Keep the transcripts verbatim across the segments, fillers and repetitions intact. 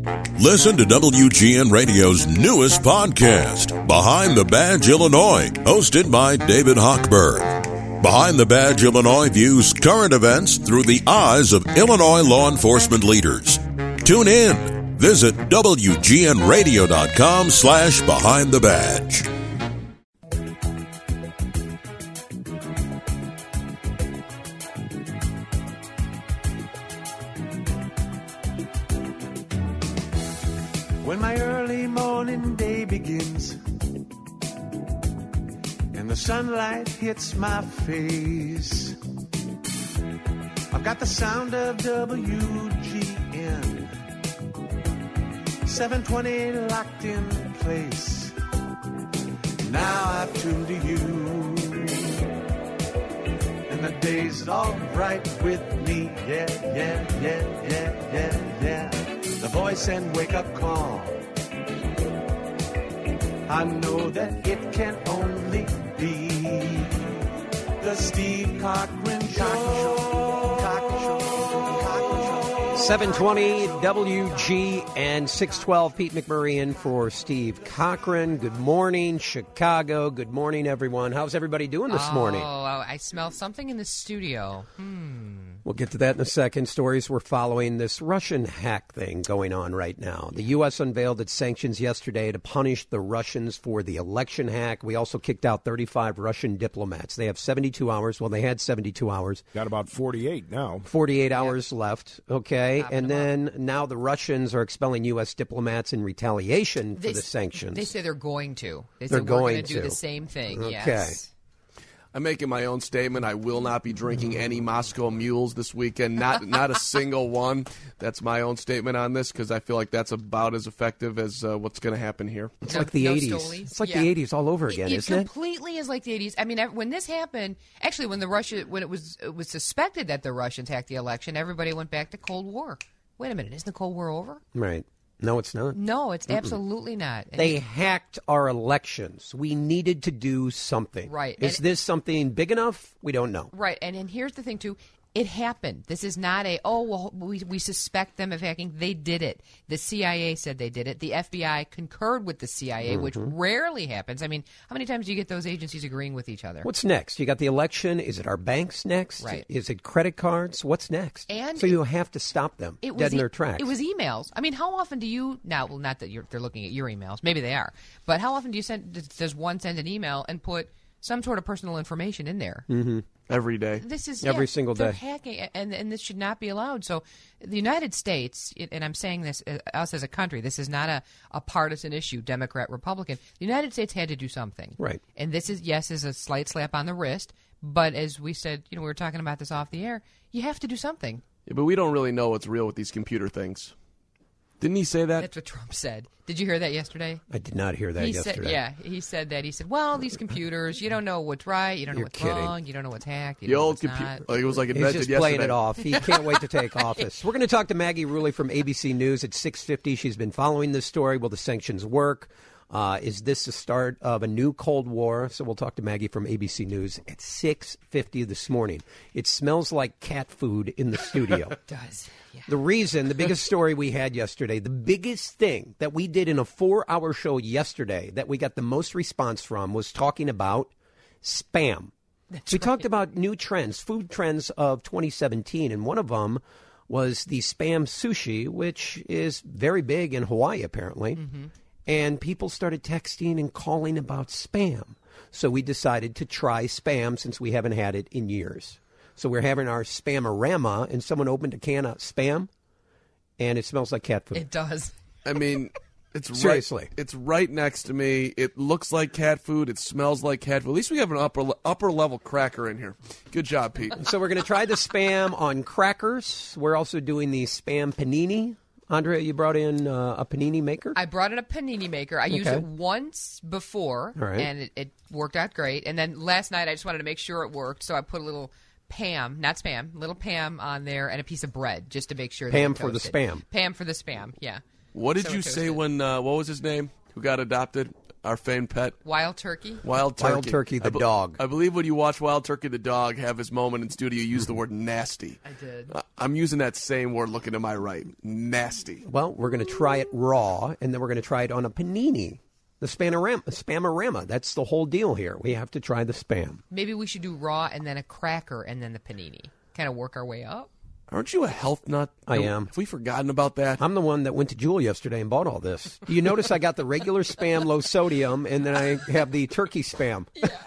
Listen to W G N Radio's newest podcast, Behind the Badge Illinois, hosted by David Hochberg. Behind the Badge Illinois views current events through the eyes of Illinois law enforcement leaders. Tune in. Visit W G N radio dot com slash Behind the Badge. When my early morning day begins and the sunlight hits my face, I've got the sound of W G N seven twenty locked in place. Now I've tuned to you, and the day's all right with me. Yeah, yeah, yeah, yeah, yeah, yeah. The voice and wake-up call, I know that it can only be the Steve Cochran Show. Cochran Show. Cochran Show. seven twenty W G and six twelve. Pete McMurray in for Steve Cochran. Good morning, Chicago. Good morning, everyone. How's everybody doing this oh, morning? Oh, I smell something in the studio. Hmm. We'll get to that in a second. Stories we're following this Russian hack thing going on right now. The U S unveiled its sanctions yesterday to punish the Russians for the election hack. We also kicked out thirty-five Russian diplomats. They have seventy-two hours. Well, they had seventy-two hours. Got about forty-eight now. forty-eight hours left. Okay. Popping And them then now the Russians are expelling U S diplomats in retaliation for They the s- sanctions. They say they're going to. They They're say we're going going to to. do the same thing. Okay. Yes. I'm making my own statement. I will not be drinking any Moscow Mules this weekend. Not not a single one. That's my own statement on this because I feel like that's about as effective as uh, what's going to happen here. It's No- like the no eighties. Stolies. It's like Yeah. the eighties all over again, It, it isn't it? completely is like the eighties. I mean, ev- when this happened, actually, when the Russia, when it was it was suspected that the Russians hacked the election, everybody went back to Cold War. Wait a minute, isn't the Cold War over? Right. No, it's not. No, it's absolutely not. And They hacked our elections. We needed to do something. Right. Is And- this something big enough? We don't know. Right, and and here's the thing too. It happened. This is not a, oh, well, we, we suspect them of hacking. They did it. The C I A said they did it. The F B I concurred with the C I A, which rarely happens. I mean, how many times do you get those agencies agreeing with each other? What's next? You got the election. Is it our banks next? Right. Is it credit cards? What's next? And so you have to stop them It dead was in e- their tracks. It was emails. I mean, how often do you now? Well, not that you're, they're looking at your emails. Maybe they are. But how often do you send? Does one send an email and put some sort of personal information in there? Mm-hmm. Every day. This is Every yeah, single they're day. hacking, and and this should not be allowed. So, the United States, and I'm saying this, uh, us as a country, this is not a, a partisan issue, Democrat, Republican. The United States had to do something, Right. And this is yes, is a slight slap on the wrist, but as we said, you know, we were talking about this off the air. You have to do something. Yeah, but we don't really know what's real with these computer things. Didn't he say that? That's what Trump said. Did you hear that yesterday? I did not hear that he yesterday. said, yeah, he said that. He said, well, these computers, you don't know what's right, you don't know You're what's kidding. wrong, you don't know what's hacked, you The don't know old what's computer. not. Like it was like He's invented just yesterday. playing it off. He can't wait to take office. We're going to talk to Maggie Rulli from A B C News at six fifty. She's been following this story. Will the sanctions work? Uh, is this the start of a new Cold War? So we'll talk to Maggie from A B C News at six fifty this morning. It smells like cat food in the studio. It does. Yeah. The reason, the biggest story we had yesterday, the biggest thing that we did in a four-hour show yesterday that we got the most response from was talking about spam. That's we right. talked about new trends, food trends of twenty seventeen, and one of them was the spam sushi, which is very big in Hawaii, apparently. Mm-hmm. And people started texting and calling about spam. So we decided to try spam since we haven't had it in years. So we're having our Spam-orama, and someone opened a can of spam, and it smells like cat food. It does. I mean, it's Seriously. right. It's right next to me. It looks like cat food. It smells like cat food. At least we have an upper upper level cracker in here. Good job, Pete. So we're going to try the spam on crackers. We're also doing the spam panini. Andrea, you brought in uh, a panini maker? I brought in a panini maker. I used Okay. it once before, All right. and it, it worked out great. And then last night, I just wanted to make sure it worked, so I put a little Pam, not spam, little Pam on there, and a piece of bread just to make sure. Pam that it for the toasted. spam. Pam for the spam. Yeah. What did So you it say toasted. when? Uh, what was his name? Who got adopted? our famed pet. Wild turkey. Wild Turkey. Wild Turkey, the I be- dog. I believe when you watch Wild Turkey the dog have his moment in studio, you use the word nasty. I did. I- I'm using that same word looking to my right. Nasty. Well, we're going to try it raw, and then we're going to try it on a panini. The Spanorama, Spamorama. That's the whole deal here. We have to try the Spam. Maybe we should do raw and then a cracker and then the panini. Kind of work our way up. Aren't you a health nut? I am. Have we forgotten about that? I'm the one that went to Jewel yesterday and bought all this. Do you notice I got the regular Spam, low sodium, and then I have the turkey Spam?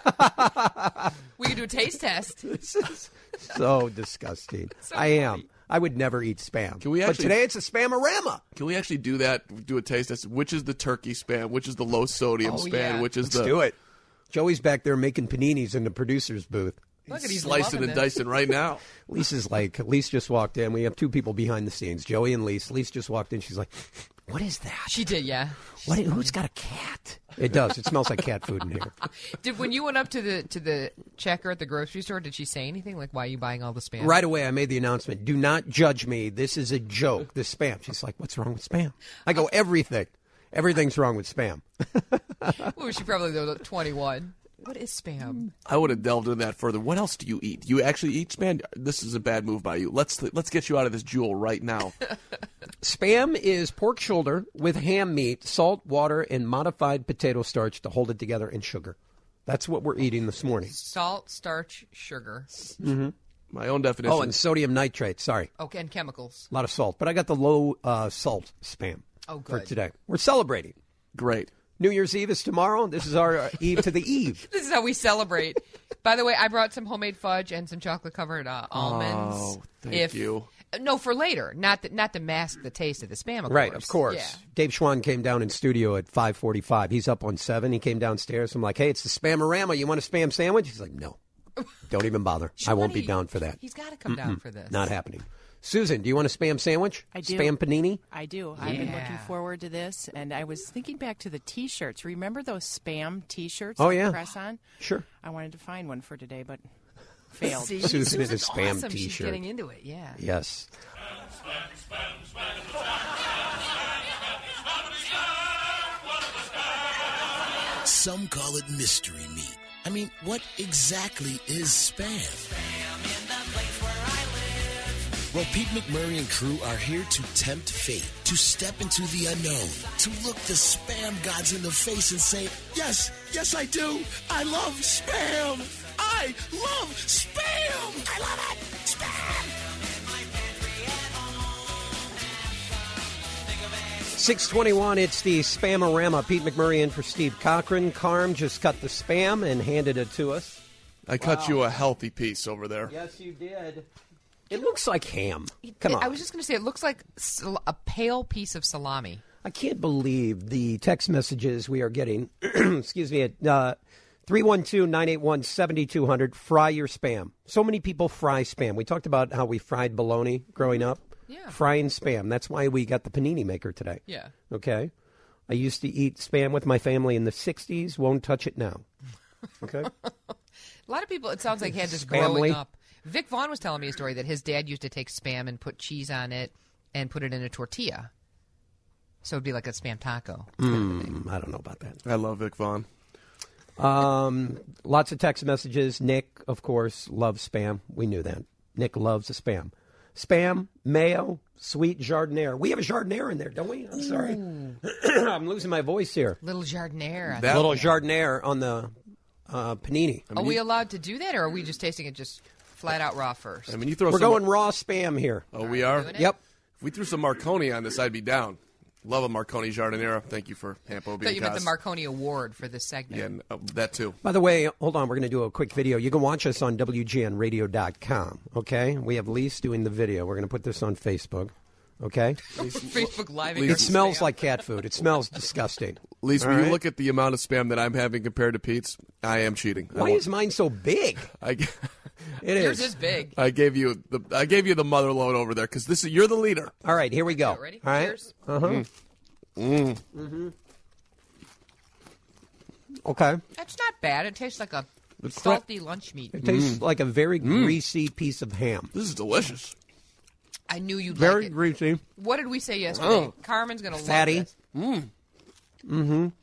We could do a taste test. This is so disgusting. So I am. funny. I would never eat Spam. Can we but actually- today it's a Spamorama. Can we actually do that? Do a taste test. Which is the turkey Spam? Which is the low sodium Oh, Spam? yeah. Which is Let's the do it. Joey's back there making paninis in the producer's booth. Look at he's slicing loving and this. dicing right now? Lisa's like, Lise just walked in. We have two people behind the scenes, Joey and Lise. Lise just walked in. She's like, what is that? She did, yeah. What, who's got a cat? It does. It smells like cat food in here. Did when you went up to the to the checker at the grocery store, did she say anything like, "Why are you buying all the Spam?" Right away, I made the announcement, do not judge me. This is a joke, this Spam. She's like, what's wrong with Spam? I go, everything. Everything's wrong with Spam. Well, she probably was twenty-one. What is Spam? I would have delved into that further. What else do you eat? Do you actually eat Spam? This is a bad move by you. Let's let's get you out of this Jewel right now. Spam is pork shoulder with ham meat, salt, water, and modified potato starch to hold it together, and sugar. That's what we're eating this morning. Salt, starch, sugar. My own definition. Oh, and sodium nitrate. Sorry. Okay, and chemicals. A lot of salt. But I got the low uh, salt Spam Oh, for good. today. We're celebrating. Great. New Year's Eve is tomorrow. This is our uh, eve to the eve. This is how we celebrate. By the way, I brought some homemade fudge and some chocolate-covered uh, almonds. Oh, thank if, you. No, for later. Not to, not to mask the taste of the Spam, of Right, course. of course. Yeah. Dave Schwann came down in studio at five forty-five. He's up on seven. He came downstairs. I'm like, hey, it's the Spamorama. You want a Spam sandwich? He's like, no. Don't even bother. I won't be Shwunny, down for that. He's got to come down for this. Not happening. Susan, do you want a Spam sandwich? I do. Spam panini? I do. I've been looking Yeah. forward to this, and I was thinking back to the T-shirts. Remember those Spam T-shirts? Oh, that yeah. press on. Sure. I wanted to find one for today, but failed. See, Susan is a Susan's Spam awesome. She's t-shirt. getting into it, yeah. Yes. Some call it mystery meat. I mean, what exactly is Spam? Well, Pete McMurray and crew are here to tempt fate, to step into the unknown, to look the Spam gods in the face and say, yes, yes I do. I love Spam. I love Spam. I love it. Spam. six twenty-one, it's the Spamorama. Pete McMurray in for Steve Cochran. Carm just cut the Spam and handed it to us. I cut you a healthy piece over there. Yes, you did. It looks like ham. Come on. I was just going to say, it looks like sal- a pale piece of salami. I can't believe the text messages we are getting. Excuse me, at uh, three one two, nine eight one, seven two zero zero. Fry your Spam. So many people fry Spam. We talked about how we fried bologna growing up. Yeah. Frying Spam. That's why we got the panini maker today. Yeah. Okay. I used to eat Spam with my family in the sixties. Won't touch it now. Okay. A lot of people, it sounds like, had this Spamly. growing up. Vic Vaughn was telling me a story that his dad used to take Spam and put cheese on it and put it in a tortilla. So it'd be like a Spam taco. Mm, I don't know about that. I love Vic Vaughn. Um, lots of text messages. Nick, of course, loves Spam. We knew that. Nick loves the Spam. Spam, mayo, sweet jardiniere. We have a jardiniere in there, don't we? I'm sorry. I'm losing my voice here. Little jardiniere. That- Little jardiniere on the uh, panini. Are we allowed to do that, or are we just tasting it just flat out raw first? I mean, you throw We're some. going raw Spam here. Oh, we are? doing it? Yep. If we threw some Marconi on this, I'd be down. Love a Marconi Jardinera. Thank you for Hampo I thought being you meant the cast. Marconi Award for this segment. Yeah, and, uh, that too. By the way, hold on. We're going to do a quick video. You can watch us on W G N radio dot com, okay? We have Lise doing the video. We're going to put this on Facebook, okay? Facebook Live. It It smells like cat food. It smells disgusting. Lisa, All when you right. look at the amount of Spam that I'm having compared to Pete's, I am cheating. I Why won't- is mine so big? I, It Yours is. is big. I gave you the I gave you the mother load over there because this is you're the leader. All right, here we go. Ready? All right. Cheers. Uh-huh. Mm. Mm-hmm. Okay. That's not bad. It tastes like a It's salty lunch meat. It tastes like a very greasy piece of ham. This is delicious. I knew you'd Very like it. greasy. What did we say yesterday? Carmen's going to love Fatty. this. Mm-hmm.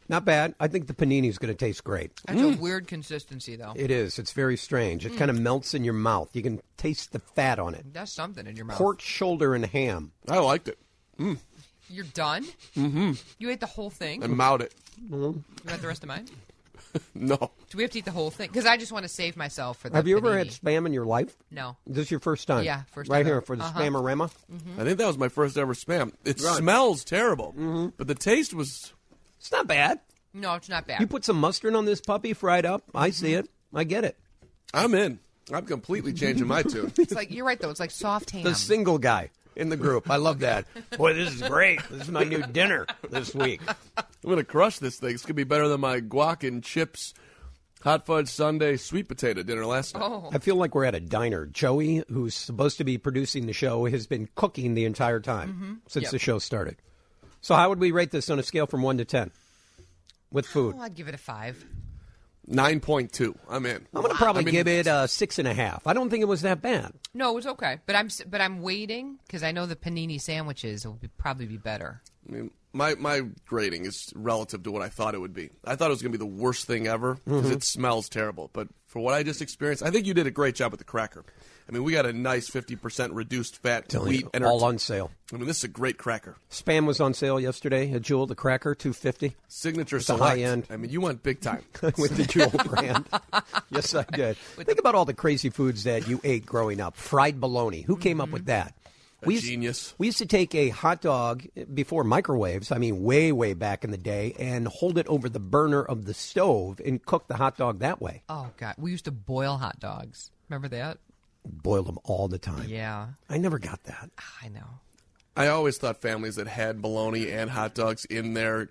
Not bad. I think the panini's going to taste great. That's a weird consistency, though. It is. It's very strange. It kind of melts in your mouth. You can taste the fat on it. That's something in your mouth. Pork shoulder and ham. I liked it. You're done? Mm-hmm. You ate the whole thing? And mouth it. You want the rest of mine? No. Do we have to eat the whole thing? Because I just want to save myself for the Have you ever panini. had Spam in your life? No. This is your first time? Yeah, first Right time here ever. for the Uh-huh. Spam-orama? I think that was my first ever Spam. It Right. smells terrible, but the taste was. It's not bad. No, it's not bad. You put some mustard on this puppy fried up. I see it. I get it. I'm in. I'm completely changing my tune. It's like, you're right, though. It's like soft ham. The single guy in the group. I love that. Boy, this is great. This is my new dinner this week. I'm gonna crush this thing. It's gonna be better than my guac and chips, hot fudge sundae, sweet potato dinner last night. Oh. I feel like we're at a diner. Joey, who's supposed to be producing the show, has been cooking the entire time since Yep. the show started. So how would we rate this on a scale from one to ten with food? Oh, I'd give it a five. Nine point two. I'm in. I'm going to probably I mean, give it a six and a half. I don't think it was that bad. No, it was okay. But I'm s- but I'm waiting because I know the panini sandwiches will be, probably be better. I mean, my my grading is relative to what I thought it would be. I thought it was going to be the worst thing ever because Mm-hmm. it smells terrible. But for what I just experienced, I think you did a great job with the cracker. I mean, we got a nice fifty percent reduced fat Telling wheat. you, and all on sale. I mean, this is a great cracker. Spam was on sale yesterday. A Jewel, the cracker, two fifty Signature a select. high end. I mean, you went big time. with the Jewel brand. Yes, I did. Think about all the crazy foods that you ate growing up. Fried bologna. Who came up with that? A used, genius. We used to take a hot dog before microwaves, I mean way, way back in the day, and hold it over the burner of the stove and cook the hot dog that way. Oh, God. We used to boil hot dogs. Remember that? Boil them all the time. Yeah. I never got that. I know. I always thought families that had bologna and hot dogs in their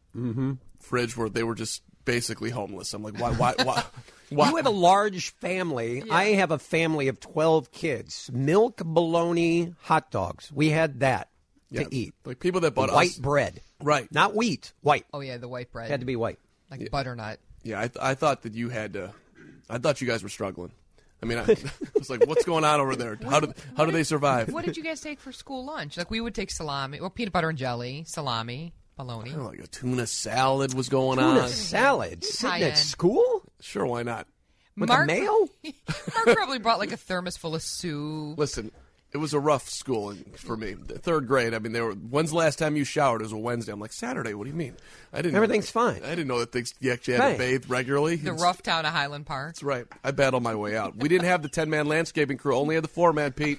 fridge were they were just basically homeless. I'm like, why, why, why? why? You have a large family. I have a family of twelve kids. Milk, bologna, hot dogs. We had that Yeah, to eat. like people that bought White us, bread. right? Not wheat. White. Oh, yeah, the white bread. Had to be white. like butternut. Yeah, I, th- I thought that you had to. I thought you guys were struggling. I mean, I, I was like, what's going on over there? How do how do they survive? What did you guys take for school lunch? Like, we would take salami, or peanut butter and jelly, salami, bologna. I don't know, like a tuna salad was going Tuna on. salad. Sitting High-end. at school? Sure, why not? With Mark- a mayo? Mark probably brought like a thermos full of soup. Listen, it was a rough school for me. The third grade. I mean, they were. When's the last time you showered? It was a Wednesday. I'm like, Saturday. What do you mean? I didn't. Everything's know, fine. I didn't know that things you actually had Right. to bathe regularly. The It's- rough town of Highland Park. That's right. I battled my way out. We didn't have the ten man landscaping crew. Only had the four man Pete.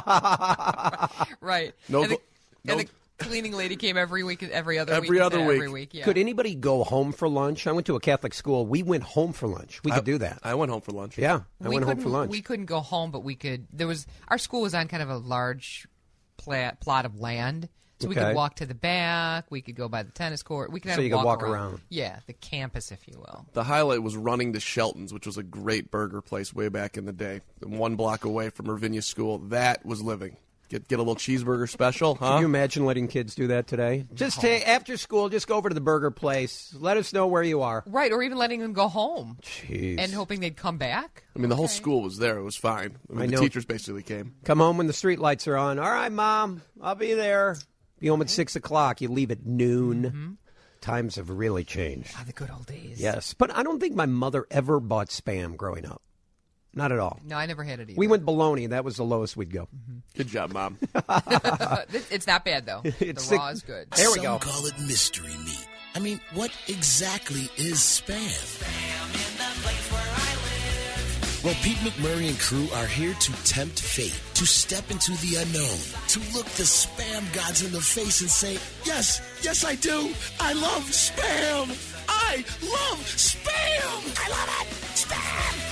Right. No and the, gl- no- and the cleaning lady came every week, every other Every week. other instead of Every week. week, yeah. Could anybody go home for lunch? I went to a Catholic school. We went home for lunch. We could do that. I went home for lunch. yeah, I we went home couldn't- for lunch. We couldn't go home, but we could. There was our school was on kind of a large plat, plot of land, so we Okay. could walk to the back. We could go by the tennis court. We could So kind of you could walk walk around. Yeah, the campus, if you will. The highlight was running to Shelton's, which was a great burger place way back in the day. One block away from Ravinia School. That was living. Get get a little cheeseburger special, huh? Can you imagine letting kids do that today? Just ta- after school, just go over to the burger place. Let us know where you are. Right, or even letting them go home Jeez. and hoping they'd come back. I mean, the whole school was there. It was fine. I mean, I the know. teachers basically came. Come home when the street lights are on. All right, Mom, I'll be there. Be home at six o'clock. You leave at noon. Mm-hmm. Times have really changed. Ah, the good old days. Yes, but I don't think my mother ever bought Spam growing up. Not at all. No, I never had it either. We went bologna. That was the lowest we'd go. Good job, Mom. Uh, this- it's not bad though. It's the raw sick. is good. There we Some go. call it mystery meat. I mean, what exactly is spam? Well, Pete McMurray and crew are here to tempt fate, to step into the unknown, to look the spam gods in the face and say, yes, yes I do. I love spam. I love spam. I love it. Spam.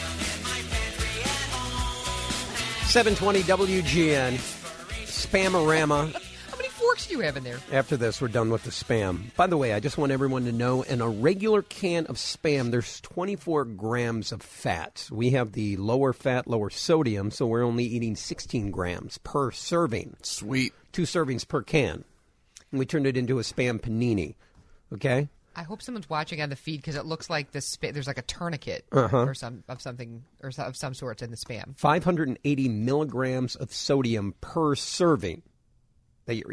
seven twenty W G N. Spamorama. How many forks do you have in there? After this, we're done with the Spam. By the way, I just want everyone to know, in a regular can of Spam, there's twenty-four grams of fat. We have the lower fat, lower sodium, so we're only eating sixteen grams per serving. Sweet. Two servings per can. And we turned it into a Spam panini. Okay? I hope someone's watching on the feed because it looks like the spa- there's like a tourniquet Uh-huh. or some of something or so, of some sorts in the spam. five hundred eighty milligrams of sodium per serving that you're eating.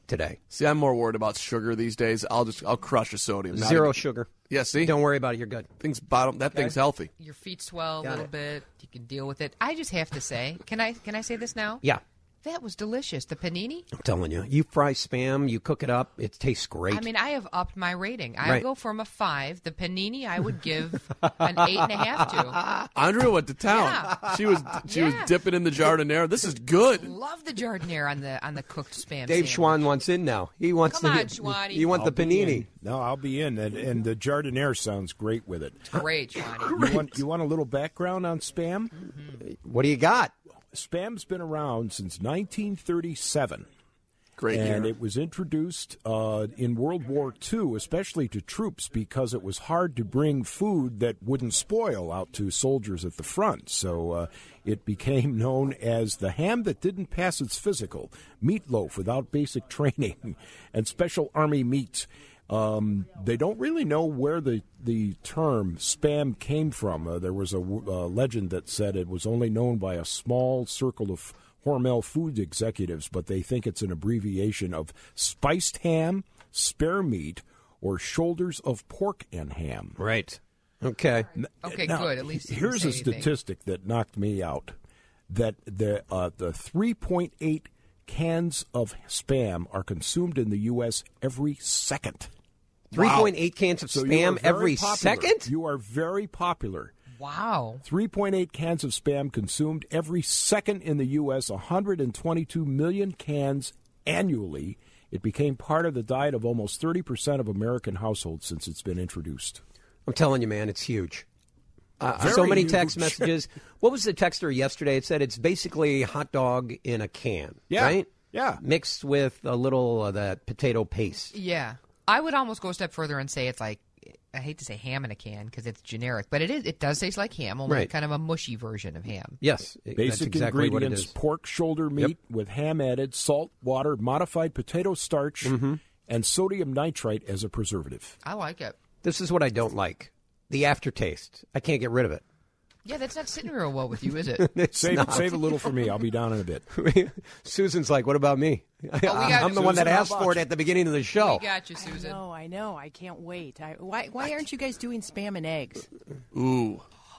today. See, I'm more worried about sugar these days. I'll just I'll crush a sodium. Not Zero even- sugar. Yeah, see? Don't worry about it. You're good. Things bottom. That thing's healthy. Your feet swell a Got little it. bit. You can deal with it. I just have to say, can I can I say this now? Yeah. That was delicious. The panini. I'm telling you. You fry Spam, you cook it up, it tastes great. I mean, I have upped my rating. I Right. go from a five. The panini, I would give an eight and a half to. Andrea went to town. Yeah. She was she Yeah. was dipping in the jardinere. This is good. Love the jardiniere on the on the cooked spam. Dave sandwich. Schwann wants in now. He wants Come the, on, Schwanny. You want I'll the be in. panini. No, I'll be in, and, and the jardiniere sounds great with it. Great, Schwanny. You want, you want a little background on Spam? What do you got? Spam's been around since nineteen thirty-seven. Great And year. it was introduced uh, in World War Two, especially to troops, because it was hard to bring food that wouldn't spoil out to soldiers at the front. So uh, it became known as the ham that didn't pass its physical, meatloaf without basic training, and special army meat. Um, they don't really know where the, the term Spam came from. Uh, there was a uh, legend that said it was only known by a small circle of Hormel food executives, but they think it's an abbreviation of spiced ham, spare meat, or shoulders of pork and ham. Right. Okay. Okay, Now, good. At least you here's didn't a say anything. statistic that knocked me out: that the uh, the three point eight cans of Spam are consumed in the U S every second. three point eight cans of So you are Spam very every popular. second? You are very popular. Wow. three point eight cans of Spam consumed every second in the U S, one hundred twenty-two million cans annually. It became part of the diet of almost thirty percent of American households since it's been introduced. I'm telling you, man, it's huge. Uh, Very so many huge. text messages. What was the texter yesterday? It said it's basically hot dog in a can, Yeah. right? Yeah. Mixed with a little of that potato paste. Yeah. I would almost go a step further and say it's like, I hate to say ham in a can because it's generic, but it is. It does taste like ham, only Right. kind of a mushy version of ham. Yes, it- that's Basic exactly what it ingredients: is. pork shoulder meat with ham added, salt, water, modified potato starch, Mm-hmm. and sodium nitrite as a preservative. I like it. This is what I don't like. The aftertaste. I can't get rid of it. Yeah, that's not sitting real well with you, is it? It's Save, not. save a little for me. I'll be down in a bit. Susan's like, what about me? Oh, got I'm you, the one that Susan. How asked about for it you? at the beginning of the show. We got you, Susan. No, I know. I can't wait. I, why, why aren't you guys doing spam and eggs? Ooh.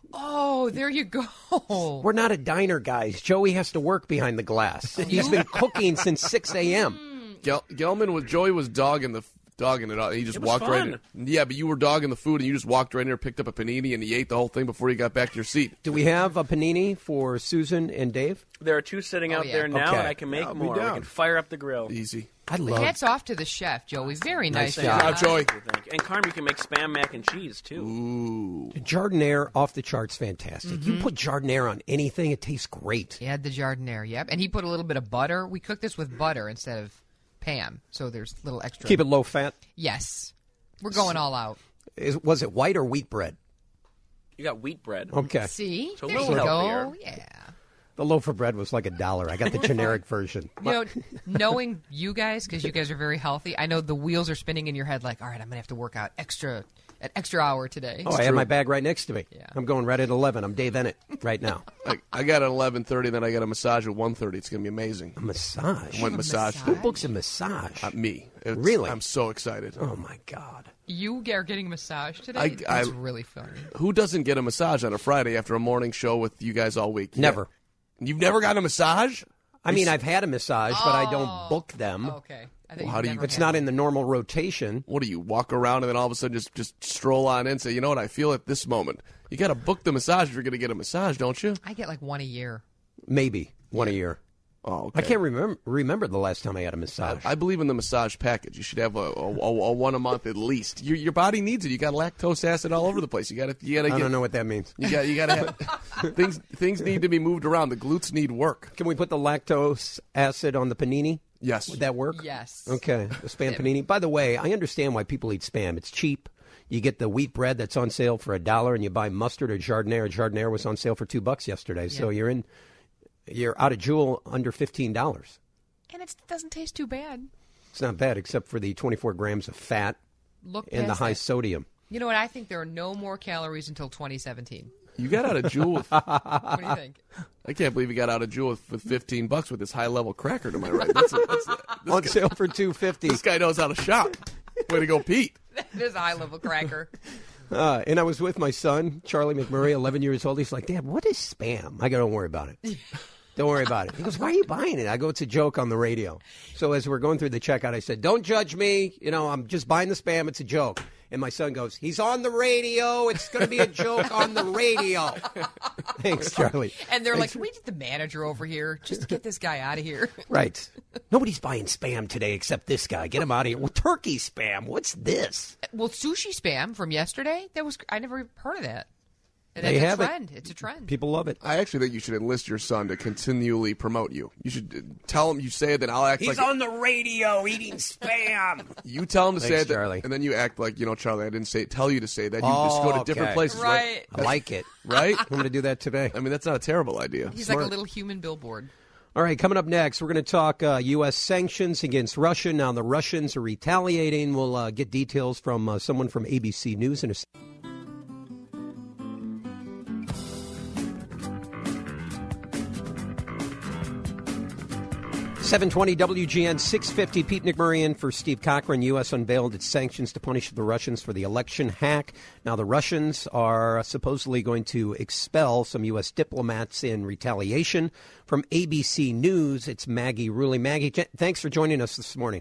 Oh, there you go. We're not a diner, guys. Joey has to work behind the glass. He's been cooking since six a.m. Gel- Gelman with Joey was dogging the dogging it out. He just It was walked right fun. in. Yeah, but you were dogging the food, and you just walked right in there, picked up a panini, and he ate the whole thing before you got back to your seat. Do we have a panini for Susan and Dave? There are two sitting Oh, out yeah. there now, Okay. and I can make I'll be more. We down. can fire up the grill. Easy. I love Hats off to the chef, Joey. Very nice, Nice job. job. Now, Joey. Thank you. And Carm, you can make spam mac and cheese too. Ooh. Jardiniere off the charts, fantastic. Mm-hmm. You put Jardiniere on anything, it tastes great. He had the jardiniere, yep. And he put a little bit of butter. We cooked this with butter instead of Pam, so there's a little extra. Keep it low fat. Yes. We're going all out. Is, was it white or wheat bread? You got wheat bread. Okay. See? So a there little you healthier. go. Yeah. The loaf of bread was like a dollar. I got the generic version. You know, knowing you guys, because you guys are very healthy, I know the wheels are spinning in your head like, all right, I'm going to have to work out extra, an extra hour today. Oh, I have my bag right next to me. Yeah. I'm going right at eleven. I'm Dave Ennett right now. I, I got an eleven thirty, then I got a massage at one thirty. It's going to be amazing. A massage. I went massage. Who books a massage? Uh, me. It's- Really? I'm so excited. Oh, my God. You are getting a massage today? I- That's I- really funny. Who doesn't get a massage on a Friday after a morning show with you guys all week? Never. Yeah. You've never gotten a massage? I mean, I've had a massage, but I don't book them. Okay. I think Well, how do you- It's not in the normal rotation. What do you walk around and then all of a sudden just, just stroll on in and say, you know what, I feel at this moment. You got to book the massage if you're going to get a massage, don't you? I get like one a year. Maybe one a year. Oh, okay. I can't remember remember the last time I had a massage. I believe in the massage package. You should have a, a, a, a one a month at least. Your, your body needs it. You got lactose acid all over the place. You got to you got to I get. don't know what that means. You got you got to have things. Things need to be moved around. The glutes need work. Can we put the lactose acid on the panini? Yes. Would that work? Yes. Okay. The spam panini. By the way, I understand why people eat spam. It's cheap. You get the wheat bread that's on sale for a dollar, and you buy mustard or jardiniere. Jardiniere was on sale for two bucks yesterday. So Yeah. you're in, you're out of Jewel under fifteen dollars. And it doesn't taste too bad. It's not bad, except for the twenty-four grams of fat Look and the past high that. sodium. You know what? I think there are no more calories until twenty seventeen. You got out of Jewel with, What do you think? I can't believe you got out of Jewel with, with fifteen bucks with this high-level cracker, am I right? That's a, that's a, this On guy, sale for two fifty. This guy knows how to shop. Way to go, Pete. That is a high-level cracker. Uh, and I was with my son, Charlie McMurray, eleven years old. He's like, Dad, what is Spam? I go, don't worry about it. Don't worry about it. He goes, why are you buying it? I go, it's a joke on the radio. So as we're going through the checkout, I said, don't judge me. You know, I'm just buying the Spam. It's a joke. And my son goes, he's on the radio. It's going to be a joke on the radio. Thanks, Charlie. And they're Thanks. like, we need the manager over here just to get this guy out of here. Right. Nobody's buying Spam today except this guy. Get him out of here. Well, turkey Spam. What's this? Well, sushi Spam from yesterday, that was I never heard of that. And They it's have a it. trend. It's a trend. People love it. I actually think you should enlist your son to continually promote you. You should uh, tell him you say it, then I'll act He's like on the radio eating Spam. you tell him to say Thanks, it, then- Charlie. and then you act like you know, Charlie. I didn't say tell you to say that. You just go to Oh, different okay. places, Right. I like it. Right? I'm going to do that today. I mean, that's not a terrible idea. He's Smart. like a little human billboard. All right, coming up next, we're going to talk uh, U S sanctions against Russia. Now, the Russians are retaliating. We'll uh, get details from uh, someone from A B C News in a second. seven twenty W G N, six fifty, Pete McMurray in for Steve Cochran. U S unveiled its sanctions to punish the Russians for the election hack. Now, the Russians are supposedly going to expel some U S diplomats in retaliation. From A B C News, it's Maggie Rulli. Maggie, thanks for joining us this morning.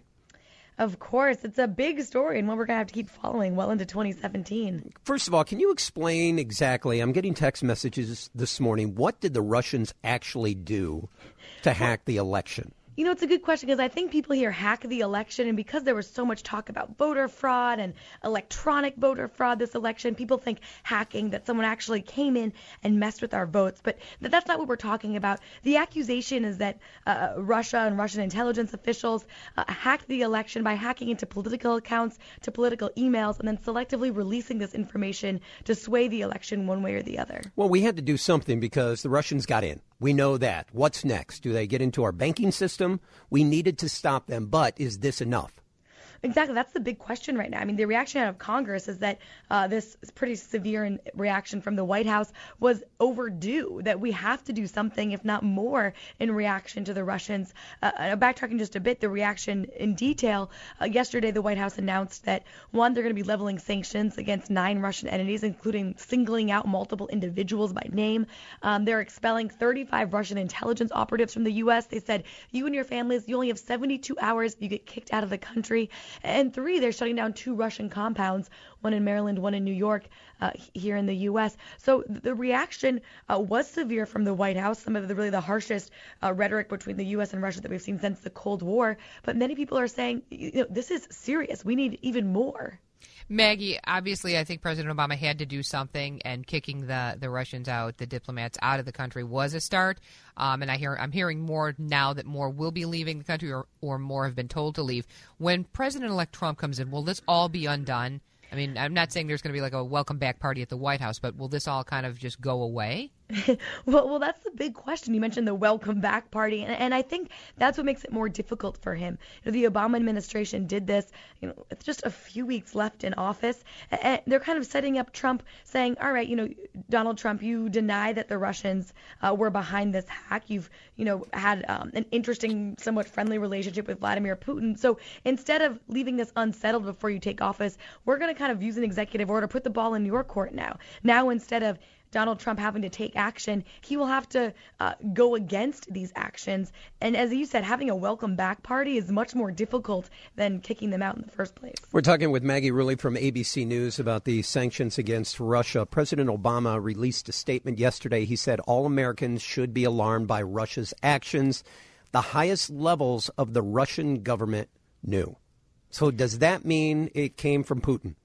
Of course. It's a big story and one we're going to have to keep following well into twenty seventeen. First of all, can you explain exactly, I'm getting text messages this morning, what did the Russians actually do to hack the election? You know, it's a good question because I think people here hack the election, and because there was so much talk about voter fraud and electronic voter fraud this election, people think hacking, that someone actually came in and messed with our votes. But th- that's not what we're talking about. The accusation is that uh, Russia and Russian intelligence officials uh, hacked the election by hacking into political accounts, to political emails, and then selectively releasing this information to sway the election one way or the other. Well, we had to do something because the Russians got in. We know that. What's next? Do they get into our banking system? We needed to stop them, but is this enough? Exactly. That's the big question right now. I mean, the reaction out of Congress is that uh, this pretty severe reaction from the White House was overdue, that we have to do something, if not more, in reaction to the Russians. Uh, backtracking just a bit, the reaction in detail, uh, yesterday the White House announced that, one, they're going to be leveling sanctions against nine Russian entities, including singling out multiple individuals by name. Um, they're expelling thirty-five Russian intelligence operatives from the U S. They said, you and your families, you only have seventy-two hours if you get kicked out of the country. And three, they're shutting down two Russian compounds, one in Maryland, one in New York, uh, here in the U S. So the reaction uh, was severe from the White House, some of the really the harshest uh, rhetoric between the U S and Russia that we've seen since the Cold War. But many people are saying, you know, this is serious. We need even more. Maggie, obviously, I think President Obama had to do something, and kicking the, the Russians out, the diplomats out of the country, was a start. Um, and I hear I'm hearing more now that more will be leaving the country, or, or more have been told to leave. When President-elect Trump comes in, will this all be undone? I mean, I'm not saying there's going to be like a welcome back party at the White House, but will this all kind of just go away? well, well, that's the big question. You mentioned the welcome back party, and, and I think that's what makes it more difficult for him. You know, the Obama administration did this. You know, it's just a few weeks left in office, and they're kind of setting up Trump, saying, "All right, you know, Donald Trump, you deny that the Russians uh, were behind this hack. You've, you know, had um, an interesting, somewhat friendly relationship with Vladimir Putin. So instead of leaving this unsettled before you take office, we're going to kind of use an executive order, put the ball in your court now. Now instead of Donald Trump having to take action, he will have to uh, go against these actions. And as you said, having a welcome back party is much more difficult than kicking them out in the first place. We're talking with Maggie Rulli from A B C News about the sanctions against Russia. President Obama released a statement yesterday. He said all Americans should be alarmed by Russia's actions. The highest levels of the Russian government knew. So does that mean it came from Putin?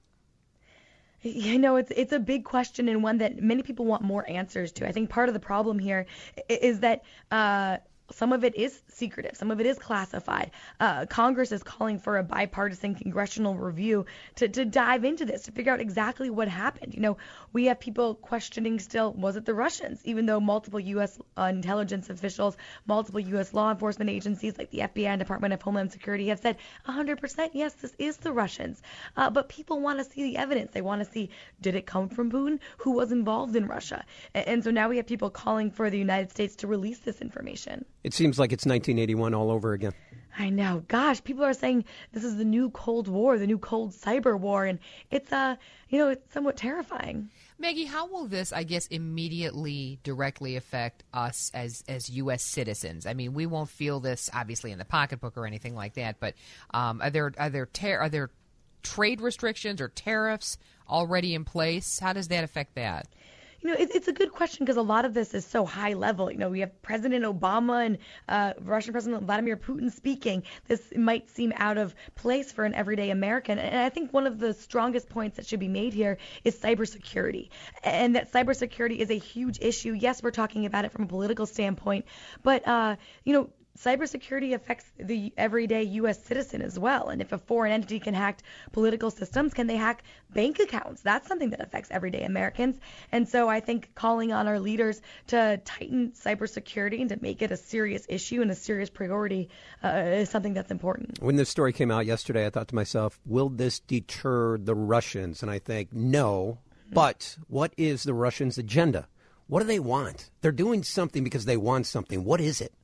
You know, it's it's a big question, and one that many people want more answers to. I think part of the problem here is that uh, some of it is secretive. Some of it is classified. Uh, Congress is calling for a bipartisan congressional review to, to dive into this, to figure out exactly what happened. You know, we have people questioning still, was it the Russians? Even though multiple U S uh, intelligence officials, multiple U S law enforcement agencies like the F B I and Department of Homeland Security have said one hundred percent, yes, this is the Russians. Uh, but people want to see the evidence. They want to see, did it come from Putin? Who was involved in Russia? And, and so now we have people calling for the United States to release this information. It seems like it's nineteen eighty-one all over again. I know. Gosh, people are saying this is the new Cold War, the new cold cyber war, and it's uh, you know, it's somewhat terrifying. Maggie, how will this, I guess, immediately directly affect us as as U S citizens? I mean, we won't feel this obviously in the pocketbook or anything like that, but um, are there are there ter- are there trade restrictions or tariffs already in place? How does that affect that? You know, it, it's a good question because a lot of this is so high level. You know, we have President Obama and uh, Russian President Vladimir Putin speaking. This might seem out of place for an everyday American. And I think one of the strongest points that should be made here is cybersecurity. And that cybersecurity is a huge issue. Yes, we're talking about it from a political standpoint. But, uh, you know, cybersecurity affects the everyday U S citizen as well. And if a foreign entity can hack political systems, can they hack bank accounts? That's something that affects everyday Americans. And so I think calling on our leaders to tighten cybersecurity and to make it a serious issue and a serious priority uh, is something that's important. When this story came out yesterday, I thought to myself, will this deter the Russians? And I think, no. But what is the Russians' agenda? What do they want? They're doing something because they want something. What is it?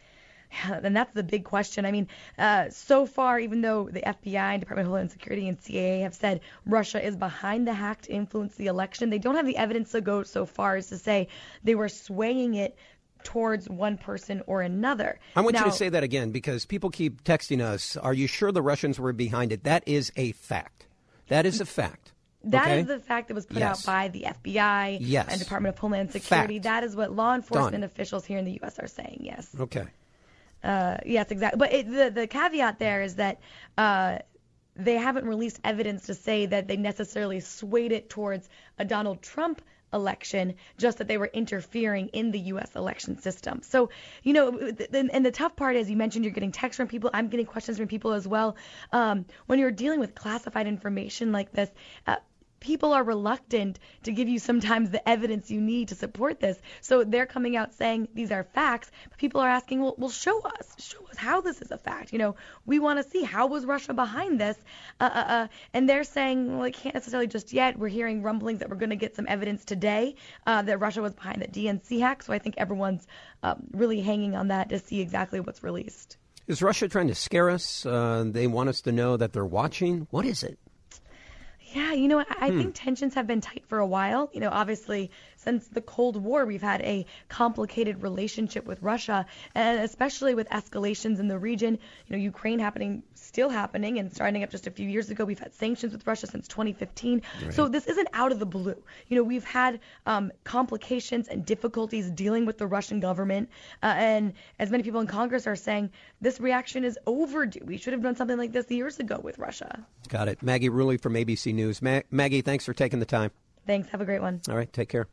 And that's the big question. I mean, uh, so far, even though the F B I and Department of Homeland Security and C I A have said Russia is behind the hack to influence the election, they don't have the evidence to go so far as to say they were swaying it towards one person or another. I want now, you to say that again because people keep texting us, are you sure the Russians were behind it? That is a fact. That is a fact. That okay? is the fact that was put yes. out by the F B I yes. and Department of Homeland Security. Fact. That is what law enforcement Done. officials here in the U S are saying, yes. Okay. Uh, yes, exactly. But it, the the caveat there is that uh, they haven't released evidence to say that they necessarily swayed it towards a Donald Trump election, just that they were interfering in the U S election system. So, you know, and the tough part is you mentioned you're getting texts from people. I'm getting questions from people as well. Um, when you're dealing with classified information like this, uh, people are reluctant to give you sometimes the evidence you need to support this. So they're coming out saying these are facts, but people are asking, well, well show us, show us how this is a fact. You know, we want to see how was Russia behind this. Uh, uh, uh, and they're saying, well, it can't necessarily just yet. We're hearing rumblings that we're going to get some evidence today uh, that Russia was behind the D N C hack. So I think everyone's um, really hanging on that to see exactly what's released. Is Russia trying to scare us? Uh, they want us to know that they're watching. What is it? Yeah, you know, I, I hmm. think tensions have been tight for a while. You know, obviously, since the Cold War, we've had a complicated relationship with Russia, and especially with escalations in the region. You know, Ukraine happening, still happening, and starting up just a few years ago. We've had sanctions with Russia since twenty fifteen. Right. So this isn't out of the blue. You know, we've had um, complications and difficulties dealing with the Russian government, uh, and as many people in Congress are saying, this reaction is overdue. We should have done something like this years ago with Russia. Got it. Maggie Rulli from A B C News. Ma- Maggie, thanks for taking the time. Thanks. Have a great one. All right. Take care.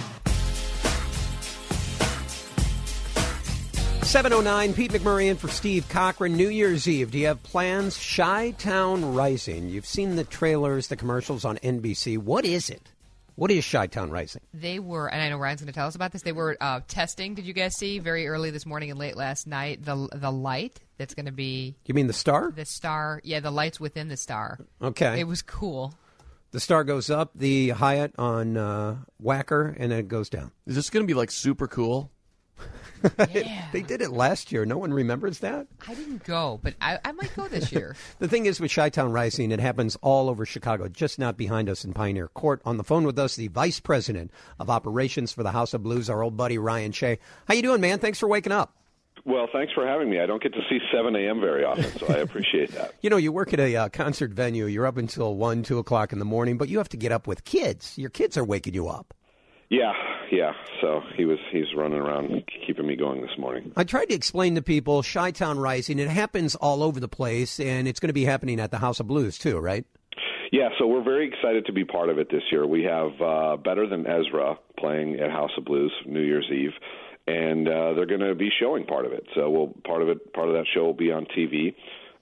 seven oh nine, Pete McMurray in for Steve Cochran. New Year's Eve. Do you have plans? Chi-Town Rising. You've seen the trailers, the commercials on N B C. What is it? What is Chi-Town Rising? They were, and I know Ryan's going to tell us about this, they were uh, testing, did you guys see, very early this morning and late last night, the the light that's going to be... You mean the star? The star, yeah, the lights within the star. Okay. It was cool. The star goes up, the Hyatt on uh, Wacker, and then it goes down. Is this going to be like super cool? Yeah. They did it last year. No one remembers that? I didn't go, but I, I might go this year. The thing is with Chi-Town Rising, it happens all over Chicago, just not behind us in Pioneer Court. On the phone with us, the Vice President of Operations for the House of Blues, our old buddy Ryan Shea. How you doing, man? Thanks for waking up. Well, thanks for having me. I don't get to see seven a.m. very often, so I appreciate that. You know, you work at a uh, concert venue. You're up until one, two o'clock in the morning, but you have to get up with kids. Your kids are waking you up. Yeah, yeah. So he was he's running around keeping me going this morning. I tried to explain to people Chi-Town Rising. It happens all over the place, and it's going to be happening at the House of Blues too, right? Yeah, so we're very excited to be part of it this year. We have uh, Better Than Ezra playing at House of Blues New Year's Eve. and uh, they're going to be showing part of it. So, we'll part of it, part of that show will be on T V.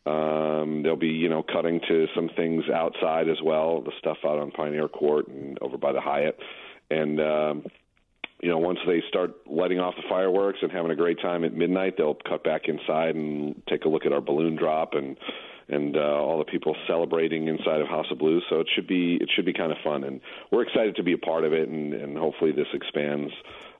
Um, they'll be, you know, cutting to some things outside as well, the stuff out on Pioneer Court and over by the Hyatt. And, um, you know, once they start letting off the fireworks and having a great time at midnight, they'll cut back inside and take a look at our balloon drop and and uh, all the people celebrating inside of House of Blues. So it should be it should be kind of fun, and we're excited to be a part of it, and, and hopefully this expands.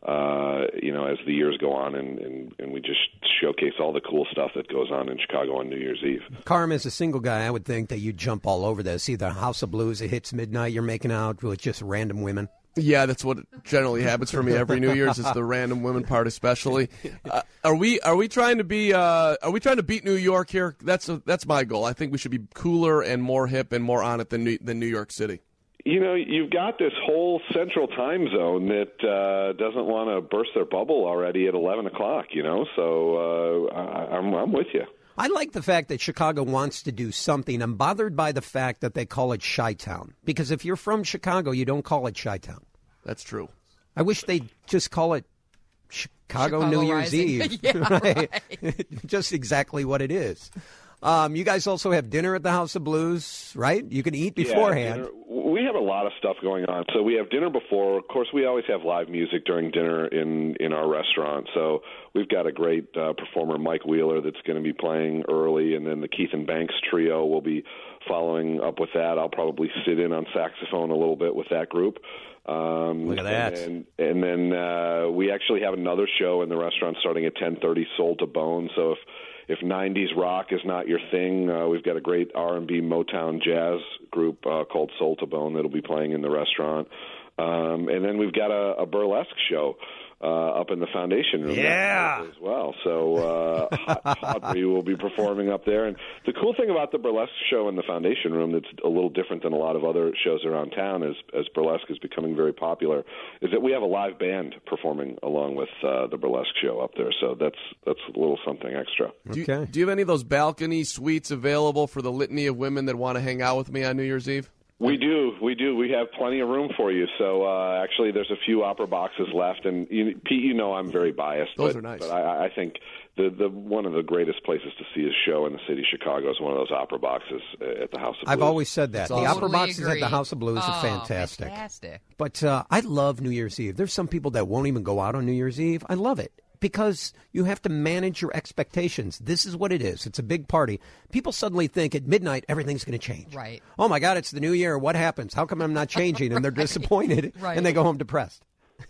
Uh, you know, as the years go on, and, and, and we just showcase all the cool stuff that goes on in Chicago on New Year's Eve. Carm, as a single guy, I would think that you'd jump all over this. Either House of Blues, it hits midnight, you're making out with just random women. Yeah, that's what generally happens for me every New Year's, is the random women part, especially. Uh, are we are we trying to be uh, are we trying to beat New York here? That's a, that's my goal. I think we should be cooler and more hip and more on it than New, than New York City. You know, you've got this whole central time zone that uh, doesn't want to burst their bubble already at eleven o'clock, you know, so uh, I, I'm, I'm with you. I like the fact that Chicago wants to do something. I'm bothered by the fact that they call it Chi-Town, because if you're from Chicago, you don't call it Chi-Town. That's true. I wish they'd just call it Chicago, Chicago New Year's Rising. Eve. Yeah, right? right. Just exactly what it is. Um, you guys also have dinner at the House of Blues, right? You can eat beforehand. Yeah, dinner. We have a lot of stuff going on. So we have dinner before. Of course, we always have live music during dinner in, in our restaurant. So we've got a great uh, performer, Mike Wheeler, that's going to be playing early, and then the Keith and Banks Trio will be following up with that. I'll probably sit in on saxophone a little bit with that group. Um, Look at that. And, and then uh, we actually have another show in the restaurant starting at ten thirty, Soul to Bone. So if If nineties rock is not your thing, uh, we've got a great R and B Motown jazz group uh, called Soul to Bone that'll be playing in the restaurant. Um, and then we've got a, a burlesque show uh, up in the Foundation Room Yeah. as well. So uh, Hot Audrey will be performing up there. And the cool thing about the burlesque show in the Foundation Room that's a little different than a lot of other shows around town is, as burlesque is becoming very popular, is that we have a live band performing along with uh, the burlesque show up there. So that's that's a little something extra. Do you, Okay. do you have any of those balcony suites available for the litany of women that want to hang out with me on New Year's Eve? We do, we do. We have plenty of room for you. So uh, actually, there's a few opera boxes left, and you, Pete, you know I'm very biased. Those but, are nice. But I, I think the the one of the greatest places to see a show in the city of Chicago is one of those opera boxes at the House of Blues. I've always said that. That's The awesome. opera Totally boxes at agree. the House of Blues Oh, are fantastic. Fantastic. But uh, I love New Year's Eve. There's some people that won't even go out on New Year's Eve. I love it because you have to manage your expectations. This is what it is. It's a big party. People suddenly think at midnight everything's going to change. Right. Oh, my God, it's the new year. What happens? How come I'm not changing? And they're disappointed, Right. and they go home depressed.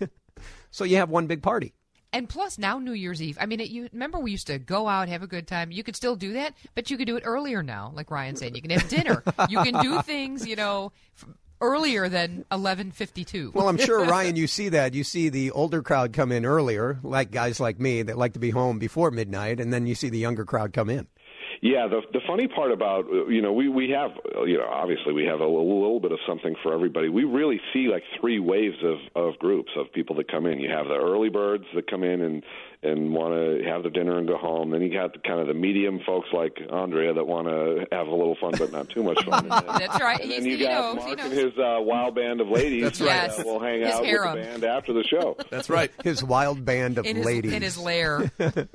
So you have one big party. And plus, now New Year's Eve. I mean, it, you remember we used to go out, have a good time. You could still do that, but you could do it earlier now. Like Ryan said, you can have dinner. You can do things, you know, f- earlier than eleven fifty-two. Well, I'm sure, Ryan, you see that. You see the older crowd come in earlier, like guys like me that like to be home before midnight, and then you see the younger crowd come in. Yeah, the the funny part about, you know, we, we have, you know, obviously we have a little, little bit of something for everybody. We really see like three waves of, of groups of people that come in. You have the early birds that come in and, and want to have their dinner and go home. Then you got the, kind of the medium folks like Andrea that want to have a little fun but not too much fun. And then, That's right. and He's, then you he got knows, he Mark and knows. his uh, wild band of ladies That's that right. uh, will hang His out harem. with the band after the show. That's right. His wild band of in his, ladies. in his lair.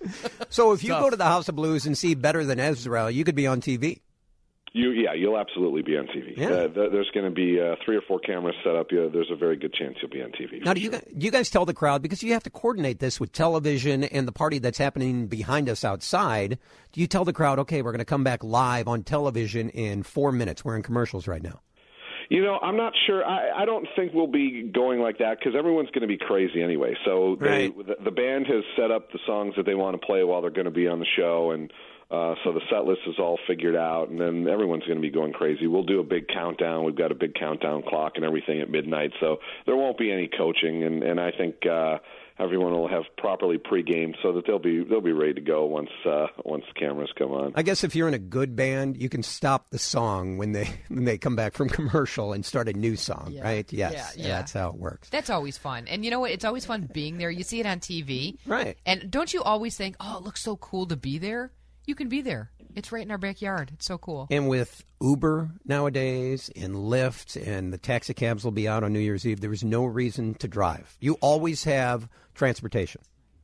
So if you Tough. go to the House of Blues and see Better Than Ezra, you could be on T V. You, yeah, you'll absolutely be on T V. Yeah. Uh, th- there's going to be uh, three or four cameras set up. Yeah, there's a very good chance you'll be on T V. Now, for do you sure. guys, do you guys tell the crowd, because you have to coordinate this with television and the party that's happening behind us outside, do you tell the crowd, okay, we're going to come back live on television in four minutes? We're in commercials right now. You know, I'm not sure. I, I don't think we'll be going like that because everyone's going to be crazy anyway. So they, Right. the, the band has set up the songs that they want to play while they're going to be on the show, and uh, so the set list is all figured out, and then everyone's going to be going crazy. We'll do a big countdown. We've got a big countdown clock and everything at midnight, so there won't be any coaching, and, and I think uh, everyone will have properly pre-gamed so that they'll be they'll be ready to go once uh, once the cameras come on. I guess if you're in a good band, you can stop the song when they when they come back from commercial and start a new song, Yeah. right? Yes, Yeah, yeah. that's how it works. That's always fun. And you know what? It's always fun being there. You see it on T V. Right. And don't you always think, oh, it looks so cool to be there? You can be there. It's right in our backyard. It's so cool. And with Uber nowadays and Lyft and the taxi cabs will be out on New Year's Eve, there is no reason to drive. You always have transportation.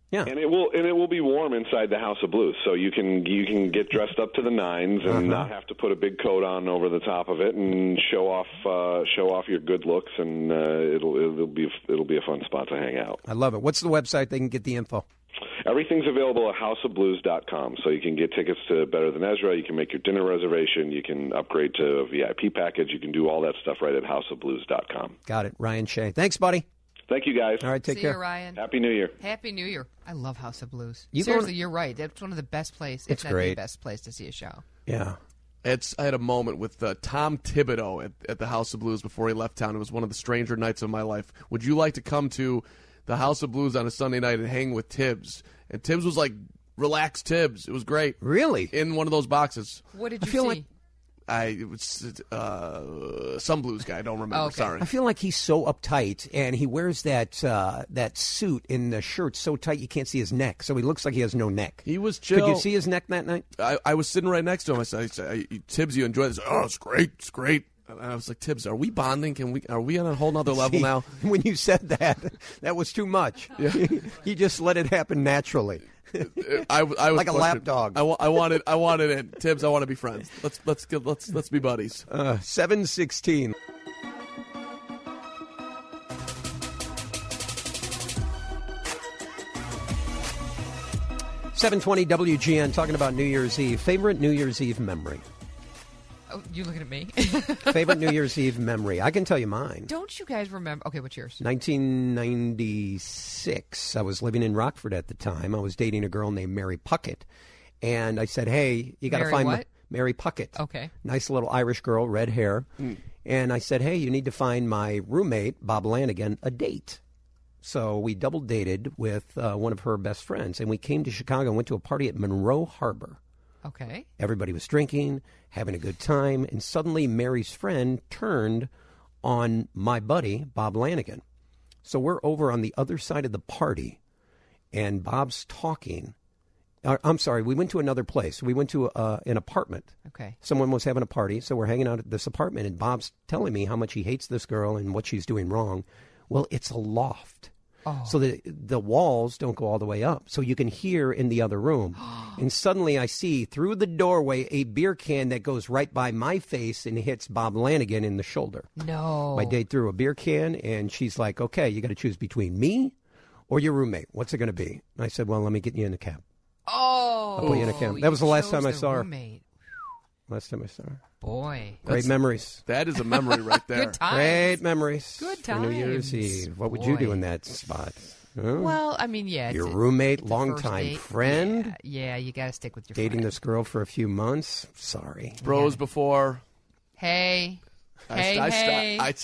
Yeah. And it will and it will be warm inside the House of Blues, so you can you can get dressed up to the nines and Uh-huh. not have to put a big coat on over the top of it and show off uh, show off your good looks, and uh, it'll it'll be it'll be a fun spot to hang out. I love it. What's the website they can get the info? Everything's available at house of blues dot com, so you can get tickets to Better Than Ezra, you can make your dinner reservation, you can upgrade to a V I P package, you can do all that stuff right at house of blues dot com. Got it. Ryan Shea. Thanks, buddy. Thank you, guys. All right, take See care. you, Ryan. Happy New Year. Happy New Year. I love House of Blues. You Seriously, going- you're right. That's one of the best places. It's if not great. the best place to see a show. Yeah. It's I had a moment with uh, Tom Thibodeau at, at the House of Blues before he left town. It was one of the stranger nights of my life. Would you like to come to the House of Blues on a Sunday night and hang with Tibbs? And Tibbs was like, relax Tibbs. It was great. Really? In one of those boxes. What did I you feel see? like- I it was uh, some blues guy. I don't remember. Oh, okay. Sorry. I feel like he's so uptight, and he wears that uh, that suit in the shirt so tight you can't see his neck. So he looks like he has no neck. He was chill. Could you see his neck that night? I, I was sitting right next to him. I said, I said Tibbs, you enjoy this? Oh, it's great. It's great. And I was like, Tibbs, are we bonding? Can we? Are we on a whole nother level See, now? When you said that, that was too much. Yeah. You just let it happen naturally. I, I was Like a pushing lap it. dog. I, wa- I wanted. I wanted it. Tibbs, I want to be friends. Let's let's get, let's let's be buddies. Uh, seven sixteen. seven twenty W G N, talking about New Year's Eve. Favorite New Year's Eve memory? Oh, you looking at me? Favorite New Year's Eve memory? I can tell you mine. Don't you guys remember? Okay, what's yours? nineteen ninety-six. I was living in Rockford at the time. I was dating a girl named Mary Puckett. And I said, hey, you got to Mary find what? my, Mary Puckett. Okay. Nice little Irish girl, red hair. And I said, hey, you need to find my roommate, Bob Lanigan, a date. So we double dated with uh, one of her best friends. And we came to Chicago and went to a party at Monroe Harbor. Okay. Everybody was drinking, having a good time, and suddenly Mary's friend turned on my buddy, Bob Lanigan. So we're over on the other side of the party, and Bob's talking. Uh, I'm sorry, we went to another place. We went to uh, an apartment. Okay. Someone was having a party, so we're hanging out at this apartment, and Bob's telling me how much he hates this girl and what she's doing wrong. Well, it's a loft. Oh. So the the walls don't go all the way up, so you can hear in the other room. And suddenly I see through the doorway a beer can that goes right by my face and hits Bob Lanigan in the shoulder. No. My date threw a beer can, and she's like, okay, you got to choose between me or your roommate. What's it going to be? And I said, well, let me get you in a cab. Oh. I'll put you in a cab. That was the last chose time I the saw her. roommate. Last time I saw her. Boy. Great memories. That is a memory right there. Good times. Great memories. Good for New Year's times. Eve. What would you do Boy. in that spot? Huh? Well, I mean, yeah. Your it's a- roommate, it's a first longtime date. friend? Yeah, yeah you got to stick with your Dating friend. this girl for a few months? Sorry. Bros before. Hey. I, hey, I, hey. I, I,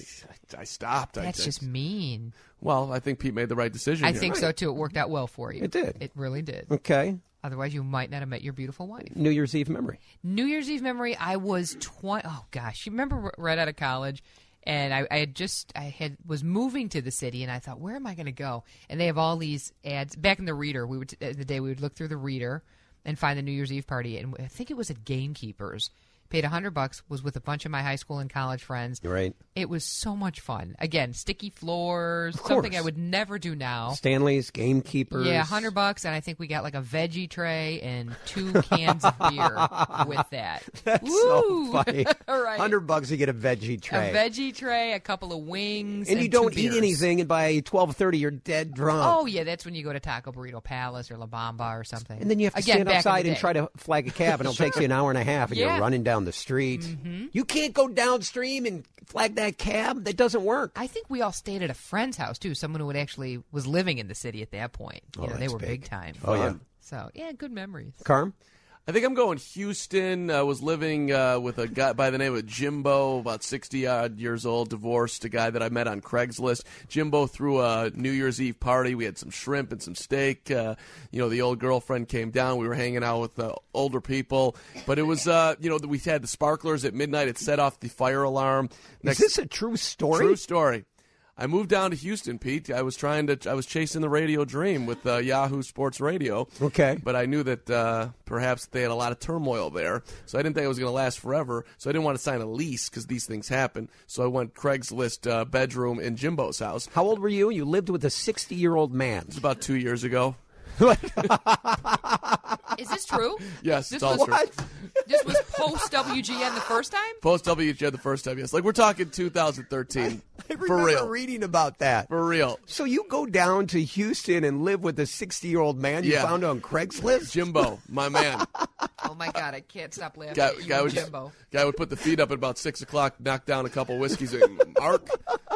I, I stopped. That's I, just mean. Well, I think Pete made the right decision. I here. think so, too. It worked out well for you. It did. It really did. Okay. Otherwise, you might not have met your beautiful wife. New Year's Eve memory. New Year's Eve memory, I was twenty. Oh, gosh. You remember r- right out of college? And I, I had just, I had was moving to the city, and I thought, where am I going to go? And they have all these ads. Back in the Reader, we would, in the day, we would look through the Reader and find the New Year's Eve party. And I think it was at Gamekeepers. Paid a hundred bucks, was with a bunch of my high school and college friends. Right. It was so much fun. Again, sticky floors, Of something course. I would never do now. Stanley's, Gamekeepers. Yeah, a hundred bucks, and I think we got like a veggie tray and two cans of beer with that. That's Woo! so funny. Right. Hundred bucks, you get a veggie tray. A veggie tray, a couple of wings, and and you don't two eat beers. anything, and by twelve thirty, you're dead drunk. Oh yeah, that's when you go to Taco Burrito Palace or La Bamba or something. And then you have to Again, stand back in the outside and day. try to flag a cab, and it'll take you an hour and a half, and Yeah. you're running down the street. Mm-hmm. You can't go downstream and flag that cab. That doesn't work. I think we all stayed at a friend's house too. Someone who had actually was living in the city at that point. Oh, You know, they that's were big. big time. Oh, yeah. So yeah, good memories. Carm? I think I'm going Houston. I was living uh, with a guy by the name of Jimbo, about sixty-odd years old, divorced, a guy that I met on Craigslist. Jimbo threw a New Year's Eve party. We had some shrimp and some steak. Uh, you know, the old girlfriend came down. We were hanging out with uh, older people. But it was, uh, you know, we had the sparklers at midnight. It set off the fire alarm. Is this a true story? True story. I moved down to Houston, Pete. I was trying to. I was chasing the radio dream with uh, Yahoo Sports Radio. Okay. But I knew that uh, perhaps they had a lot of turmoil there, so I didn't think it was going to last forever. So I didn't want to sign a lease because these things happen. So I went Craigslist uh, bedroom in Jimbo's house. How old were you? You lived with a sixty-year-old man. It was about two years ago. Is this true? Yes, this it's all was, true. This was post W G N the first time? Post W G N the first time, yes. Like, we're talking two thousand thirteen. I For remember real. reading about that. For real. So you go down to Houston and live with a sixty-year-old man you Yeah. found on Craigslist? Jimbo, my man. Oh, my God. I can't stop laughing. Guy, at guy, you, would, Jimbo. guy would put the feet up at about six o'clock, knock down a couple whiskeys, and Mark,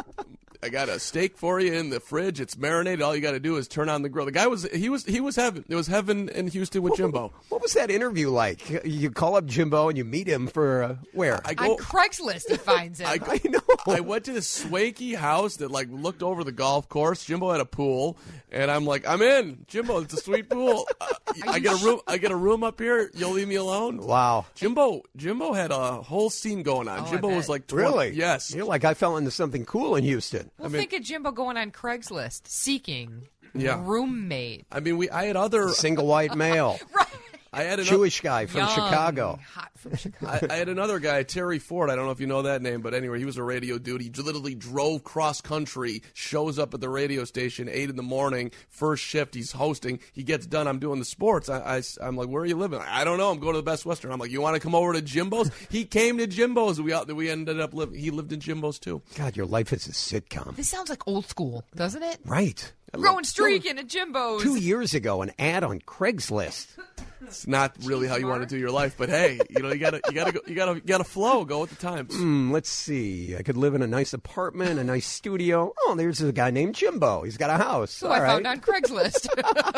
I got a steak for you in the fridge. It's marinated. All you got to do is turn on the grill. The guy was he was he was heaven. It was heaven in Houston with Jimbo. What was that interview like? You call up Jimbo and you meet him for uh, where? I go. On Craigslist, he finds him. I, I know. I went to this swanky house that like looked over the golf course. Jimbo had a pool, and I'm like, I'm in. Jimbo, it's a sweet pool. Uh, I get a room. I get a room up here. You'll leave me alone. Wow. Jimbo, Jimbo had a whole scene going on. Oh, I Jimbo was bet. like, twenty, Really? Yes. You're like, I fell into something cool in Houston. Well, I mean- think of Jimbo going on Craigslist seeking Yeah. roommate. I mean, we. I had other. Single white male. Right. I had another. Jewish guy from Young, Chicago. Hot from Chicago. I, I had another guy, Terry Ford. I don't know if you know that name, but anyway, he was a radio dude. He literally drove cross country, shows up at the radio station, eight in the morning, first shift. He's hosting. He gets done. I'm doing the sports. I, I, I'm like, where are you living? I don't know. I'm going to the Best Western. I'm like, you want to come over to Jimbo's? He came to Jimbo's. We out, we ended up living. He lived in Jimbo's too. God, your life is a sitcom. This sounds like old school, doesn't it? Right. Going streaking at Jimbo's. Two years ago, an ad on Craigslist. It's not really how you want to do your life, but hey, you know, you gotta, you gotta, go, you gotta, you gotta flow. Go with the times. Hmm, let's see. I could live in a nice apartment, a nice studio. Oh, there's a guy named Jimbo. He's got a house. Who All I right. found on Craigslist.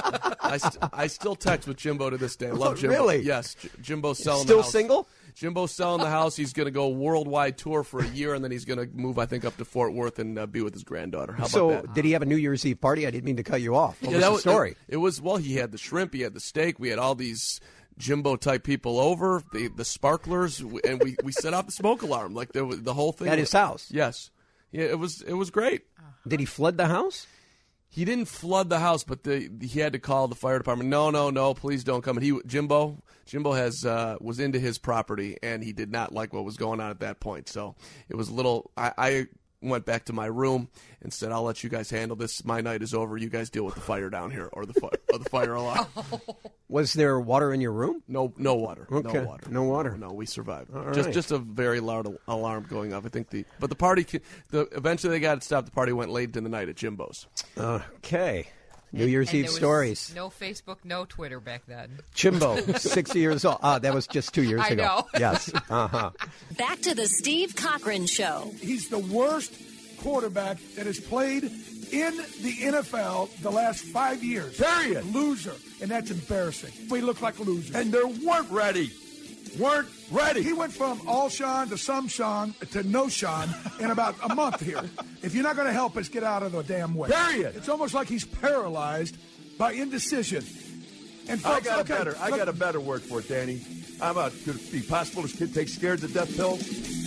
I, st- I still text with Jimbo to this day. I love Jimbo. Really? Yes, J- Jimbo's selling Still the house. single? Jimbo's selling the house. He's going to go worldwide tour for a year, and then he's going to move, I think, up to Fort Worth and uh, be with his granddaughter. How about So, that? did he have a New Year's Eve party? I didn't mean to cut you off. What Yeah, was that the story? It, it was, well, he had the shrimp, he had the steak, we had all these Jimbo-type people over, the the sparklers, and we, we set off the smoke alarm. Like, there was, the whole thing. At his house? Yes. Yeah, it was, it was great. Did he flood the house? He didn't flood the house, but the, he had to call the fire department. No, no, no, please don't come. And he, Jimbo, Jimbo has uh, was into his property, and he did not like what was going on at that point. So it was a little. I, I went back to my room and said, "I'll let you guys handle this. My night is over. You guys deal with the fire down here, or the fi- or the fire alarm." Was there water in your room? No, no water. Okay. No water. No water. No, we survived. All just right. just a very loud al- alarm going off. I think the but the party. ca- The eventually they got it stopped. The party went late in the night at Jimbo's. Okay. New Year's And Eve there was stories. No Facebook, no Twitter back then. Jimbo, sixty years old. Ah, that was just two years I ago. know. Yes. Uh-huh. Back to the Steve Cochran Show. He's the worst quarterback that has played in the N F L the last five years. Period. Loser. And that's embarrassing. We look like losers. And they weren't ready. Weren't ready. He went from all Sean to some Sean to no Sean in about a month here. If you're not going to help us, get out of the damn way. Period. It's almost like he's paralyzed by indecision. And I folks, got okay, a better. I look- got a better word for it, Danny. How about could it be possible this kid takes scared to death pills?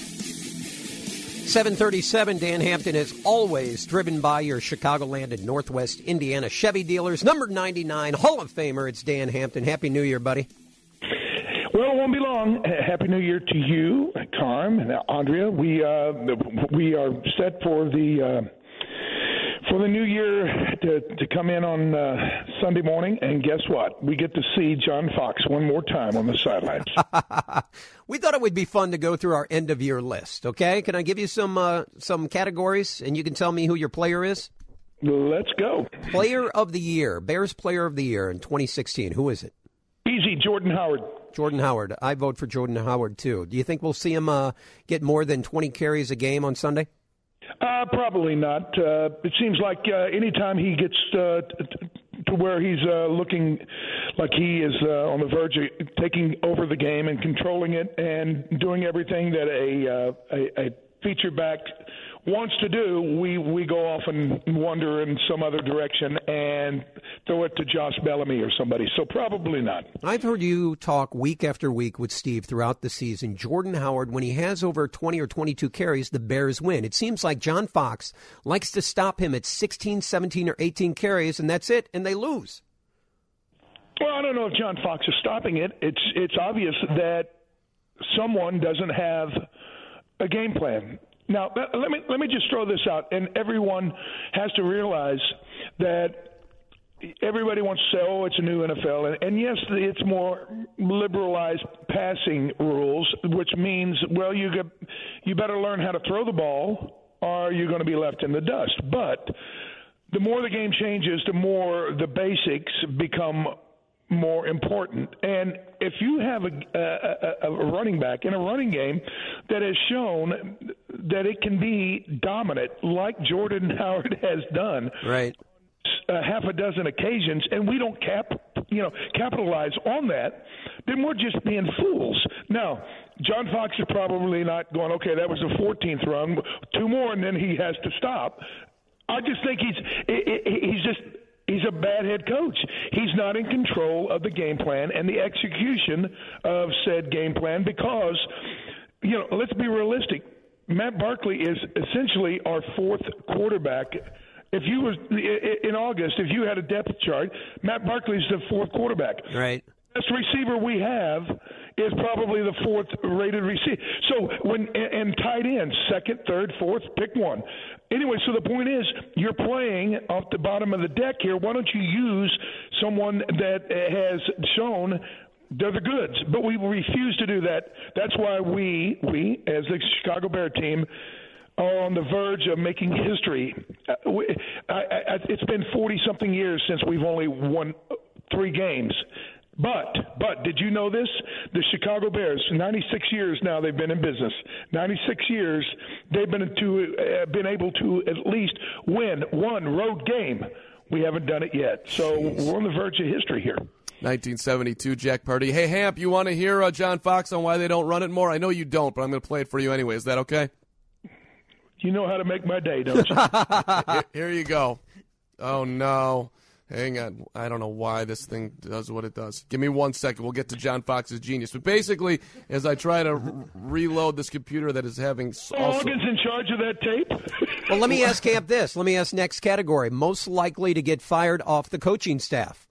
seven thirty-seven, Dan Hampton is always driven by your Chicagoland and Northwest Indiana Chevy dealers. Number ninety-nine, Hall of Famer, it's Dan Hampton. Happy New Year, buddy. Well, it won't be long. Happy New Year to you, Carm and Andrea. We uh, we are set for the uh, for the new year to to come in on uh, Sunday morning, and guess what? We get to see John Fox one more time on the sidelines. We thought it would be fun to go through our end of year list. Okay, can I give you some uh, some categories, and you can tell me who your player is? Let's go. Player of the year, Bears Player of the Year in twenty sixteen. Who is it? Easy, Jordan Howard. Jordan Howard. I vote for Jordan Howard, too. Do you think we'll see him uh, get more than twenty carries a game on Sunday? Uh, probably not. Uh, it seems like uh, anytime he gets uh, t- to where he's uh, looking like he is uh, on the verge of taking over the game and controlling it and doing everything that a, uh, a, a feature back wants to do, we, we go off and wander in some other direction and throw it to Josh Bellamy or somebody. So probably not. I've heard you talk week after week with Steve throughout the season. Jordan Howard, when he has over twenty or twenty-two carries, the Bears win. It seems like John Fox likes to stop him at sixteen, seventeen, or eighteen carries, and that's it, and they lose. Well, I don't know if John Fox is stopping it. It's it's obvious that someone doesn't have a game plan. Now, let me let me just throw this out, and everyone has to realize that everybody wants to say, oh, it's a new N F L, and, and yes, it's more liberalized passing rules, which means, well, you get, you better learn how to throw the ball, or you're going to be left in the dust. But the more the game changes, the more the basics become more important. And if you have a, a, a running back in a running game that has shown that it can be dominant, like Jordan Howard has done, right, a half a dozen occasions, and we don't cap, you know, capitalize on that, then we're just being fools. Now, John Fox is probably not going, okay, that was the fourteenth run, two more, and then he has to stop. I just think he's he's just. He's a bad head coach. He's not in control of the game plan and the execution of said game plan because, you know, let's be realistic. Matt Barkley is essentially our fourth quarterback. If you was in August, if you had a depth chart, Matt Barkley is the fourth quarterback. Right. Best receiver we have is probably the fourth rated receiver. So when and tight ends, second, third, fourth, pick one. Anyway, so the point is, you're playing off the bottom of the deck here. Why don't you use someone that has shown they're the goods? But we refuse to do that. That's why we, we as the Chicago Bear team, are on the verge of making history. Uh, we, I, I, it's been forty-something years since we've only won three games. But, but, did you know this? The Chicago Bears, ninety-six years now they've been in business. ninety-six years they've been to uh, been able to at least win one road game. We haven't done it yet. So Jeez. We're on the verge of history here. nineteen seventy-two, Jack Purdy. Hey, Hamp, you want to hear uh, John Fox on why they don't run it more? I know you don't, but I'm going to play it for you anyway. Is that okay? You know how to make my day, don't you? here, here you go. Oh, no. Hang on. I don't know why this thing does what it does. Give me one second. We'll get to John Fox's genius. But basically, as I try to re- reload this computer that is having... Morgan's in charge of that tape? Well, let me ask Camp this. Let me ask next category. Most likely to get fired off the coaching staff.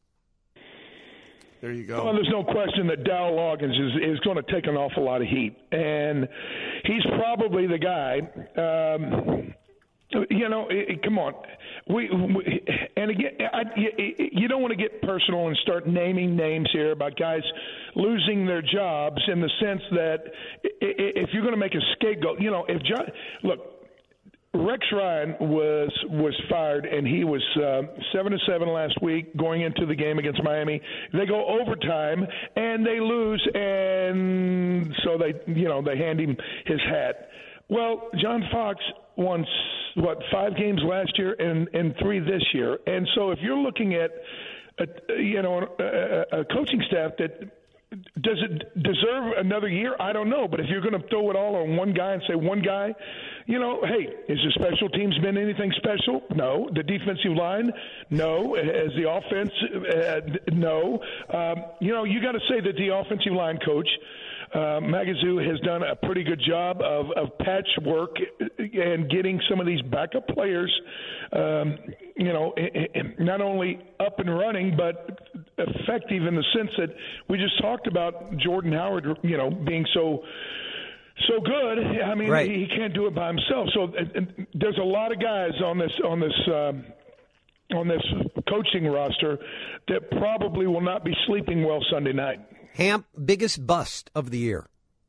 There you go. Well, there's no question that Dow Loggins is, is going to take an awful lot of heat. And he's probably the guy... Um, You know, come on. We, we and again, I, you don't want to get personal and start naming names here about guys losing their jobs in the sense that if you're going to make a scapegoat, you know, if John, look, Rex Ryan was was fired and he was uh, seven to seven last week going into the game against Miami. They go overtime and they lose, and so they, you know, they hand him his hat. Well, John Fox won, what, five games last year and, and three this year. And so if you're looking at, a, you know, a, a coaching staff that does it deserve another year, I don't know. But if you're going to throw it all on one guy and say one guy, you know, hey, has the special teams been anything special? No. The defensive line? No. Has the offense? Uh, no. Um, you know, you got to say that the offensive line coach, Uh, Magazoo has done a pretty good job of, of patchwork and getting some of these backup players, um, you know, not only up and running, but effective in the sense that we just talked about Jordan Howard, you know, being so so good. I mean, right. he, he can't do it by himself. So uh, there's a lot of guys on this on this um, on this coaching roster that probably will not be sleeping well Sunday night. Hamp, biggest bust of the year.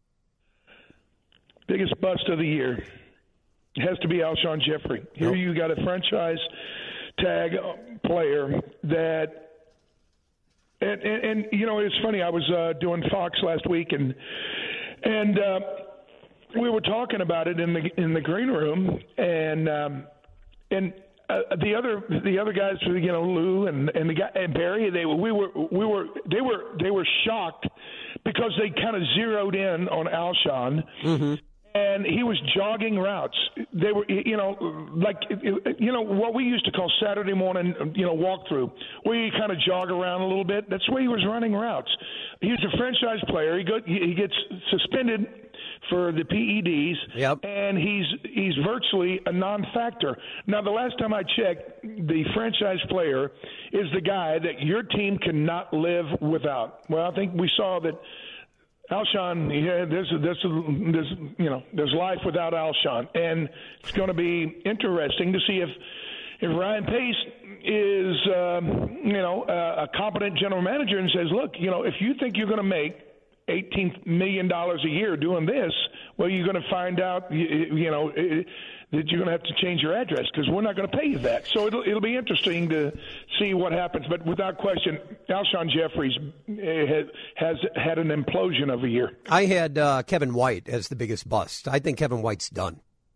Biggest bust of the year has to be Alshon Jeffrey. Here nope. you got a franchise tag player that, and, and, and you know, it's funny. I was uh, doing Fox last week, and and uh, we were talking about it in the in the green room, and um, and. Uh, the other the other guys, you know, Lou and and the guy and Barry, they were we were we were they were they were shocked because they kind of zeroed in on Alshon, mm-hmm. and he was jogging routes. They were, you know, like, you know, what we used to call Saturday morning, you know, walkthrough, where you kind of jog around a little bit. That's where he was running routes. He was a franchise player. He, got, he gets suspended for the P E Ds, yep. and he's he's virtually a non-factor. Now, the last time I checked, the franchise player is the guy that your team cannot live without. Well, I think we saw that Alshon, yeah, there's, there's, there's, you know, there's life without Alshon, and it's going to be interesting to see if if Ryan Pace is, um, you know, a, a competent general manager and says, look, you know, if you think you're going to make eighteen million dollars a year doing this, well, you're going to find out, you, you know, it, that you're going to have to change your address because we're not going to pay you that. So it'll, it'll be interesting to see what happens. But without question, Alshon Jeffries has, has had an implosion of a year. I had uh, Kevin White as the biggest bust. I think Kevin White's done.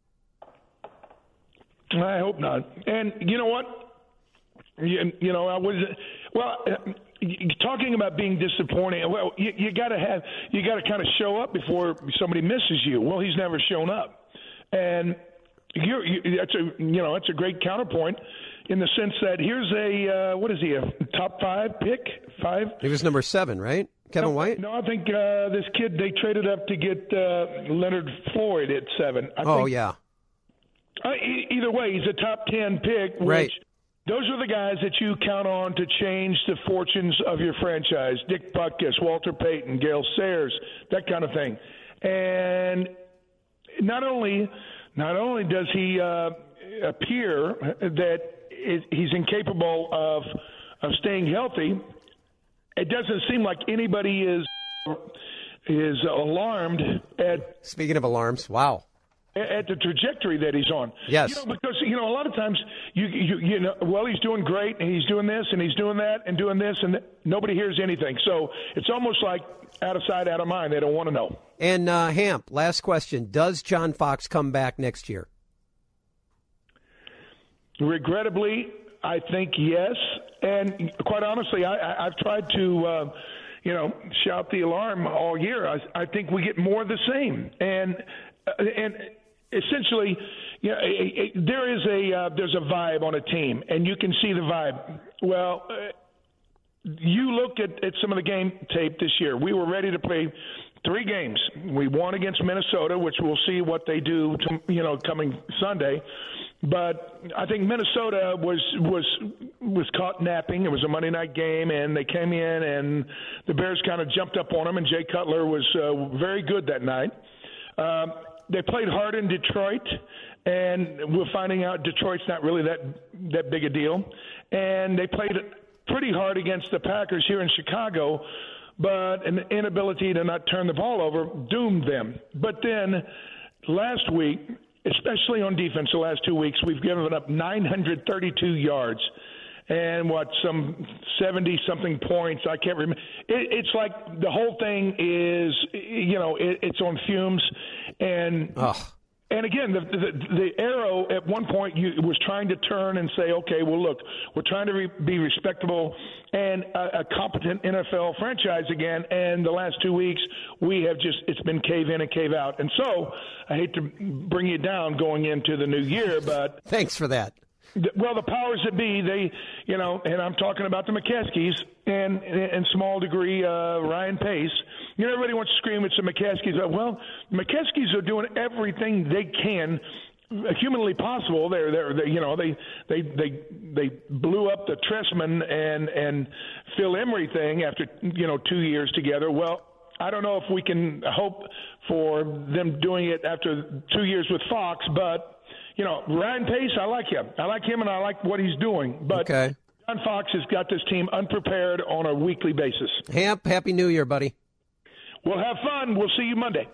I hope not. And you know what? You, you know, I was, well, uh, talking about being disappointing, well, you, you got to have, you got to kind of show up before somebody misses you. Well, he's never shown up. And You're, you, that's a you know that's a great counterpoint in the sense that here's a uh, what is he a top five pick five? He was number seven, right? Kevin no, White. No, I think uh, this kid they traded up to get uh, Leonard Floyd at seven. I oh think, yeah. Uh, e- either way, he's a top ten pick. Which, right. Those are the guys that you count on to change the fortunes of your franchise. Dick Butkus, Walter Payton, Gale Sayers, that kind of thing. And not only. Not only does he uh, appear that he's incapable of of staying healthy, it doesn't seem like anybody is is alarmed at. Speaking of alarms, wow. At the trajectory that he's on. Yes. You know, because, you know, a lot of times, you, you you know, well, he's doing great, and he's doing this, and he's doing that, and doing this, and th- nobody hears anything. So it's almost like out of sight, out of mind. They don't want to know. And uh, Hamp, last question. Does John Fox come back next year? Regrettably, I think yes. And quite honestly, I, I, I've tried to, uh, you know, shout the alarm all year. I, I think we get more of the same. And uh, and essentially, you know, a, a, there is a uh, there's a vibe on a team, and you can see the vibe. Well, uh, you look at, at some of the game tape this year. We were ready to play three games. We won against Minnesota, which we'll see what they do, to, you know, coming Sunday. But I think Minnesota was was was caught napping. It was a Monday night game, and they came in, and the Bears kind of jumped up on them, and Jay Cutler was uh, very good that night. Um, they played hard in Detroit, and we're finding out Detroit's not really that that big a deal. And they played pretty hard against the Packers here in Chicago, but an inability to not turn the ball over doomed them. But then last week, especially on defense the last two weeks, we've given up nine hundred thirty-two yards and what, some seventy-something points. I can't remember. It, it's like the whole thing is, you know, it, it's on fumes. And Ugh. and again, the, the the arrow at one point you, was trying to turn and say, okay, well, look, we're trying to re- be respectable and a, a competent N F L franchise again. And the last two weeks, we have just, it's been cave in and cave out. And so I hate to bring you down going into the new year, but thanks for that. Well, the powers that be, they, you know, and I'm talking about the McCaskies and, in small degree, uh, Ryan Pace. You know, everybody wants to scream it's the McCaskies. Well, the McCaskies are doing everything they can, humanly possible. They're, they're, they, you know, they, they, they, they blew up the Trestman and and Phil Emery thing after, you know, two years together. Well, I don't know if we can hope for them doing it after two years with Fox, but. You know, Ryan Pace, I like him. I like him, and I like what he's doing. But okay. John Fox has got this team unprepared on a weekly basis. Hamp, Happy New Year, buddy. We'll have fun. We'll see you Monday.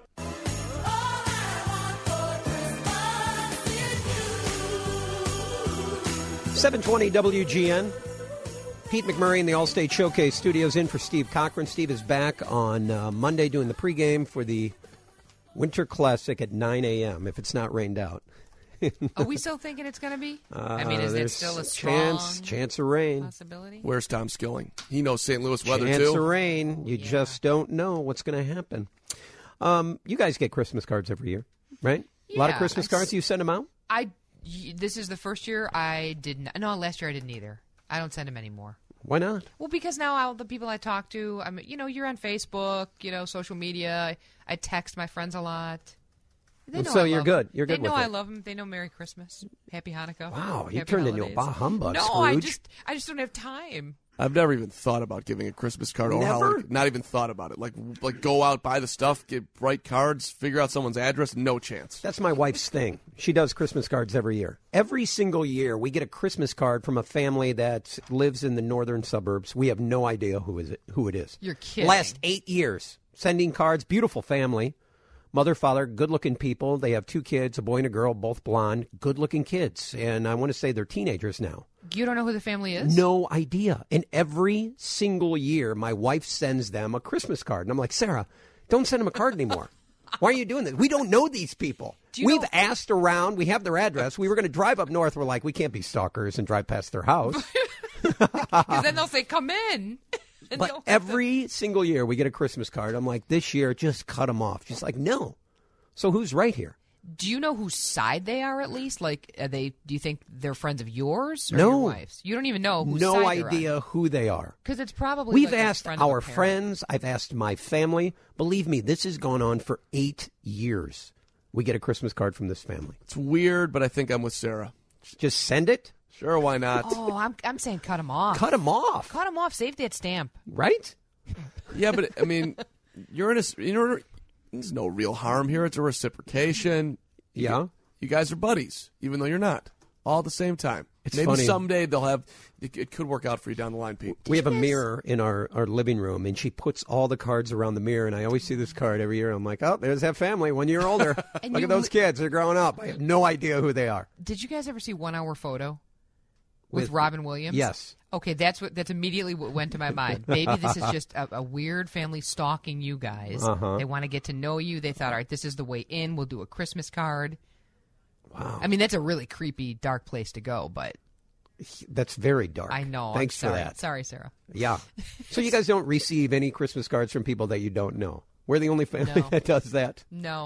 seven twenty W G N. Pete McMurray in the Allstate Showcase Studios in for Steve Cochran. Steve is back on uh, Monday doing the pregame for the Winter Classic at nine a.m. if it's not rained out. Are we still thinking it's going to be? Uh, I mean, is it still a strong chance, chance of rain possibility? Where's Tom Skilling? He knows Saint Louis weather, chance too. Chance of rain. You yeah. just don't know what's going to happen. Um, you guys get Christmas cards every year. right? A lot of Yeah, Christmas I cards. s- You send them out? I y- this is the first year I didn't. No, last year I didn't either. I don't send them anymore. Why not? Well, because now all the people I talk to, I mean, you know, you're on Facebook, you know, social media. I, I text my friends a lot. They Well, know so I you're love good. them. You're good They know with I it. love them. They know Merry Christmas, Happy Hanukkah. Wow, you Happy turned into a holidays. bah humbug, No, I Scrooge. just, I just don't have time. I've never even thought about giving a Christmas card or Never? holiday. Not even thought about it. Like, like go out, buy the stuff, get write cards, figure out someone's address. No chance. That's my wife's thing. She does Christmas cards every year. Every single year, we get a Christmas card from a family that lives in the northern suburbs. We have no idea who is it. Who it is? You're kidding. Last eight years, sending cards. Beautiful family, mother, father, good-looking people. They have two kids, a boy and a girl, both blonde, good-looking kids. And I want to say they're teenagers now. You don't know who the family is? No idea. And every single year, my wife sends them a Christmas card. And I'm like, Sarah, don't send them a card anymore. Why are you doing this? We don't know these people. Do you We've know- asked around. We have their address. We were going to drive up north. We're like, we can't be stalkers and drive past their house. Because then they'll say, come in. And But they'll have every single year, we get a Christmas card. I'm like, this year, just cut them off. She's like, no. So who's right here? Do you know whose side they are at least? Like, are they? Do you think they're friends of yours or No. your wife's? You don't even know whose No side they're idea who they are. Because it's probably We've like a asked friend of a our parent. friends. I've asked my family. Believe me, this has gone on for eight years. We get a Christmas card from this family. It's weird, but I think I'm with Sarah. Just send it, Sure, why not? Oh, I'm I'm saying cut them off. cut them off, Cut them off. Save that stamp. right? Yeah, but I mean, you're in a. You know, there's no real harm here. It's a reciprocation. Yeah. You guys are buddies, even though you're not. All at the same time. It's Maybe funny. someday they'll have. It, it could work out for you down the line, Pete. We have a mirror in our, our living room, and she puts all the cards around the mirror, and I always see this card every year. I'm like, oh, there's that family, one year older. And Look you at those li- kids. They're growing up. I have no idea who they are. Did you guys ever see One Hour Photo with, With- Robin Williams? Yes. Okay, that's what that's immediately what went to my mind. Maybe this is just a, a weird family stalking you guys. Uh-huh. They want to get to know you. They thought, all right, this is the way in. We'll do a Christmas card. Wow. I mean, that's a really creepy, dark place to go, but That's very dark. I know. Thanks I'm for sorry. that. Sorry, Sarah. Yeah. So you guys don't receive any Christmas cards from people that you don't know. We're the only family No. that does that. No.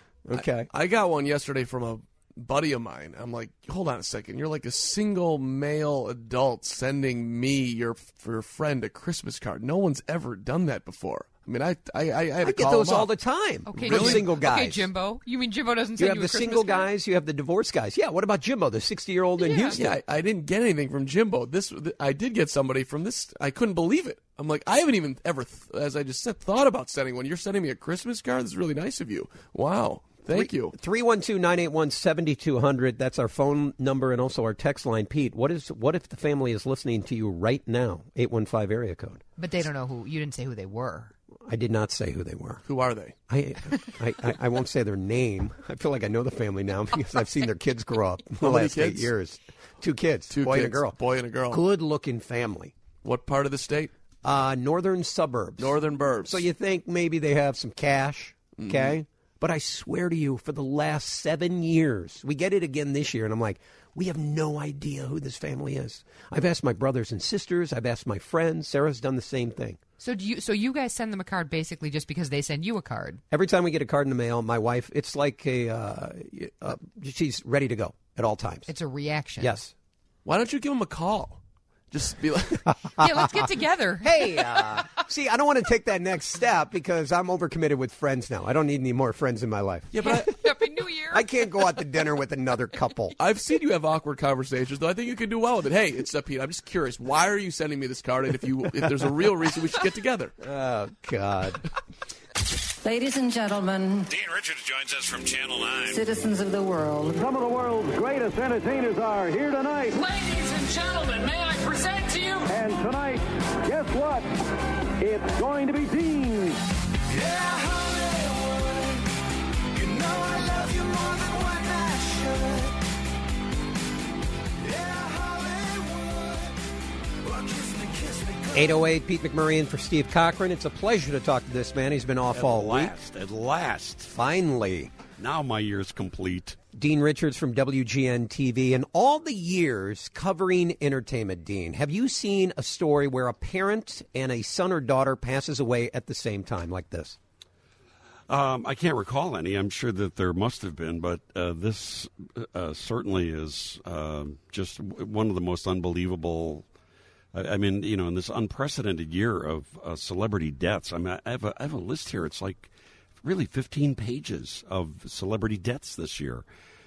Okay. I got one yesterday from a buddy of mine. I'm like, hold on a second. You're like a single male adult sending me your for your friend a Christmas card. No one's ever done that before. I mean, I I I, I had to I get call those him all up. the time. Okay, From Jim- single guys. Okay, Jimbo. You mean Jimbo doesn't You send have you the a Christmas single card? guys. You have the divorced guys. Yeah. What about Jimbo, the sixty-year-old in Yeah. Houston? Yeah, I, I didn't get anything from Jimbo. This I did get somebody from this. I couldn't believe it. I'm like, I haven't even ever, th- as I just said, thought about sending one. You're sending me a Christmas card. This is really nice of you. Wow, thank you. three one two, nine eight one, seven two zero zero. That's our phone number and also our text line. Pete, what is what if the family is listening to you right now? eight one five area code. But they don't know who. You didn't say who they were. I did not say who they were. Who are they? I, I, I, I won't say their name. I feel like I know the family now because I've seen their kids grow up in the How many last eight kids? years. Two kids, Two boy kids, and a girl. boy and a girl. Good-looking family. What part of the state? Uh, northern suburbs. Northern burbs. So you think maybe they have some cash, okay? But I swear to you, for the last seven years, we get it again this year, and I'm like, we have no idea who this family is. I've asked my brothers and sisters. I've asked my friends. Sarah's done the same thing. So do you? So you guys send them a card basically just because they send you a card. Every time we get a card in the mail, my wife, it's like a, uh, uh, she's ready to go at all times. It's a reaction. Yes. Why don't you give them a call? Just be like, Yeah, let's get together. Hey, uh, see, I don't want to take that next step because I'm overcommitted with friends now. I don't need any more friends in my life. yeah, but I, Happy New Year. I can't go out to dinner with another couple. I've seen you have awkward conversations, though. I think you could do well with it. Hey, it's uh, Pete. I'm just curious. Why are you sending me this card? And if you, if there's a real reason, we should get together. Oh, God. Ladies and gentlemen, Dean Richards joins us from Channel nine. citizens of the world, Some of the world's greatest entertainers are here tonight. Ladies and gentlemen, may I present to you? And tonight, guess what? It's going to be Dean. Yeah, Hollywood, you know I love you more than what I should. Yeah, Hollywood, well, kiss me, kiss me good. eight oh eight, Pete McMurray in for Steve Cochran. It's a pleasure to talk to this man. He's been off At all last, week. at last. Finally. Now my year's complete. Dean Richards from W G N T V. And all the years covering entertainment, Dean, have you seen a story where a parent and a son or daughter passes away at the same time like this? Um, I can't recall any. I'm sure that there must have been, but uh, this uh, certainly is uh, just w- one of the most unbelievable. I, I mean, you know, in this unprecedented year of uh, celebrity deaths. I mean, I have, a, I have a list here. It's like really fifteen pages of celebrity deaths this year,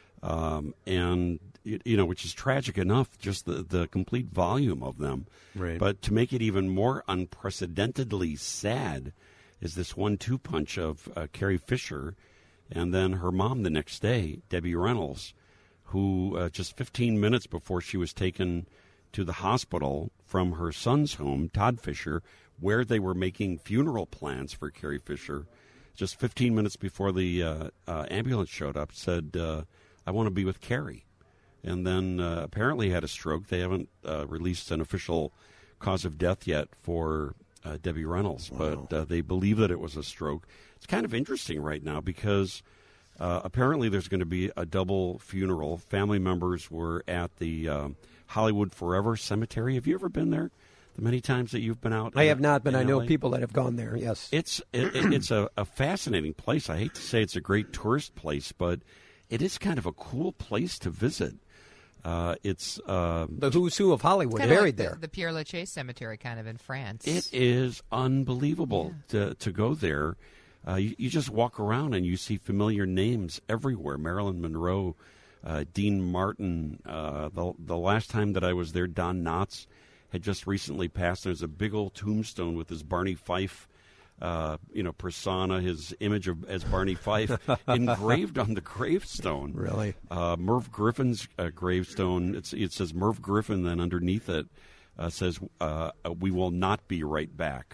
um, and you know, which is tragic enough. Just the the complete volume of them. Right. But to make it even more unprecedentedly sad is this one two punch of uh, Carrie Fisher and then her mom the next day, Debbie Reynolds, who uh, just fifteen minutes before she was taken to the hospital from her son's home, Todd Fisher, where they were making funeral plans for Carrie Fisher, just fifteen minutes before the uh, uh, ambulance showed up, said, uh, I want to be with Carrie. And then uh, apparently had a stroke. They haven't uh, released an official cause of death yet for Uh, Debbie Reynolds, Wow. but uh, they believe that it was a stroke. It's kind of interesting right now because uh, apparently there's going to be a double funeral. Family members were at the um, Hollywood Forever Cemetery. Have you ever been there? The many times that you've been out? I in, have not, but in I know L A? people that have gone there. Yes, It's it, it- it's a, a fascinating place. I hate to say it's a great tourist place, but it is kind of a cool place to visit. Uh, it's uh, the who's who of Hollywood Kind of buried like the, there. the Père Lachaise Cemetery, kind of in France. It is unbelievable to to go there. Uh, you, you just walk around and you see familiar names everywhere. Marilyn Monroe, uh, Dean Martin. Uh, the the last time that I was there, Don Knotts had just recently passed. There's a big old tombstone with his Barney Fife, uh, you know, persona, his image of as Barney Fife engraved on the gravestone. Really? Uh, Merv Griffin's uh, gravestone. It's, it says Merv Griffin. Then underneath it uh, says, uh, "We will not be right back."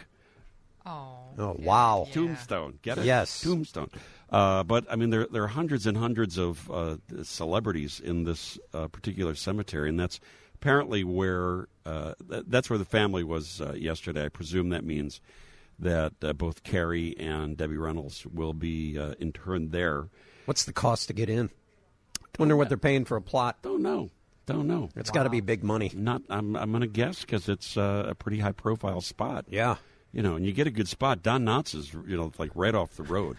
Oh. Oh, wow. Tombstone. Get it? Yes. Tombstone. Uh, but, I mean, there, there are hundreds and hundreds of uh, celebrities in this uh, particular cemetery, and that's apparently where uh, th- that's where the family was uh, yesterday. I presume that means that uh, both Carrie and Debbie Reynolds will be uh, interned there. What's the cost to get in? Wonder what they're paying for a plot. Don't know. Don't know. It's got to be big money. Not. I'm. I'm going to guess because it's uh, a pretty high profile spot. Yeah. You know, and you get a good spot. Don Knotts is, you know, like right off the road.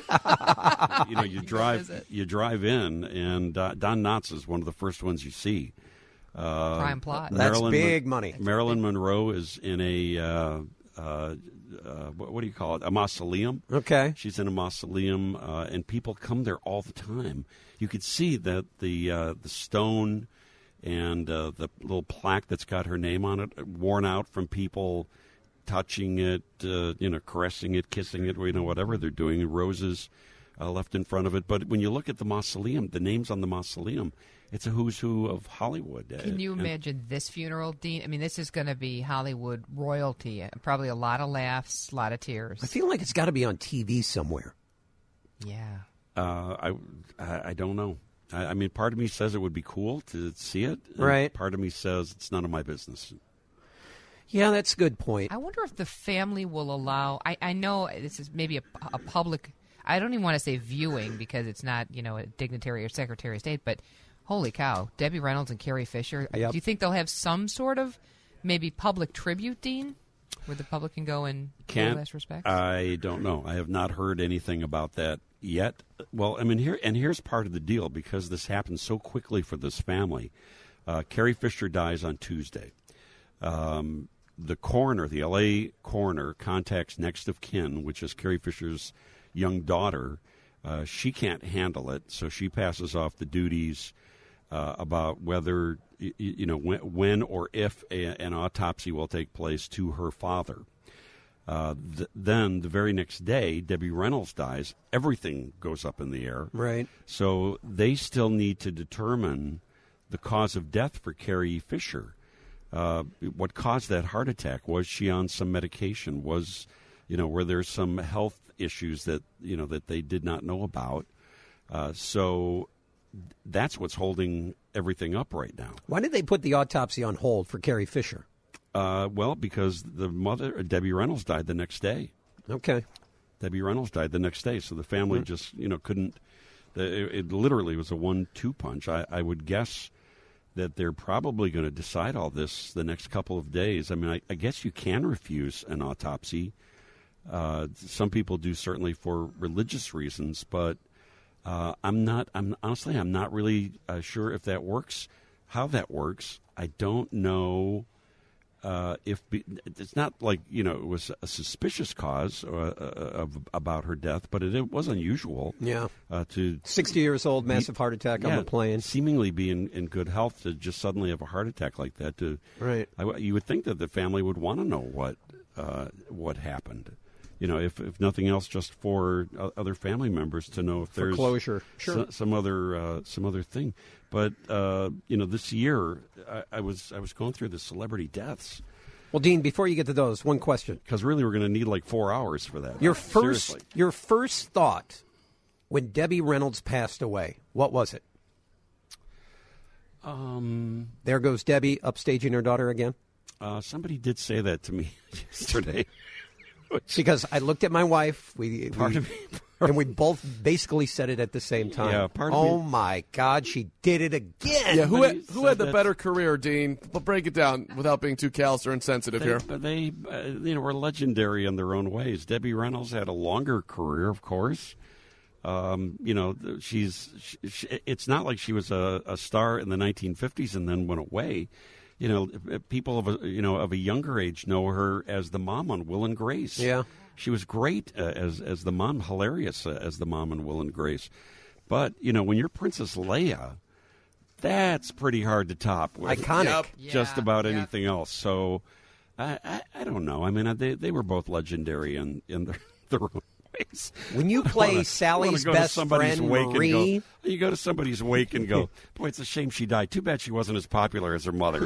you know, you drive, you drive in, and uh, Don Knotts is one of the first ones you see. Uh, Prime plot. That's Marilyn big Mon- money. Marilyn Monroe is in a uh, uh, uh, what, what do you call it? A mausoleum. Okay. She's in a mausoleum, uh, and people come there all the time. You could see that the uh, the stone and uh, the little plaque that's got her name on it worn out from people touching it, uh, you know, caressing it, kissing it, you know, whatever they're doing. Roses uh, left in front of it. But when you look at the mausoleum, the names on the mausoleum, it's a who's who of Hollywood. Can you And- imagine this funeral, Dean? I mean, this is going to be Hollywood royalty. Probably a lot of laughs, a lot of tears. I feel like it's got to be on T V somewhere. Yeah. Uh, I, I I don't know. I, I mean, part of me says it would be cool to see it. and Right. Part of me says it's none of my business. Yeah, that's a good point. I wonder if the family will allow. I, I know this is maybe a, a public. I don't even want to say viewing because it's not, you know, a dignitary or secretary of state. But holy cow, Debbie Reynolds and Carrie Fisher. Yep. Do you think they'll have some sort of maybe public tribute, Dean, where the public can go and pay Can't. last respects? I don't know. I have not heard anything about that yet. Well, I mean, here and here's part of the deal because this happened so quickly for this family. Uh, Carrie Fisher dies on Tuesday. Um, the coroner, the L A coroner, contacts next of kin, which is Carrie Fisher's young daughter. Uh, she can't handle it, so she passes off the duties uh, about whether, you, you know, when, when or if a, an autopsy will take place to her father. Uh, th- then the very next day, Debbie Reynolds dies. Everything goes up in the air. Right. So they still need to determine the cause of death for Carrie Fisher. Uh, what caused that heart attack? Was she on some medication? Was, you know, were there some health issues that, you know, that they did not know about? Uh, so that's what's holding everything up right now. Why did they put the autopsy on hold for Carrie Fisher? Uh, well, because the mother, Debbie Reynolds, died the next day. Okay. Debbie Reynolds died the next day, so the family Hmm. just, you know, couldn't. It, it literally was a one two punch. I, I would guess that they're probably going to decide all this the next couple of days. I mean, I, I guess you can refuse an autopsy Uh, some people do certainly for religious reasons, but uh, I'm not. I'm honestly, I'm not really uh, sure if that works. How that works, I don't know. Uh, if be, it's not like you know it was a suspicious cause uh, uh, of about her death, but it, it was unusual. Yeah, uh, to sixty years old, massive be, heart attack yeah, on the plane, seemingly be in, in good health to just suddenly have a heart attack like that. To right, I, you would think that the family would want to know what uh, what happened. You know, if if nothing else, just for uh, other family members to know if for there's closure, sure. so, some other uh, some other thing. But uh, you know, this year I, I was I was going through the celebrity deaths. Well, Dean, before you get to those, one question. Because really, we're going to need like four hours for that. Your first, Seriously. your first thought when Debbie Reynolds passed away, what was it? Um, there goes Debbie upstaging her daughter again. Uh, somebody did say that to me yesterday. Because I looked at my wife, we, Part we of me- and we both basically said it at the same time. Yeah, part of oh me- my God, she did it again. Yeah, who But had, he who said had the that- better career, Dean? But break it down without being too callous or insensitive They, here. but they, uh, you know, were legendary in their own ways. Debbie Reynolds had a longer career, of course. Um, you know, th- she's. She, she, it's not like she was a, a star in the nineteen fifties and then went away. You know, uh, people of a you know of a younger age know her as the mom on Will and Grace. Yeah. She was great uh, as as the mom, hilarious uh, as the mom in Will and Grace. But you know, when you're Princess Leia, that's pretty hard to top. With Iconic. Yep. Just Yeah, about yep. anything else. So, I, I I don't know. I mean, uh, they they were both legendary in in their, their own ways. When you I play wanna- Sally's I wanna go to best somebody's friend, wake and Marie- go- you go to somebody's wake and go, boy, it's a shame she died. Too bad she wasn't as popular as her mother.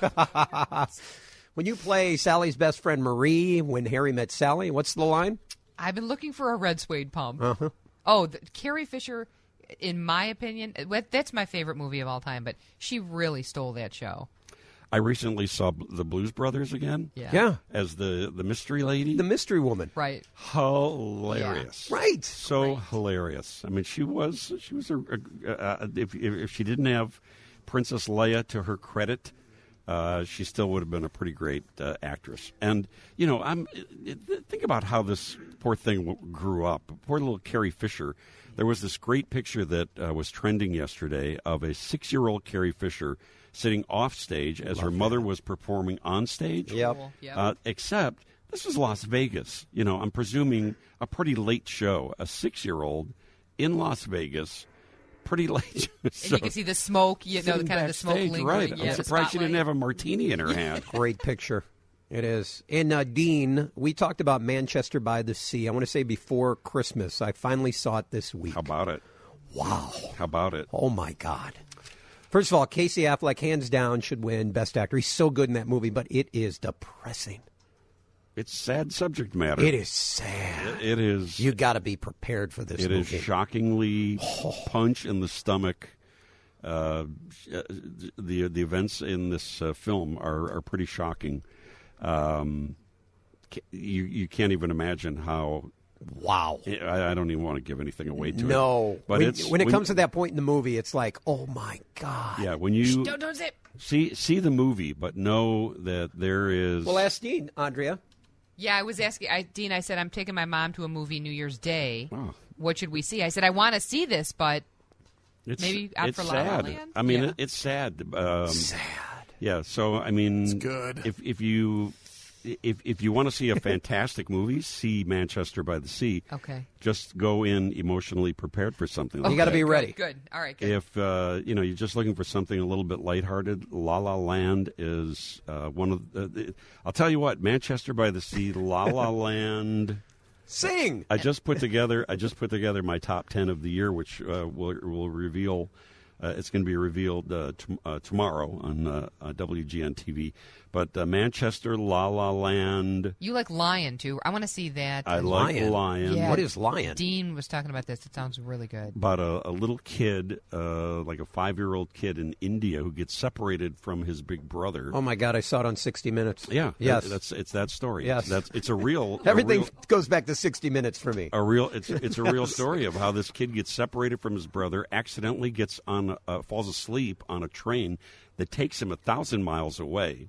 When you play Sally's best friend Marie, when Harry met Sally, what's the line? I've been looking for a red suede pump. Uh-huh. Oh, the, Carrie Fisher, in my opinion, uh, that's my favorite movie of all time, but she really stole that show. I recently saw B- the Blues Brothers again. Yeah. Yeah. As the, the mystery lady. The mystery woman. Right. Hilarious. Yeah. Right. So hilarious. I mean, she was she was a, a, a if, if if she didn't have Princess Leia to her credit, uh, she still would have been a pretty great uh, actress. And you know, I'm think about how this poor thing w- grew up. Poor little Carrie Fisher. There was this great picture that uh, was trending yesterday of a six-year-old Carrie Fisher sitting off stage as her mother was performing on stage. Yep. Yep. Uh, except this was Las Vegas. You know, I'm presuming a pretty late show. A six-year-old in Las Vegas, pretty late. And So- you can see the smoke, you know, Sitting kind of the smoke backstage, lingering. right. Yeah, I'm the surprised she didn't spotlight. have a martini in her hand. Great picture. It is. And uh, Dean, we talked about Manchester by the Sea. I want to say before Christmas. I finally saw it this week. How about it? Wow. How about it? Oh, my God. First of all, Casey Affleck, hands down, should win Best Actor. He's so good in that movie, but it is depressing. It's sad subject matter. It is sad. It is. You got to be prepared for this It is movie. shockingly punch in the stomach. Uh, the the events in this uh, film are, are pretty shocking. Um, ca- you you can't even imagine how. Wow. I, I don't even want to give anything away to it. No. but when, it's when it comes to that point in the movie, it's like, oh, my God. Yeah, when you Don't, don't say. see see the movie, but know that there is. Well, ask Dean, Andrea. Yeah, I was asking, I, Dean, I said, I'm taking my mom to a movie New Year's Day. Oh. What should we see? I said, I want to see this, but It's, maybe out it's for La La sad. Land? I mean, Yeah. it, it's sad. Um, sad. Yeah. So I mean, It's good. If if you if if you want to see a fantastic movie, see Manchester by the Sea. Okay. Just go in emotionally prepared for something. Like You got to that. be ready. Good. All right, good. If uh, you know you're just looking for something a little bit lighthearted, La La Land is uh, one of the, the. I'll tell you what, Manchester by the Sea, La La Land. Sing. I just put together. I just put together my top ten of the year, which uh, will will reveal. Uh, it's going to be revealed uh, t- uh, tomorrow on uh, uh, W G N T V. But uh, Manchester, La La Land. You like Lion, too. I want to see that. I like Lion. Lion. Yeah. What is Lion? Dean was talking about this. It sounds really good. About a, a little kid, uh, like a five-year-old kid in India, who gets separated from his big brother. Oh, my God. I saw it on sixty minutes. Yeah, Yes. that- that's it's that story. Yes. that's it's a real a Everything real- goes back to sixty minutes for me. A real, it's it's a real Yes. story of how this kid gets separated from his brother, accidentally gets on, uh, falls asleep on a train that takes him a thousand miles away,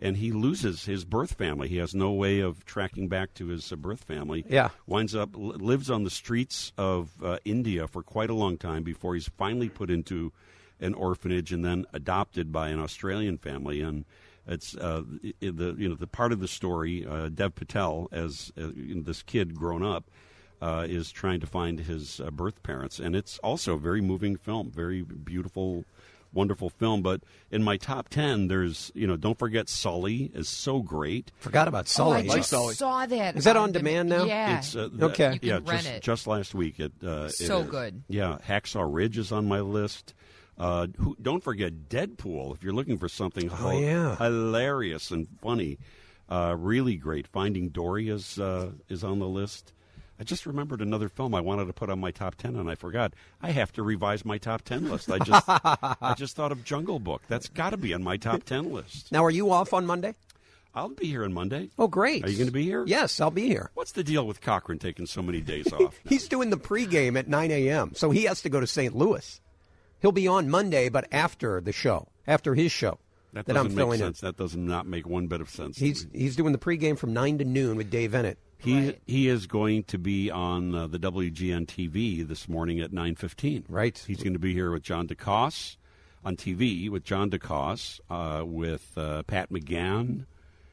and he loses his birth family. He has no way of tracking back to his uh, birth family. Yeah. Winds up, li- lives on the streets of uh, India for quite a long time before he's finally put into an orphanage and then adopted by an Australian family. And it's uh, the you know the part of the story. Uh, Dev Patel, as uh, you know, this kid grown up, uh, is trying to find his uh, birth parents, and it's also a very moving film, very beautiful, wonderful film. But in my top ten, there's you know don't forget Sully is so great. Forgot about Oh, Sully. I just saw that. Is that on demand now? Yeah. It's, uh, Okay. You can yeah, rent just, it. just last week. It, uh, So it is. good. Yeah, Hacksaw Ridge is on my list. Uh, who, don't forget Deadpool if you're looking for something Oh, hil- yeah. hilarious and funny. Uh, really great. Finding Dory is, uh, is on the list. I just remembered another film I wanted to put on my top ten, and I forgot. I have to revise my top ten list. I just I just thought of Jungle Book. That's got to be on my top ten list. Now, are you off on Monday? I'll be here on Monday. Oh, great. Are you going to be here? Yes, I'll be here. What's the deal with Cochran taking so many days off? He's doing the pregame at nine a.m., so he has to go to Saint Louis. He'll be on Monday, but after the show, after his show That that, doesn't I'm make filling sense. That does not make one bit of sense. in. He's he's doing the pregame from nine to noon with Dave Ennett. He he is going to be on uh, the W G N T V this morning at nine fifteen. Right. He's going to be here with John DeCoss on T V with John DeCoss, uh, with uh, Pat McGann,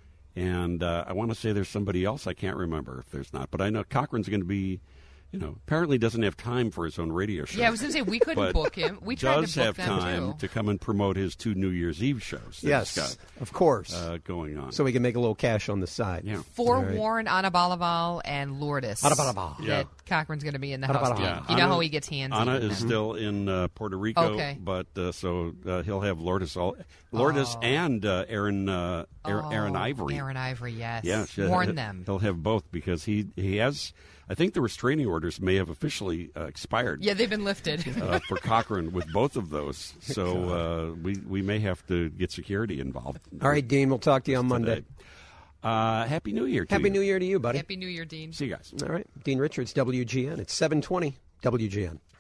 and uh, I want to say there's somebody else. I can't remember if there's not, but I know Cochran's going to be. You know, apparently doesn't have time for his own radio show. Yeah, I was going to say, we couldn't but book him. We tried to does book have them, time too. to come and promote his two New Year's Eve shows. that Yes, he's got, of course. uh, going on. So we can make a little cash on the side. Yeah. Forewarn Anna Balaval and Lourdes Anna Balaval. that Yeah. Cochran's going to be in the Anna house. Balaval. team. Yeah, You know Anna- how he gets handsy. Anna with is them. still in uh, Puerto Rico, Okay. but uh, so uh, he'll have Lourdes, all, Lourdes Oh. and uh, Aaron uh, Aaron, Oh, Aaron Ivory. Aaron Ivory, yes. Yeah, she- Warn them. He'll have both because he he has. I think the restraining orders may have officially uh, expired. Yeah, they've been lifted. uh, for Cochran with both of those, so uh, we we may have to get security involved. All right, Dean, we'll talk to you on Monday. Today. Uh, Happy New Year to Happy you. New Year to you, buddy. Happy New Year, Dean. See you guys. All right, Dean Richards, W G N. It's seven twenty W G N.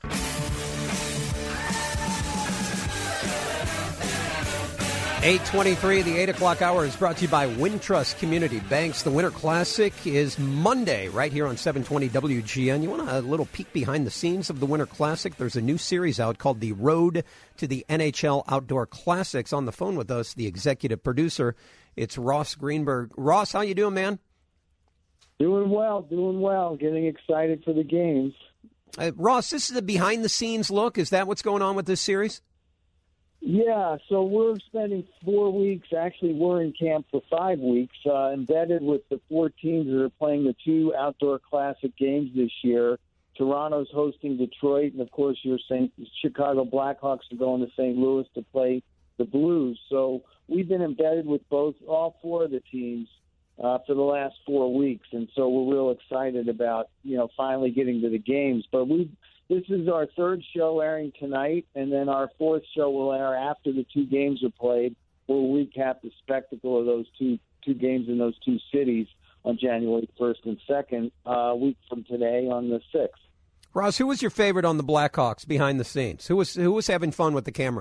eight twenty-three, the eight o'clock hour is brought to you by Wintrust Community Banks. The Winter Classic is Monday right here on seven twenty W G N. You want a little peek behind the scenes of the Winter Classic? There's a new series out called The Road to the N H L Outdoor Classics. On the phone with us, the executive producer, it's Ross Greenberg. Ross, how you doing, man? Doing well, doing well. Getting excited for the games. Uh, Ross, this is a behind-the-scenes look. Is that what's going on with this series? Yeah, so we're spending four weeks. Actually, we're in camp for five weeks, uh, embedded with the four teams that are playing the two outdoor classic games this year. Toronto's hosting Detroit, and of course, your Saint Chicago Blackhawks are going to Saint Louis to play the Blues. So we've been embedded with both, all four of the teams uh, for the last four weeks, and so we're real excited about you know finally getting to the games. But we. This is our third show airing tonight, and then our fourth show will air after the two games are played. We'll recap the spectacle of those two two games in those two cities on January first and second, uh, a week from today on the sixth. Ross, who was your favorite on the Blackhawks behind the scenes? Who was who was having fun with the camera?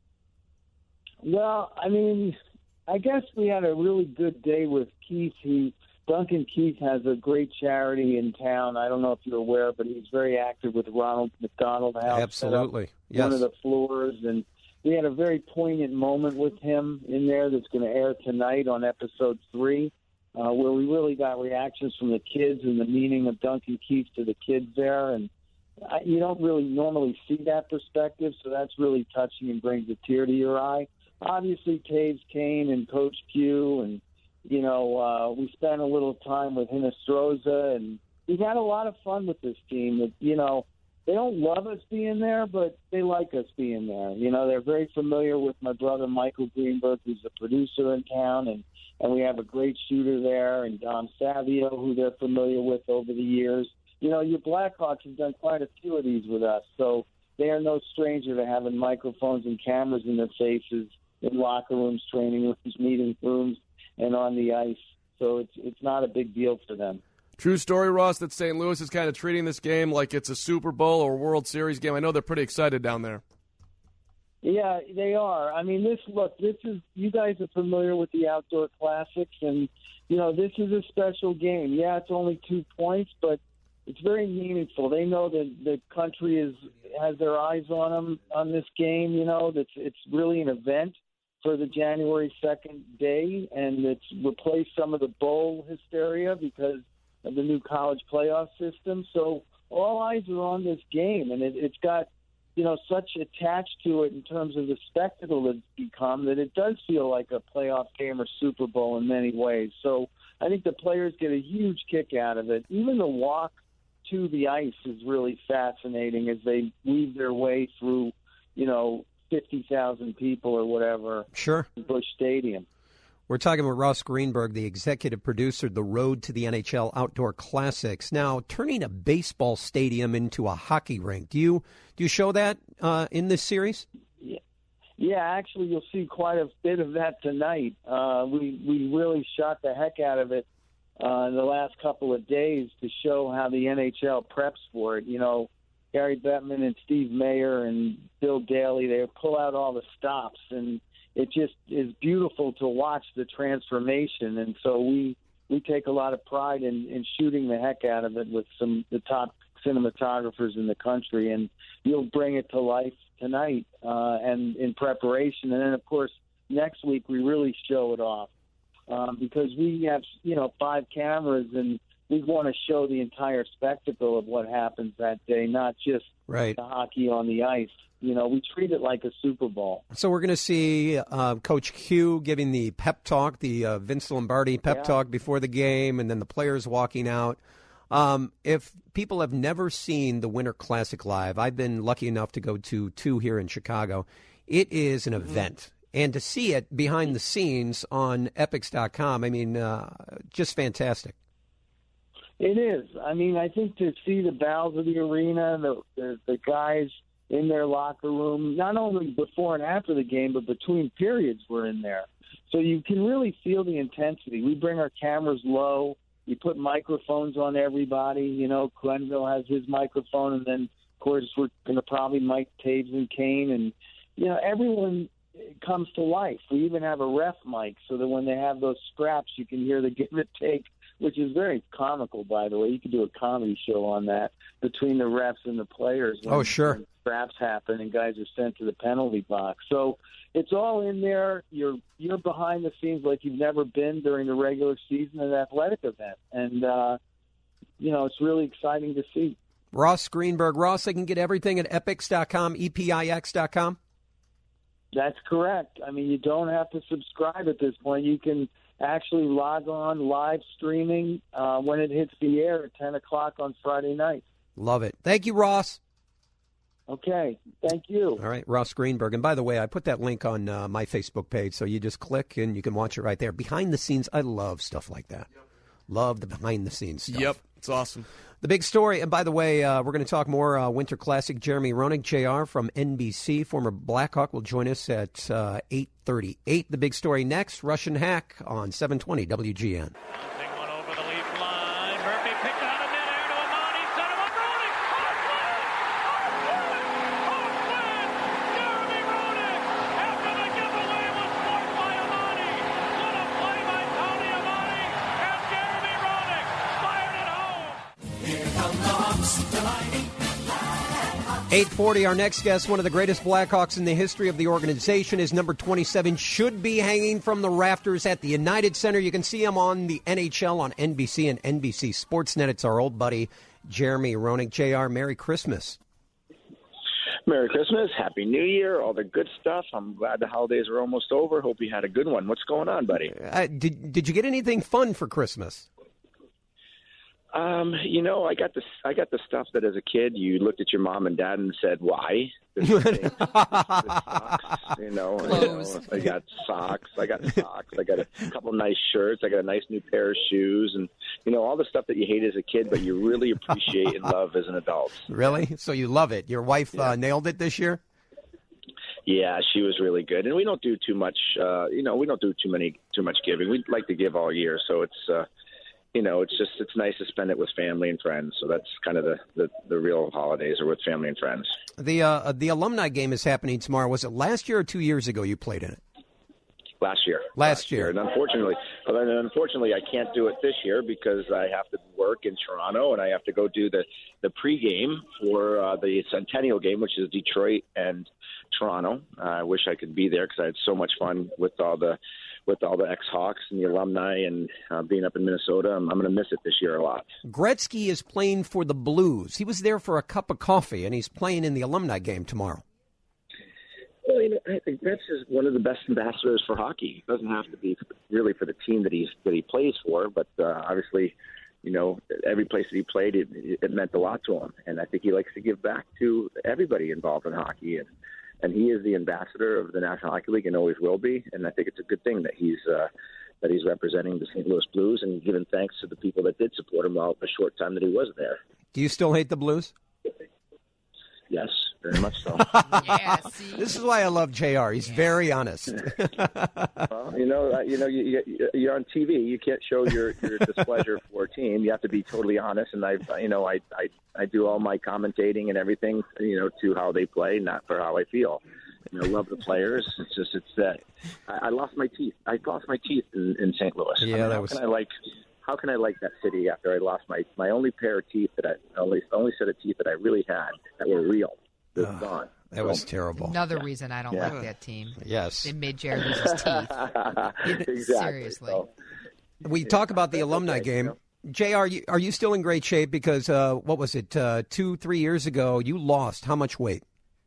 Well, I mean, I guess we had a really good day with Keith. He Duncan Keith has a great charity in town. I don't know if you're aware, but he's very active with Ronald McDonald House. Absolutely, yes. One of the floors, and we had a very poignant moment with him in there that's going to air tonight on episode three, uh, where we really got reactions from the kids and the meaning of Duncan Keith to the kids there. And I, you don't really normally see that perspective, so that's really touching and brings a tear to your eye. Obviously, Taves Kane and Coach Q, and you know, uh, we spent a little time with Hinostroza, and we've had a lot of fun with this team. That you know, they don't love us being there, but they like us being there. You know, they're very familiar with my brother Michael Greenberg, who's a producer in town, and and we have a great shooter there, and Dom Savio, who they're familiar with over the years. You know, your Blackhawks have done quite a few of these with us, so they are no stranger to having microphones and cameras in their faces in locker rooms, training rooms, meeting rooms, and on the ice. So it's it's not a big deal for them. True story, Ross, that Saint Louis is kind of treating this game like it's a Super Bowl or World Series game. I know they're pretty excited down there. Yeah, they are. I mean, this look, this is you guys are familiar with the Outdoor Classics, and you know this is a special game. Yeah, it's only two points, but it's very meaningful. They know that the country is has their eyes on them on this game. You know, that's it's really an event for the January second day, and it's replaced some of the bowl hysteria because of the new college playoff system. So all eyes are on this game, and it, it's got, you know, such attached to it in terms of the spectacle it's become that it does feel like a playoff game or Super Bowl in many ways. So I think the players get a huge kick out of it. Even the walk to the ice is really fascinating as they weave their way through, you know, fifty thousand people or whatever. Sure. In Busch Stadium. We're talking with Ross Greenberg, the executive producer, The Road to the N H L Outdoor Classics. Now, turning a baseball stadium into a hockey rink. Do you do you show that uh, in this series? Yeah. Yeah, actually, you'll see quite a bit of that tonight. Uh, we we really shot the heck out of it uh, in the last couple of days to show how the N H L preps for it. You know, Gary Bettman and Steve Mayer and Bill Daly, they pull out all the stops, and it just is beautiful to watch the transformation. And so we we take a lot of pride in, in shooting the heck out of it with some the top cinematographers in the country, and you'll bring it to life tonight uh, and in preparation. And then, of course, next week we really show it off um, because we have, you know, five cameras, and we want to show the entire spectacle of what happens that day, not just right. the hockey on the ice. You know, we treat it like a Super Bowl. So we're going to see uh, Coach Q giving the pep talk, the uh, Vince Lombardi pep Yeah. talk before the game, and then the players walking out. Um, if people have never seen the Winter Classic live, I've been lucky enough to go to two here in Chicago. It is an Mm-hmm. event. And to see it behind the scenes on epics dot com, I mean, uh, just fantastic. It is. I mean, I think to see the bowels of the arena, the, the the guys in their locker room, not only before and after the game, but between periods we're in there. So you can really feel the intensity. We bring our cameras low. We put microphones on everybody. You know, Glenville has his microphone, and then, of course, we're going to probably mic Taves and Kane. And, you know, everyone comes to life. We even have a ref mic so that when they have those scraps, you can hear the give and take, which is very comical, by the way. You could do a comedy show on that between the refs and the players. When, Oh, sure. when scraps happen and guys are sent to the penalty box. So it's all in there. You're you're behind the scenes like you've never been during the regular season of an athletic event. And, uh, you know, it's really exciting to see. Ross Greenberg. Ross, they can get everything at epics dot com, E P I X dot com? That's correct. I mean, you don't have to subscribe at this point. You can actually log on live streaming uh, when it hits the air at ten o'clock on Friday night. Love it. Thank you, Ross. Okay. Thank you. All right, Ross Greenberg. And by the way, I put that link on uh, my Facebook page, so you just click and you can watch it right there. Behind the scenes, I love stuff like that. Love the behind the scenes stuff. Yep, it's awesome. The big story, and by the way, uh, we're going to talk more uh, Winter Classic. Jeremy Roenick, J R from N B C, former Blackhawk, will join us at uh, eight thirty-eight. The big story next, Russian Hack on seven twenty W G N. eight forty, our next guest, one of the greatest Blackhawks in the history of the organization, is number twenty-seven, should be hanging from the rafters at the United Center. You can see him on the N H L on N B C and N B C Sportsnet. It's our old buddy, Jeremy Roenick. J R, Merry Christmas. Merry Christmas, Happy New Year, all the good stuff. I'm glad the holidays are almost over. Hope you had a good one. What's going on, buddy? Uh, did, did you get anything fun for Christmas? Um, you know, I got this. I got the stuff that as a kid you looked at your mom and dad and said, "Why?" This is things, socks, you know, you know, I got socks. I got socks. I got a couple nice shirts. I got a nice new pair of shoes, and you know, all the stuff that you hate as a kid, but you really appreciate and love as an adult. Really? So you love it? Your wife yeah. uh, nailed it this year? Yeah, she was really good, and we don't do too much. Uh, you know, we don't do too many too much giving. We like to give all year, so it's. Uh, you know, it's just it's nice to spend it with family and friends. So that's kind of the, the, the real holidays are with family and friends. The uh, the alumni game is happening tomorrow. Was it last year or two years ago you played in it? Last year. Last, Last year. And unfortunately, but then unfortunately, I can't do it this year because I have to work in Toronto and I have to go do the, the pregame for uh, the Centennial game, which is Detroit and Toronto. Uh, I wish I could be there because I had so much fun with all the with all the ex-Hawks and the alumni and uh, being up in Minnesota. I'm, I'm going to miss it this year a lot. Gretzky is playing for the Blues. He was there for a cup of coffee, and he's playing in the alumni game tomorrow. Well, you know, I think Gretz is one of the best ambassadors for hockey. It doesn't have to be really for the team that he's that he plays for, but uh, obviously, you know, every place that he played, it, it meant a lot to him, and I think he likes to give back to everybody involved in hockey, and and he is the ambassador of the National Hockey League and always will be, and I think it's a good thing that he's uh, that he's representing the Saint Louis Blues and giving thanks to the people that did support him while the short time that he was there. Do you still hate the Blues? Yes, very much so. Yeah, this is why I love J R. He's very honest. Well, you know, uh, you know, you, you, you're on T V. You can't show your, your displeasure for a team. You have to be totally honest. And I, you know, I, I, I do all my commentating and everything, you know, to how they play, not for how I feel. You know, love the players. It's just, it's that I, I lost my teeth. I lost my teeth in, in Saint Louis. Yeah, I mean, that how was. Can I like? How can I like that city after I lost my my only pair of teeth that I only only set of teeth that I really had that were real? They're Uh, gone. That was terrible. Another reason I don't Yeah. like that team. Yes. They made Jared lose his teeth. Exactly. Seriously. So, We talk about the alumni game. J R, you, are you still in great shape? Because, uh, what was it, uh, two, three years ago, you lost how much weight?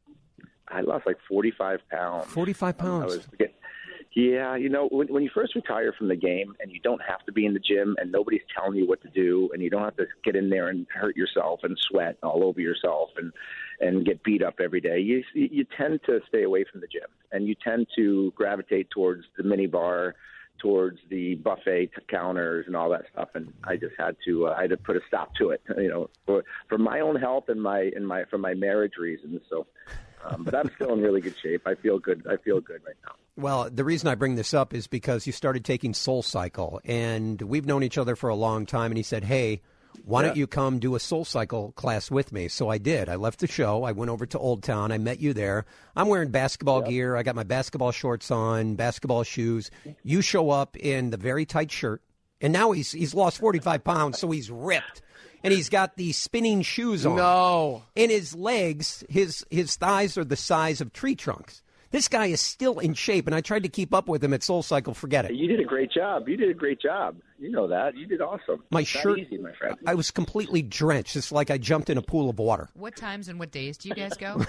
I lost like forty-five pounds. forty-five Um, I pounds. was, yeah, you know, when, when you first retire from the game and you don't have to be in the gym and nobody's telling you what to do and you don't have to get in there and hurt yourself and sweat all over yourself and, and get beat up every day, you, you tend to stay away from the gym and you tend to gravitate towards the mini bar, towards the buffet counters and all that stuff. And I just had to, uh, I had to put a stop to it, you know, for, for my own health and my, and my, for my marriage reasons. So, um, but I'm still in really good shape. I feel good. I feel good right now. Well, the reason I bring this up is because you started taking Soul Cycle, and we've known each other for a long time, and he said, hey, why don't you come do a Soul Cycle class with me? So I did. I left the show. I went over to Old Town. I met you there. I'm wearing basketball Yep. gear. I got my basketball shorts on, basketball shoes. You show up in the very tight shirt, and now he's he's lost forty-five pounds, so he's ripped. And he's got these spinning shoes on. No. And his legs, his his thighs are the size of tree trunks. This guy is still in shape, and I tried to keep up with him at Soul Cycle. Forget it. You did a great job. You did a great job. You know that. You did awesome. My It's not shirt, easy, my friend. I was completely drenched. It's like I jumped in a pool of water. What times and what days do you guys go?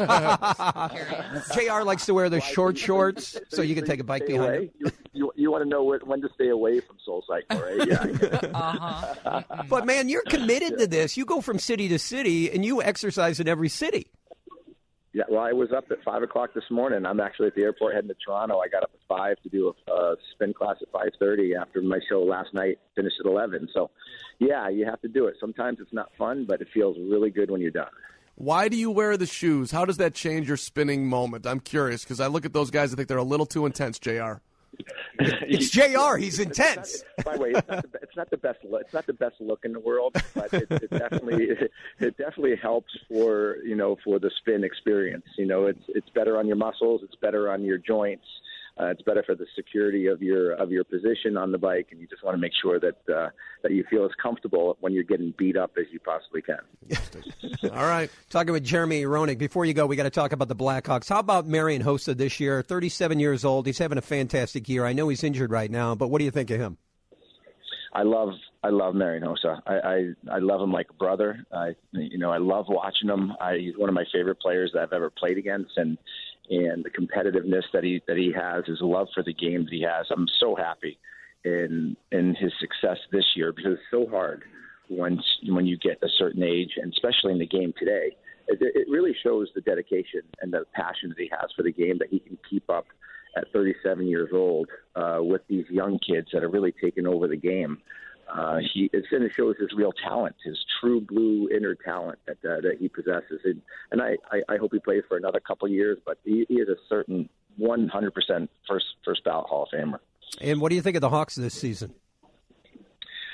J R likes to wear the short shorts, so you can take a bike Stay behind away. him. You, you, you want to know where, when to stay away from Soul Cycle, right? Yeah. I get it. Uh-huh. But, man, you're committed to this. You go from city to city, and you exercise in every city. Yeah, well, I was up at five o'clock this morning. I'm actually at the airport heading to Toronto. I got up at five to do a, a spin class at five thirty after my show last night. Finished at eleven. So, yeah, you have to do it. Sometimes it's not fun, but it feels really good when you're done. Why do you wear the shoes? How does that change your spinning moment? I'm curious because I look at those guys. I think they're a little too intense. J R. It's J R. He's intense. By the way, it's not the, it's not the best. It's not the best look in the world, but it, it definitely it, it definitely helps for you know for the spin experience. You know, it's it's better on your muscles. It's better on your joints. Uh, it's better for the security of your of your position on the bike, and you just want to make sure that uh, that you feel as comfortable when you're getting beat up as you possibly can. All right. Talking with Jeremy Roenick. Before you go, we got to talk about the Blackhawks. How about Marian Hossa this year? thirty-seven years old. He's having a fantastic year. I know he's injured right now, but what do you think of him? I love I love Marian Hossa. I, I I love him like a brother. I you know I love watching him. I, he's one of my favorite players that I've ever played against, and and the competitiveness that he that he has, his love for the game that he has. I'm so happy in in his success this year because it's so hard once when you get a certain age, and especially in the game today. It, it really shows the dedication and the passion that he has for the game that he can keep up at thirty-seven years old uh, with these young kids that are really taking over the game. Uh, he it's, and it shows his real talent, his true blue inner talent that uh, that he possesses. And, and I, I, I hope he plays for another couple of years, but he, he is a certain one hundred percent first first ballot Hall of Famer. And what do you think of the Hawks this season?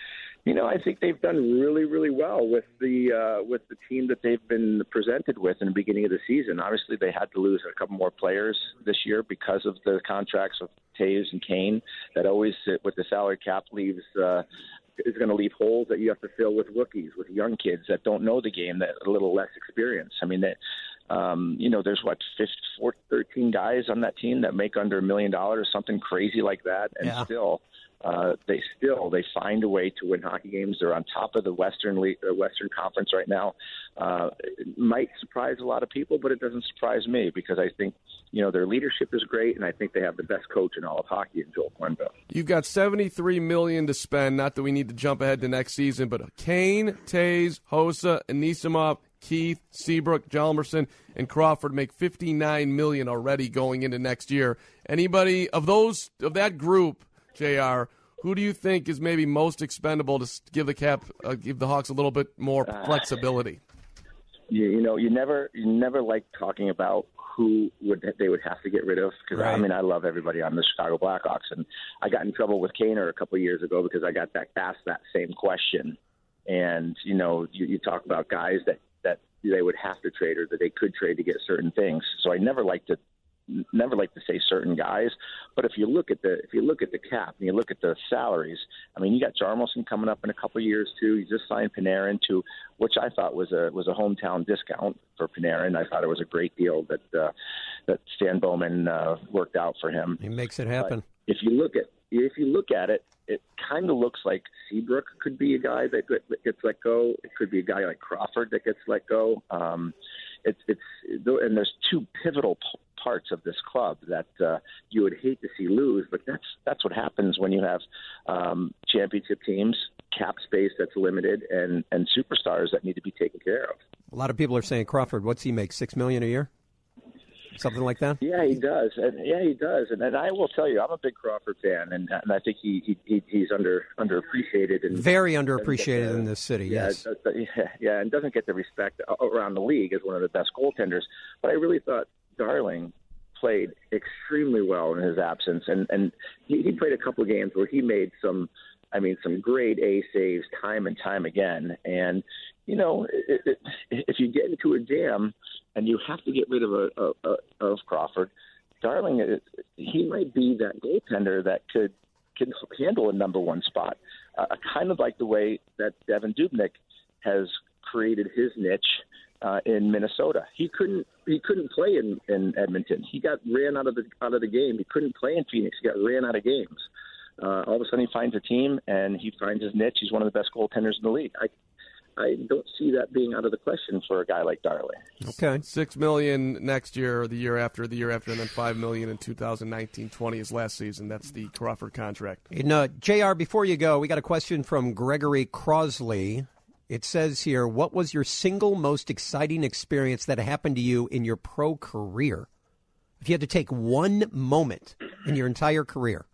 You know, I think they've done really, really well with the uh, with the team that they've been presented with in the beginning of the season. Obviously, they had to lose a couple more players this year because of the contracts of Taves and Kane. That always, with the salary cap, leaves uh, is going to leave holes that you have to fill with rookies, with young kids that don't know the game, that are a little less experienced. I mean, that um, you know, there's what fifteen, thirteen guys on that team that make under a million dollars, something crazy like that, and Yeah. still. Uh, they still they find a way to win hockey games. They're on top of the Western League, uh, Western Conference right now. Uh, it might surprise a lot of people, but it doesn't surprise me because I think you know their leadership is great, and I think they have the best coach in all of hockey in Joel Quenneville. You've got seventy-three million dollars to spend. Not that we need to jump ahead to next season, but Kane, Taves, Hossa, Anisimov, Keith, Seabrook, Hjalmarsson, and Crawford make fifty-nine million dollars already going into next year. Anybody of those of that group, J R, who do you think is maybe most expendable to give the cap, uh, give the Hawks a little bit more flexibility? You, you know, you never you never like talking about who would they would have to get rid of because Right. I mean I love everybody on the Chicago Blackhawks, and I got in trouble with Kaner a couple of years ago because I got that asked that same question. And you know, you, you talk about guys that that they would have to trade or that they could trade to get certain things. So I never like to. Never like to say certain guys, but if you look at the if you look at the cap and you look at the salaries, I mean, you got Hjalmarsson coming up in a couple of years too. You just signed Panarin to, which I thought was a was a hometown discount for Panarin. I thought it was a great deal that uh, that Stan Bowman uh, worked out for him. He makes it happen. But if you look at if you look at it, it kind of looks like Seabrook could be a guy that gets let go. It could be a guy like Crawford that gets let go. Um, it's it's and there's two pivotal parts of this club that uh, you would hate to see lose, but that's that's what happens when you have um, championship teams, cap space that's limited, and and superstars that need to be taken care of. A lot of people are saying Crawford. What's he make? Six million a year, something like that. Yeah, he does. And, yeah, he does. And, and I will tell you, I'm a big Crawford fan, and, and I think he, he he's under underappreciated and Very underappreciated the, in this city. Yeah, yes. yeah, yeah, and doesn't get the respect around the league as one of the best goaltenders. But I really thought Darling played extremely well in his absence, and and he, he played a couple of games where he made some, I mean, some grade A saves time and time again. And you know, it, it, if you get into a jam and you have to get rid of a, a, a of Crawford, Darling, it, he might be that goaltender that could could handle a number one spot, uh, kind of like the way that Devan Dubnyk has created his niche. Uh, in Minnesota, he couldn't he couldn't play in, in Edmonton. He got ran out of the out of the game. He couldn't play in Phoenix. He got ran out of games. Uh, all of a sudden, he finds a team and he finds his niche. He's one of the best goaltenders in the league. I I don't see that being out of the question for a guy like Darling. Okay, six million next year, or the year after, the year after, and then five million in two thousand nineteen twenty is last season. That's the Crawford contract. And, uh, J R, before you go, we got a question from Gregory Crosley. It says here, what was your single most exciting experience that happened to you in your pro career? If you had to take one moment in your entire career.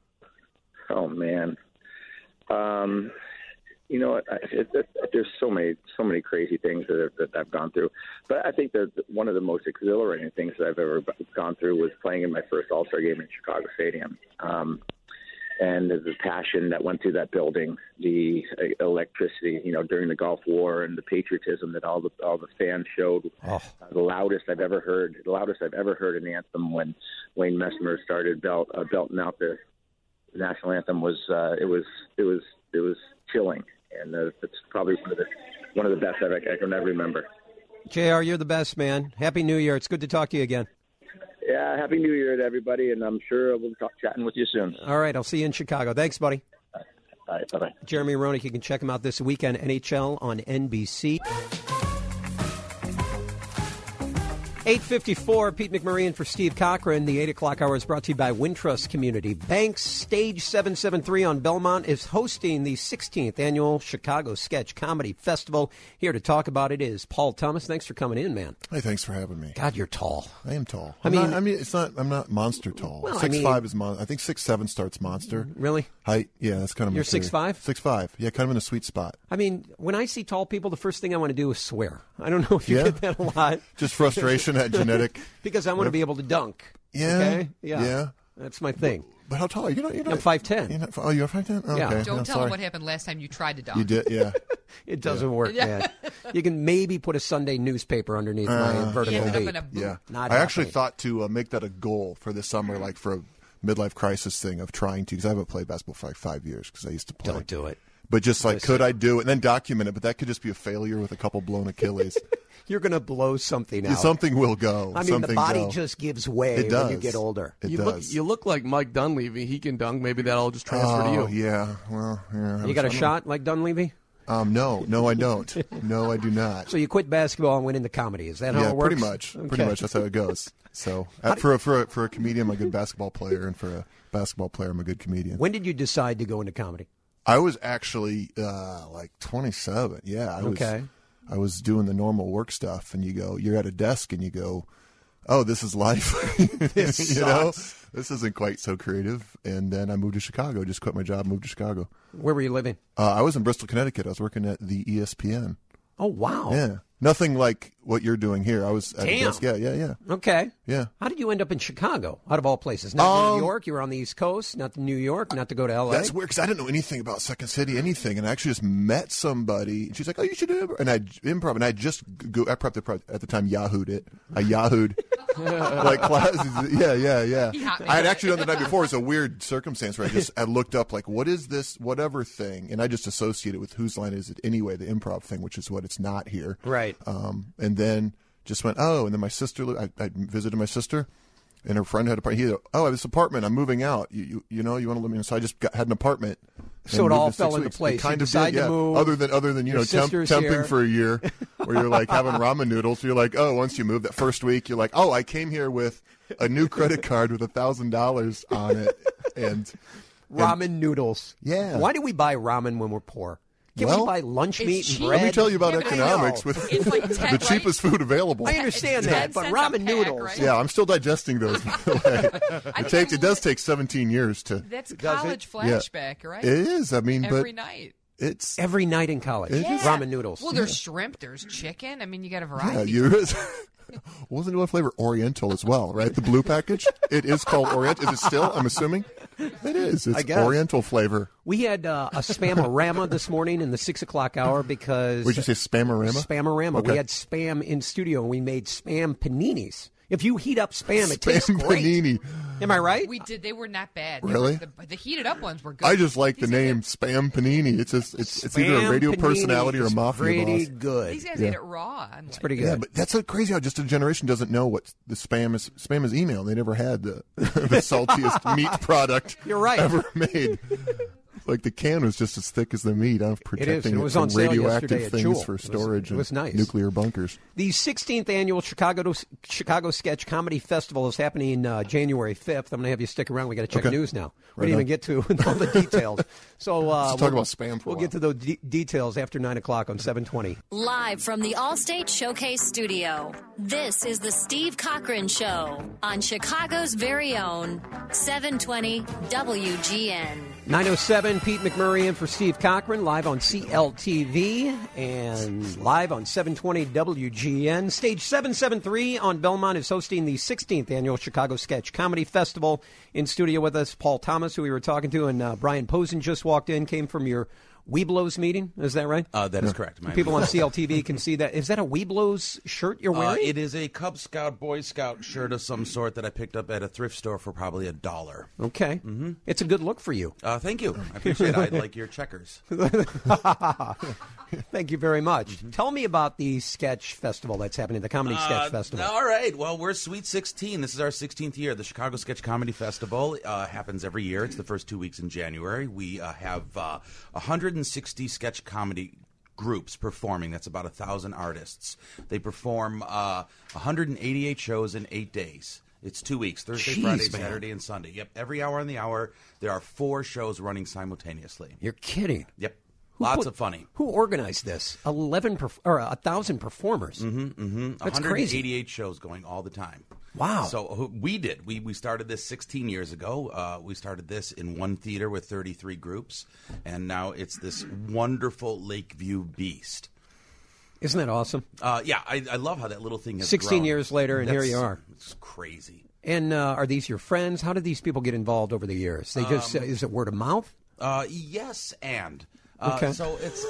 Oh, man. Um, you know, it, it, it, there's so many so many crazy things that, that I've gone through. But I think that one of the most exhilarating things that I've ever gone through was playing in my first All-Star game in Chicago Stadium. Um And the passion that went through that building, the electricity, you know, during the Gulf War, and the patriotism that all the all the fans showed. Oh. Uh, the loudest I've ever heard, the loudest I've ever heard an anthem when Wayne Messmer started belt, uh, belting out the national anthem was uh, it was it was it was chilling, and uh, it's probably one of the one of the best I've, I can ever remember. J R, you're the best, man. Happy New Year. It's good to talk to you again. Yeah, Happy New Year to everybody, and I'm sure we'll talk chatting with you soon. All right, I'll see you in Chicago. Thanks, buddy. All right, bye-bye. Jeremy Roenick, you can check him out this weekend, N H L on N B C. eight fifty-four, Pete McMurray in for Steve Cochran. The eight o'clock hour is brought to you by Wintrust Community Banks. Stage seven seventy-three on Belmont is hosting the sixteenth Annual Chicago Sketch Comedy Festival. Here to talk about it is Paul Thomas. Thanks for coming in, man. Hey, thanks for having me. God, you're tall. I am tall. I I'm mean, not, I mean, it's not. I'm not monster tall. Well, six I mean, five is mon. I think six seven starts monster. Really? Height? Yeah, that's kind of. You're six five? Six five. Yeah, kind of in a sweet spot. I mean, when I see tall people, the first thing I want to do is swear. I don't know if you Yeah? get that a lot. Just frustration at genetic. Because I want to be able to dunk. Yeah. Okay? Yeah. Yeah. That's my thing. But how tall are you? You're not, you're not, I'm five ten. You're not, oh, you're five ten? Okay. Yeah. Don't no, tell sorry. them what happened last time you tried to dunk. You did, yeah. It doesn't work, Yeah. man. You can maybe put a Sunday newspaper underneath Uh, my vertical ended up leap. in a boot. Yeah. Not I actually happening. thought to uh, make that a goal for this summer, like for a midlife crisis thing of trying to, because I haven't played basketball for like five years because I used to play. Don't do it. But just like, Listen. could I do it and then document it? But that could just be a failure with a couple blown Achilles. You're going to blow something out. Something will go. I mean, Something the body go. just gives way It does. when you get older. It you does. look you look like Mike Dunleavy. He can dunk. Maybe that'll just transfer oh, to you. yeah. Well, yeah. You got a I don't shot like Dunleavy? know. Um, no, no, I don't. No, I do not. So you quit basketball and went into comedy. Is that how yeah, it works? pretty much. Okay. Pretty much. That's how it goes. So uh, for a, for a, for a comedian, I'm a good basketball player, and for a basketball player, I'm a good comedian. When did you decide to go into comedy? I was actually uh, like twenty-seven. Yeah, I was. Okay. I was doing the normal work stuff, and you go, you're at a desk, and you go, "Oh, this is life." This you know, sucks. this isn't quite so creative. And then I moved to Chicago. Just quit my job, moved to Chicago. Where were you living? Uh, I was in Bristol, Connecticut. I was working at the E S P N. Oh, wow. Yeah, nothing like what you're doing here. I was at a Damn. desk. Yeah, yeah, yeah. Okay. Yeah. How did you end up in Chicago, out of all places? Not Um, New York? You were on the East Coast, not to New York, not to go to L A? That's weird because I didn't know anything about Second City, anything, and I actually just met somebody. And she's like, "Oh, you should do improv." And I improv, and I just go. I prepped at the time Yahooed it. I Yahooed like classes. Yeah, yeah, yeah. Yeah. I had actually done the night before. It's a weird circumstance where I just I looked up like, what is this whatever thing, and I just associated it with Whose Line Is It Anyway, the improv thing, which is what it's not here. Right. Um, and then just went, oh, and then my sister. I, I visited my sister. And her friend had a apartment. He said, oh, I have this apartment. I'm moving out. You, you, you know, you want to let me in? So I just got, had an apartment. So and it all moved in fell six into weeks. place. It kind You of did, decide to yeah. move. Other than other than you Your know temp, sister's temping here. for a year, where you're like having ramen noodles. You're like, oh, once you move that first week, you're like, oh, I came here with a new credit card with a thousand dollars on it, and Ramen noodles. Yeah. Why do we buy ramen when we're poor? Can Well, we buy lunch it's meat cheap. and bread? let me tell you about Yeah, but I economics know. with It's like ten, the cheapest food available. I understand It's that, ten but cents a ramen pack, noodles. right? Yeah, I'm still digesting those. By the way, I it takes think it does take seventeen years to. That's Does it? college Yeah. flashback, right? It is. I mean, Every but night. it's Every night in college, It Yeah. ramen noodles. Well, there's shrimp, there's chicken. I mean, you got a yeah. variety. You wasn't it what flavor? Oriental as well, right? The blue package. It is called Oriental. Is it still? I'm assuming it is. It's I guess. Oriental flavor. We had uh, a spamorama this morning in the six o'clock hour because Would you say spamorama? Spamorama. Okay. We had spam in studio, and we made spam paninis. If you heat up spam, it tastes Spam great. panini. Am I right? We did. They were not bad. They Really? were- the, the heated up ones were good. I just like the These name guys- Spam Panini. It's just, it's it's either a Spam radio panini personality or a is mafia pretty boss. good. These guys Yeah. ate it raw. I'm It's like, pretty good. Yeah, but that's so crazy how just a generation doesn't know what the spam is. Spam is email. They never had the the saltiest meat product You're right. ever made. Like the can was just as thick as the meat. I'm protecting It it, was from on sale radioactive yesterday at things Jewel. for It was- storage it was and nice. nuclear bunkers. The sixteenth annual Chicago Chicago Sketch Comedy Festival is happening uh, January fifth. I'm going to have you stick around. We got to check Okay. news now. We Right didn't on. even get to all the details. So uh, Let's talk we'll, about spam for a We'll while. get to those de- details after nine o'clock on seven twenty. Live from the Allstate Showcase studio, this is the Steve Cochran Show on Chicago's very own seven twenty W G N. nine oh seven, Pete McMurray in for Steve Cochran, live on C L T V and live on seven twenty W G N. Stage seven seventy-three on Belmont is hosting the sixteenth annual Chicago Sketch Comedy Festival. In studio with us, Paul Thomas, who we were talking to, and uh, Brian Posen just walked in, came from your Weeblos meeting. Is that right? Uh, that is correct. My People on Weeblos. C L T V can see that. Is that a Weeblos shirt you're Uh, wearing? it is a Cub Scout, Boy Scout shirt of some sort that I picked up at a thrift store for probably a dollar. Okay. Mm-hmm. It's a good look for you. Uh, thank you. I appreciate it. I like your checkers. Thank you very much. Tell me about the sketch festival that's happening, the Comedy Sketch Uh, Festival. All right. Well, we're Sweet sixteen. This is our sixteenth year. The Chicago Sketch Comedy Festival uh, happens every year. It's the first two weeks in January. We uh, have uh, one hundred sixty sketch comedy groups performing. That's about one thousand artists. They perform uh, one hundred eighty-eight shows in eight days. It's two weeks, Thursday, Jeez, Friday, man. Saturday, and Sunday. Yep, every hour on the hour, there are four shows running simultaneously. You're kidding. Yep. Who Lots put- of funny. Who organized this? Eleven perf- or a thousand performers. Mm-hmm, mm-hmm. That's one hundred crazy. eighty-eight shows going all the time. Wow. So uh, we did. We we started this sixteen years ago. Uh, we started this in one theater with thirty-three groups, and now it's this wonderful Lakeview beast. Isn't that awesome? Uh, yeah, I, I love how that little thing has Sixteen grown. years later, and here That's- you are. It's crazy. And uh, are these your friends? How did these people get involved over the years? They just Um, uh, is it word of mouth? Uh, yes, and uh, Okay. so it's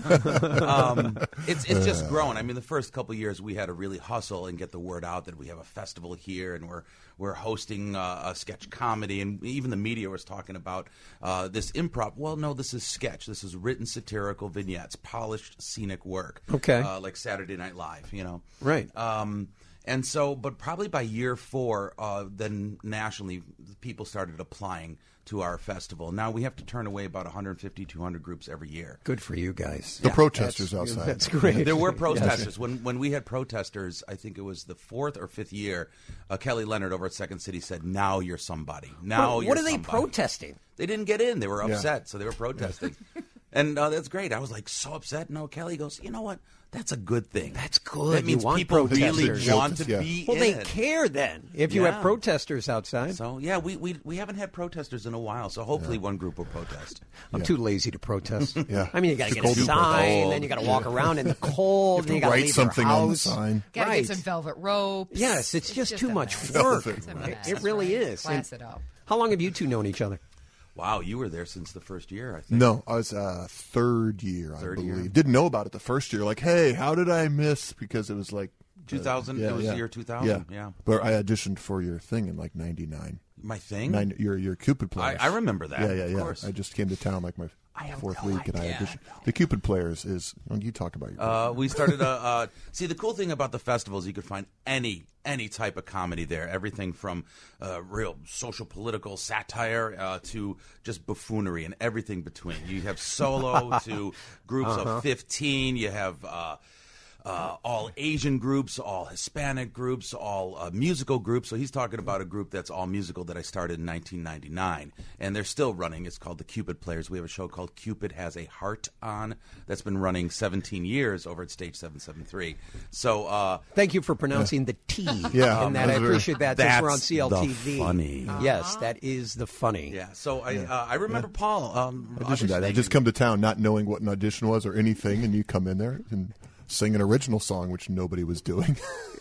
uh, um, it's it's just grown. I mean, the first couple of years we had to really hustle and get the word out that we have a festival here and we're we're hosting uh, a sketch comedy, and even the media was talking about uh, this improv. Well, no, this is sketch. This is written satirical vignettes, polished scenic work. Okay. uh, like Saturday Night Live, you know. Right. Um, and so, but probably by year four, uh, then nationally, people started applying to our festival. Now we have to turn away about one hundred fifty, two hundred groups every year. Good for you guys. The protesters outside. That's great. There were Yes. protesters. When when we had protesters, I think it was the fourth or fifth year, uh, Kelly Leonard over at Second City said, now you're somebody. Now What- you're what are they somebody." protesting? They didn't get in. They were Yeah. upset, so they were protesting. And uh, that's great. I was like so upset. No, Kelly goes, you know what? That's a good thing. That's good. That means you want people really protesters. want to be Well, in they it. care then if you Yeah. have protesters outside. So yeah, we, we we haven't had protesters in a while, so hopefully one group will protest. I'm too lazy to protest. Yeah. I mean, you got to It's get a cold. sign, Cold. then you got to walk around in the cold, You have then you to got to write leave something your on the house. sign. Got to Right. get some velvet ropes. Yes, it's, just, too a much mess. work. Velvet It's a ropes. mess, It really right? is. Class And it up. How long have you two known each other? Wow, you were there since the first year, I think. No, I was uh, third year, Third I believe. year. Didn't know about it the first year. Like, hey, how did I miss? Because it was like two thousand. yeah, it was yeah. year two thousand. Yeah. Yeah. But I auditioned for your thing in like ninety-nine. My thing. Nine, your your Cupid I, Players. I remember that. Yeah, yeah, of yeah. course. I just came to town like my I have fourth no week, and I idea. auditioned. The Cupid Players is. Well, you talk about your. Uh, we started a. Uh, see, the cool thing about the festival is you could find any any type of comedy there. Everything from uh, real social political satire uh, to just buffoonery and everything between. You have solo to groups Uh-huh. of fifteen. You have. Uh, Uh, all Asian groups, all Hispanic groups, all uh, musical groups. So he's talking about a group that's all musical that I started in nineteen ninety-nine. And they're still running. It's called the Cupid Players. We have a show called Cupid Has a Heart On that's been running seventeen years over at Stage seven seventy-three. So uh, Thank you for pronouncing the T Yeah. in that. I Um, appreciate that since we're on that's C L T V. the funny. Yes, that is the funny. yeah, so I uh, I remember Paul um, auditioned that. I auditioning just come to town not knowing what an audition was or anything, and you come in there and sing an original song, which nobody was doing.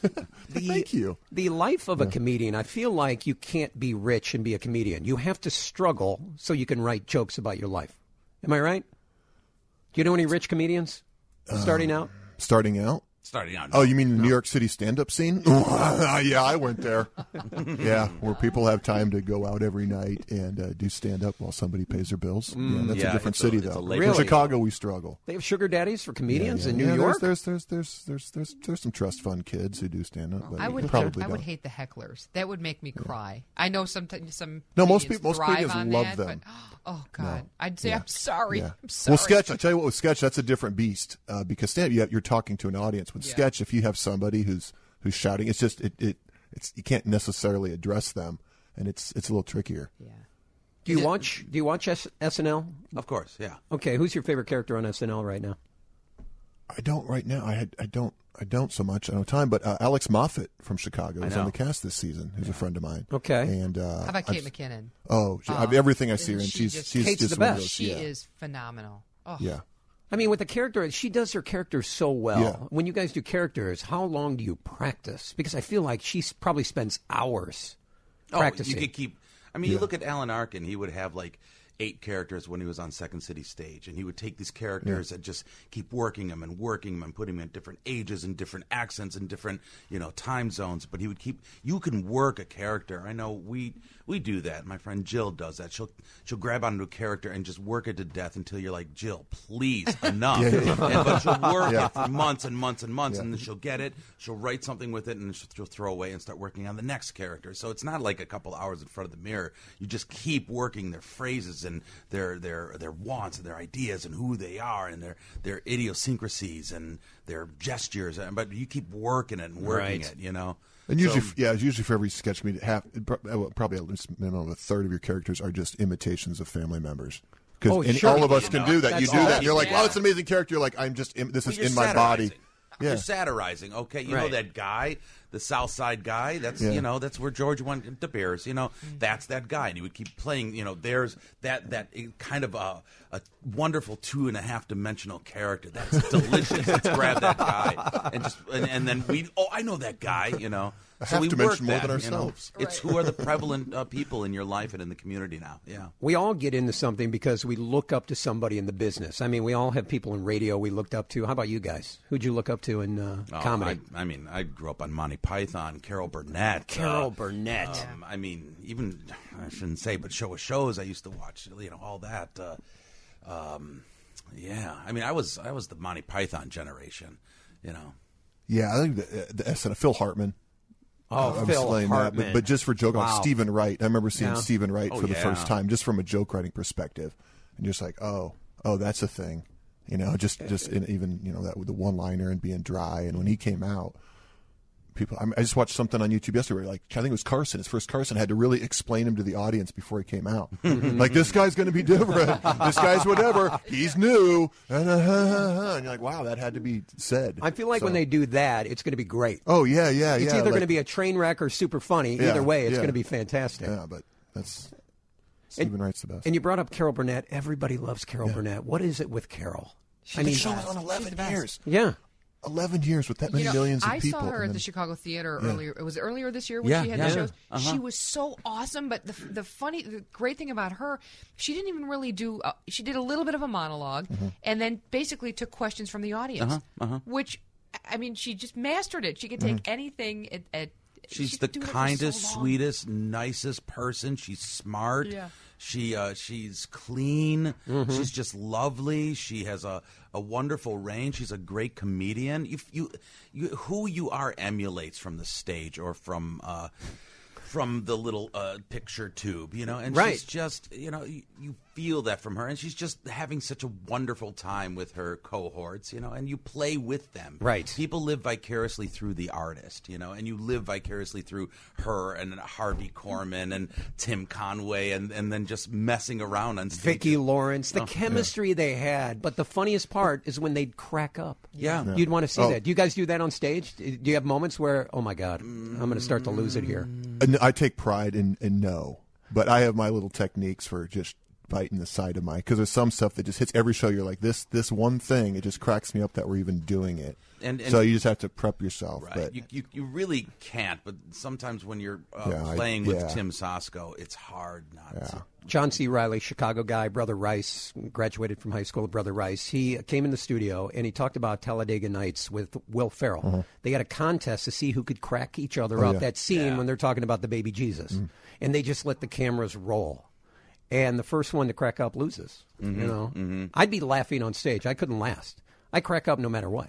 Thank you. The life of a comedian, I feel like you can't be rich and be a comedian. You have to struggle so you can write jokes about your life. Am I right? Do you know any rich comedians starting out? Starting out. starting out. Oh, you mean the New York City stand-up scene? Yeah, I went there. Yeah, where people have time to go out every night and uh, do stand-up while somebody pays their bills. Mm. Yeah, that's Yeah, a different it's a- city, it's a though. labor In Really? Chicago, we struggle. They have sugar daddies for comedians Yeah, in yeah. New Yeah, York? There's, there's, there's, there's, there's, there's some trust fund kids who do stand-up, but I would probably I would don't. hate the hecklers. That would make me cry. I know some some No, most comedians people- most thrive comedians on love that, them. But, oh God, No. I'd say Yeah. I'm sorry. Yeah. I'm sorry. Well, sketch. I tell you what, with sketch, that's a different beast uh, because stand you, you're talking to an audience. With Yeah. sketch, if you have somebody who's who's shouting, it's just it, it it's you can't necessarily address them, and it's it's a little trickier. Yeah. Do you watch Do you watch S- SNL? Of course, yeah. Okay, who's your favorite character on S N L right now? I don't right now. I had I don't I don't so much. I don't have time. But uh, Alex Moffat from Chicago I is on know. the cast this season. Who's a friend of mine. Okay. And uh, How about Kate I've- McKinnon? Oh, she, Oh, everything I see her, and she she's just- she's Kate's just the one of best. those- She yeah. is phenomenal. Oh. Yeah. I mean, with the character, she does her characters so well. Yeah. When you guys do characters, how long do you practice? Because I feel like she s- probably spends hours practicing. Oh, you could keep. I mean, you Yeah. look at Alan Arkin. He would have like eight characters when he was on Second City stage, and he would take these characters and just keep working them and working them and putting them in different ages and different accents and different you know time zones. But he would keep. You can work a character. I know we we do that. My friend Jill does that. She'll she'll grab onto a character and just work it to death until you're like, Jill, please, enough. Yeah, yeah, yeah. And, but she'll work Yeah. it for months and months and months, Yeah. and then she'll get it. She'll write something with it, and then she'll, she'll throw away and start working on the next character. So it's not like a couple hours in front of the mirror. You just keep working their phrases and their their their wants and their ideas and who they are and their their idiosyncrasies and their gestures. And But you keep working it and working Right. it. You know. And usually, So- yeah, usually for every sketch comedian, half uh, probably at least minimum a third of your characters are just imitations of family members. Because Oh, sure. all of us You can know, do that. You that's do all. that. You're like, Yeah. oh, it's an amazing character. You're like, I'm just, im- this Well, is you're in my body. satirizing. Yeah. You're satirizing. Okay, you know Right. that guy the South Side guy. That's Yeah. you know that's where George went to Bears. You know Mm-hmm. that's that guy, and he would keep playing. You know, there's that that kind of a, a wonderful two and a half dimensional character. That's delicious. Let's grab that guy and just and, and then we. Oh, I know that guy. You know. A So half we dimension work more that, than you know. ourselves. It's who are the prevalent uh, people in your life and in the community now. Yeah. We all get into something because we look up to somebody in the business. I mean, we all have people in radio we looked up to. How about you guys? Who'd you look up to in uh, Oh, comedy? I, I mean, I grew up on Monty Python, Carol Burnett. Carol uh, Burnett. Um, I mean, even I shouldn't say, but show of shows I used to watch. You know, all that. Uh, um, yeah, I mean, I was I was the Monty Python generation. You know. Yeah, I think the, the S N L, Phil Hartman. Oh, I'm Phil slaying Hartman. That. But, but just for joke, Wow. Stephen Wright. I remember seeing Yeah. Stephen Wright Oh, for the yeah. first time, just from a joke writing perspective, and just like, oh, oh, that's a thing, you know, just just in, even you know that with the one liner and being dry. And when he came out, people, I, mean, I just watched something on YouTube yesterday. Where, like, I think it was Carson. His first Carson had to really explain him to the audience before he came out. Like, this guy's going to be different. This guy's whatever. He's new. And, uh, and you're like, wow, that had to be said. I feel like So- when they do that, it's going to be great. Oh yeah, yeah, It's yeah. either like- going to be a train wreck or super funny. Yeah, Either way, it's yeah. going to be fantastic. Yeah, but that's Stephen Wright's the best. And you brought up Carol Burnett. Everybody loves Carol Yeah. Burnett. What is it with Carol? She's I mean, the show was on eleven years. Yeah. eleven years with that many You know, millions of I people. saw her and at then- the Chicago Theater Yeah. earlier. It was earlier this year when Yeah, she had yeah. the shows. Uh-huh. She was so awesome. But the the funny, the great thing about her, she didn't even really do. Uh, she did a little bit of a monologue, Mm-hmm. and then basically took questions from the audience, Uh-huh, uh-huh. which, I mean, she just mastered it. She could take Mm-hmm. anything at. at She's she's the doing it for kindest, so long. sweetest, nicest person. She's smart. Yeah. She uh, she's clean. Mm-hmm. She's just lovely. She has a, a wonderful range. She's a great comedian. You, you, you, who you are emulates from the stage or from uh, from the little uh, picture tube, you know. And Right. she's just, you know, you, you feel that from her, and she's just having such a wonderful time with her cohorts, you know. And you play with them. Right. People live vicariously through the artist, you know, and you live vicariously through her and Harvey Korman and Tim Conway, and, and then just messing around on stage. Vicki Lawrence, the Oh, chemistry they had. But the funniest part is when they'd crack up. Yeah. Yeah. You'd want to see Oh. that. Do you guys do that on stage? Do you have moments where, oh my God, I'm going to start to lose it here? And I take pride in, in no, but I have my little techniques for just biting the side of my, because there's some stuff that just hits every show. You're like, this this one thing, it just cracks me up that we're even doing it. And- and- so you just have to prep yourself. Right. But You, you you really can't, but sometimes when you're uh, Yeah, I- playing with yeah. Tim Sasko, it's hard not to. John C. Riley, Chicago guy, Brother Rice, graduated from high school with Brother Rice. He came in the studio and he talked about Talladega Nights with Will Ferrell. They had a contest to see who could crack each other Uh-huh. Oh, up. yeah. That scene Yeah. when they're talking about the baby Jesus. Mm. And they just let the cameras roll. And the first one to crack up loses. Mm-hmm. You know, I'd be laughing on stage. I couldn't last. I crack up no matter what.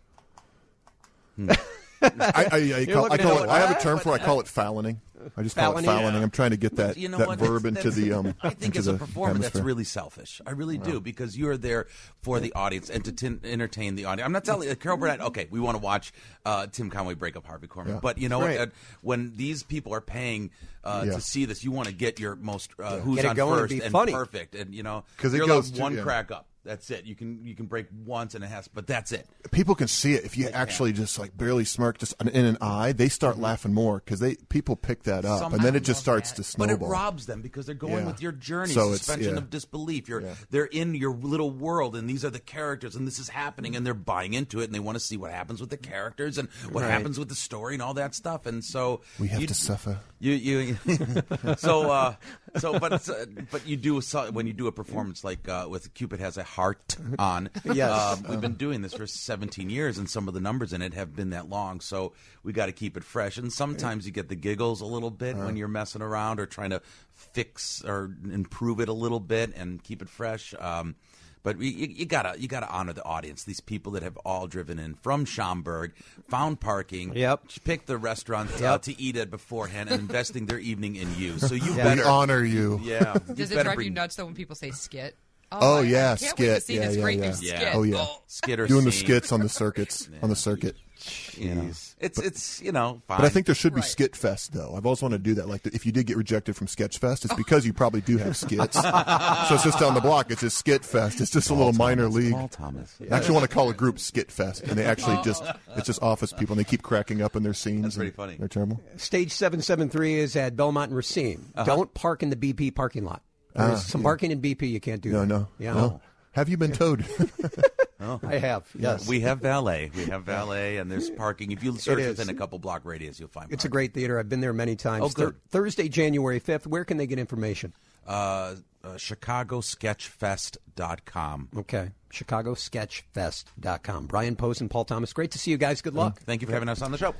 I, I, I, You're call, I, looking call at it, it, I have a what? term for it. I call it falloning. I just call Falloning? it falloning. Yeah. I'm trying to get that, You know that what? verb That's- into the um. I think into as a the performer, that's hemisphere. really selfish. I really do, because you're there for the audience and to tin entertain the audience. I'm not telling you, Carol Burnett, okay, we want to watch uh, Tim Conway break up Harvey Korman. Yeah. But you know Right. what? Uh, when these people are paying uh, Yeah. to see this, you want to get your most uh, who's Get it on going and first be and funny. perfect. And, you know, 'Cause it you're goes allowed to- one yeah. crack up. That's it. You can you can break once and it has, but that's it. People can see it if you actually just like barely smirk just in an eye. They start laughing more because they people pick that up, Somehow and then it just love starts that. to snowball. But it robs them because they're going Yeah. with your journey, So it's- suspension yeah. of disbelief. You're Yeah. they're in your little world, and these are the characters, and this is happening, and they're buying into it, and they want to see what happens with the characters and what Right. happens with the story and all that stuff. And so We have you, to suffer. You you so uh, so but it's, uh, but you do so- when you do a performance like uh, with Cupid Has a Heart on. Yes. Uh, we've been doing this for seventeen years, and some of the numbers in it have been that long. So we got to keep it fresh. And sometimes you get the giggles a little bit when you're messing around or trying to fix or improve it a little bit and keep it fresh. Um, but we, you, you gotta you gotta honor the audience. These people that have all driven in from Schaumburg, found parking, Yep. picked the restaurant uh, Yep. to eat at beforehand, and investing their evening in you. So you Yeah. better We honor you. Yeah. Does you it better drive bring- you nuts though when people say skit? Oh, I yeah, can't skit. wait to see yeah, this yeah, great yeah. new skit. Oh yeah, Oh. Skit or doing the scene. skits on the circuits on the circuit. You know, it's it's you know fine. But I think there should be Skit Fest, though. I've always wanted to do that. Like, if you did get rejected from Sketch Fest, it's because you probably do have skits. So it's just down the block. It's just Skit Fest. It's just a little minor league. Paul Thomas. I actually want to call a group Skit Fest, and they actually just it's just office people, and they keep cracking up in their scenes. That's pretty and funny. They're terrible. Stage seven seven three is at Belmont and Racine. Uh-huh. Don't park in the B P parking lot. There's Ah, some yeah. parking in B P you can't do. No, that. no, Yeah. no. Have you been towed? Oh. I have. Yes. We have valet. We have valet, and there's parking. If you search is. within a couple block radius, you'll find. It's a great theater. I've been there many times. Oh, good. Thur- Thursday, January fifth. Where can they get information? Uh, uh, Chicago Sketch Fest dot com. Okay. Chicago Sketch Fest dot com. Brian Post and Paul Thomas. Great to see you guys. Good luck. Thank you for having us on the show.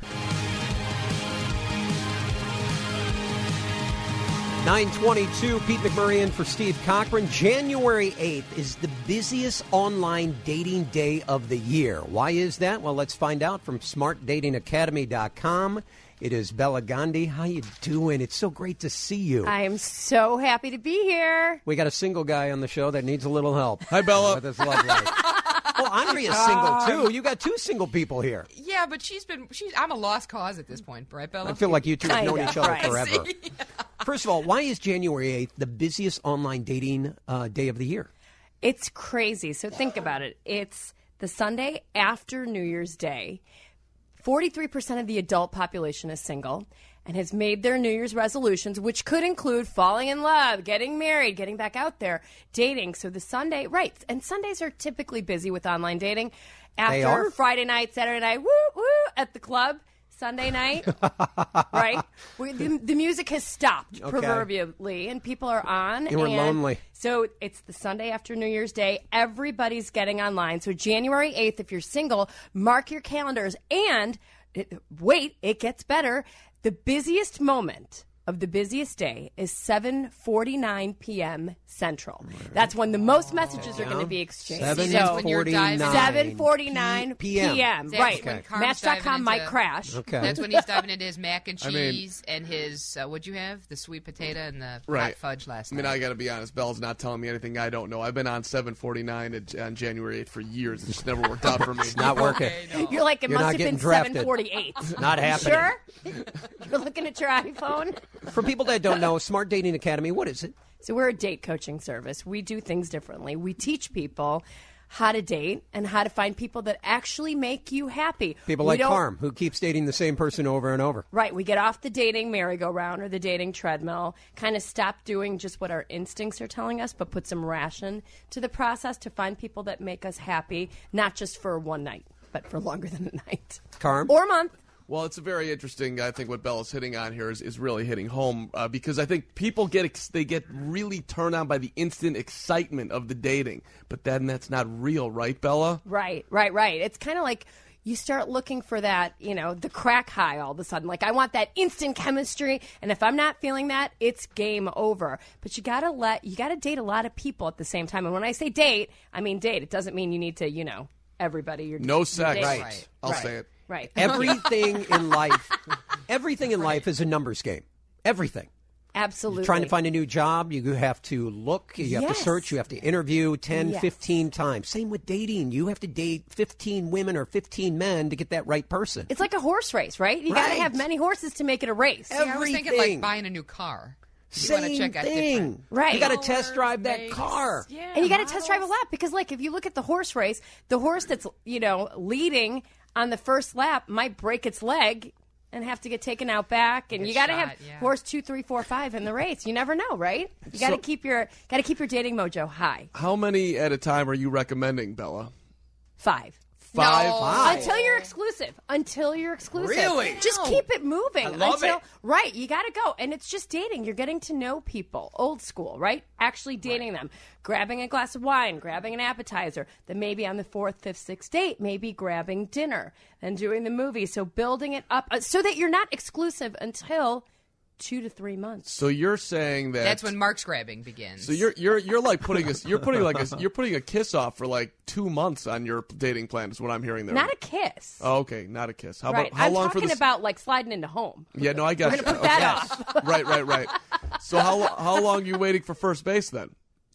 nine twenty-two, Pete McMurray in for Steve Cochran. January eighth is the busiest online dating day of the year. Why is that? Well, let's find out from smart dating academy dot com. It is Bella Gandhi. How you doing? It's so great to see you. I am so happy to be here. We got a single guy on the show that needs a little help. Hi, Bella. With his love life. Oh, Andrea's single, too. You got two single people here. Yeah, but she's been. She's. I'm a lost cause at this point, right, Bella? I feel like you two have known Kinda, each other right. forever. First of all, why is January eighth the busiest online dating uh, day of the year? It's crazy. So think about it. It's the Sunday after New Year's Day. forty-three percent of the adult population is single and has made their New Year's resolutions, which could include falling in love, getting married, getting back out there, dating. So the Sunday, right, and Sundays are typically busy with online dating. They After are? Friday night, Saturday night, woo, woo, at the club. Sunday night, right? We, the, the music has stopped, Okay. proverbially, and people are on. You were and lonely. So it's the Sunday after New Year's Day. Everybody's getting online. So January eighth, if you're single, mark your calendars. And it, wait, it gets better. The busiest moment of the busiest day is seven forty-nine p.m. Central. That's when the most messages are going to be exchanged. seven forty-nine forty-nine seven forty-nine p.m. p.m. That's Right. when Carm's Match dot com diving might into- crash. Okay. That's when he's diving into his mac and I mean- cheese and his. Uh, what'd you have? The sweet potato and the Right. hot fudge last I mean, night. I got to be honest. Bella's not telling me anything I don't know. I've been on seven forty-nine at, on January eighth for years. It's just never worked out for me. It's not working. You're like, it You're must not have getting been drafted. seven forty-eight. Not happening. Sure? You're looking at your iPhone? For people that don't know, Smart Dating Academy, what is it? So we're a date coaching service. We do things differently. We teach people how to date and how to find people that actually make you happy. People We like don't- Carm, who keeps dating the same person over and over. Right. We get off the dating merry-go-round or the dating treadmill, kind of stop doing just what our instincts are telling us, but put some ration to the process to find people that make us happy, not just for one night, but for longer than a night. Carm? Or a month. Well, it's a very interesting. I think what Bella's hitting on here is, is really hitting home uh, because I think people get ex- they get really turned on by the instant excitement of the dating, but then that's not real, right, Bella? Right, right, right. It's kind of like you start looking for that, you know, the crack high all of a sudden. Like, I want that instant chemistry, and if I'm not feeling that, it's game over. But you gotta let, you gotta date a lot of people at the same time. And when I say date, I mean date. It doesn't mean you need to, you know, everybody you're No you're sex. dating. Right. I'll Right. say it. Right. Everything in life, everything in life is a numbers game. Everything. Absolutely. Trying to find a new job, you have to look, you have Yes. to search, you have to interview ten, Yes. fifteen times. Same with dating. You have to date fifteen women or fifteen men to get that right person. It's like a horse race, right? You gotta Right. have many horses to make it a race. Yeah, I was thinking everything. like buying a new car. You wanna Same check out thing. different- Right. You got to test drive that makes- car. Yeah, And you got to test drive a models. lap because, like, if you look at the horse race, the horse that's, you know, leading on the first lap might break its leg and have to get taken out back. And Get you got to shot, have yeah. horse two, three, four, five in the race. You never know, right? You got to So- keep your got to keep your dating mojo high. How many at a time are you recommending, Bella? Five. Five. Five. Until you're exclusive. Until you're exclusive. Really? Just keep it moving. I love until, it. Right. You got to go. And it's just dating. You're getting to know people. Old school, right? Actually dating them. Grabbing a glass of wine, grabbing an appetizer. Then maybe on the fourth, fifth, sixth date, maybe grabbing dinner. Then doing the movie. So building it up uh, so that you're not exclusive until two to three months. So you're saying that That's when Mark's grabbing begins. So you're you're you're like putting a you're putting like a you're putting a kiss off for like two months on your dating plan is what I'm hearing there. Not a kiss. Oh, okay, not a kiss. How right. about how I'm long talking for this? about like sliding into home. Yeah, no, I got We're you. gonna put that Okay. Right, right, right. So how how long are you waiting for first base then?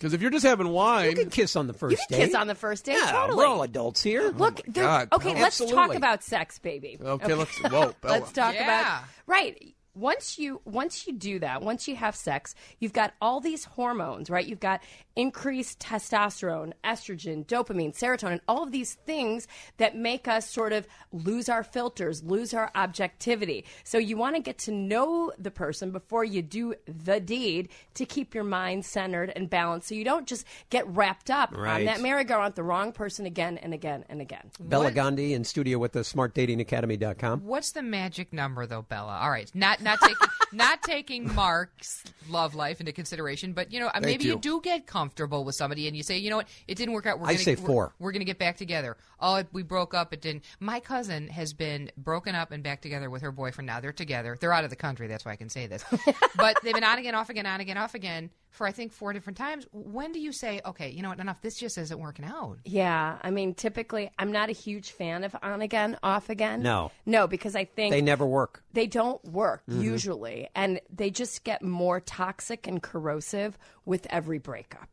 Because if you're just having wine, you can kiss on the first You can date. kiss on the first date. Yeah, totally. we're all adults here. Look, there- God, okay, no. let's talk Absolutely. about sex, baby. Okay, let's- whoa, Bella. let's talk Yeah. about right. Once you once you do that, once you have sex, you've got all these hormones, right? You've got increased testosterone, estrogen, dopamine, serotonin, all of these things that make us sort of lose our filters, lose our objectivity. So you want to get to know the person before you do the deed to keep your mind centered and balanced so you don't just get wrapped up on Right. that merry-go-round, the wrong person again and again and again. Bella What- Gandhi in studio with us, smart dating academy dot com. What's the magic number, though, Bella? All right, not not taking not taking Mark's love life into consideration, but you know, Thank maybe you. you. do get comfortable with somebody, and you say, you know what, it didn't work out. We're I gonna, say we're- four. We're, going to get back together. Oh, it- we broke up. It didn't. My cousin has been broken up and back together with her boyfriend. Now they're together. They're out of the country. That's why I can say this. But they've been on again, off again, on again, off again for I think four different times. When do you say, okay, you know what, enough? This just isn't working out. Yeah, I mean, typically, I'm not a huge fan of on again, off again. No. No, because I think They never work. They don't work Mhm. usually, and they just get more toxic and corrosive with every breakup.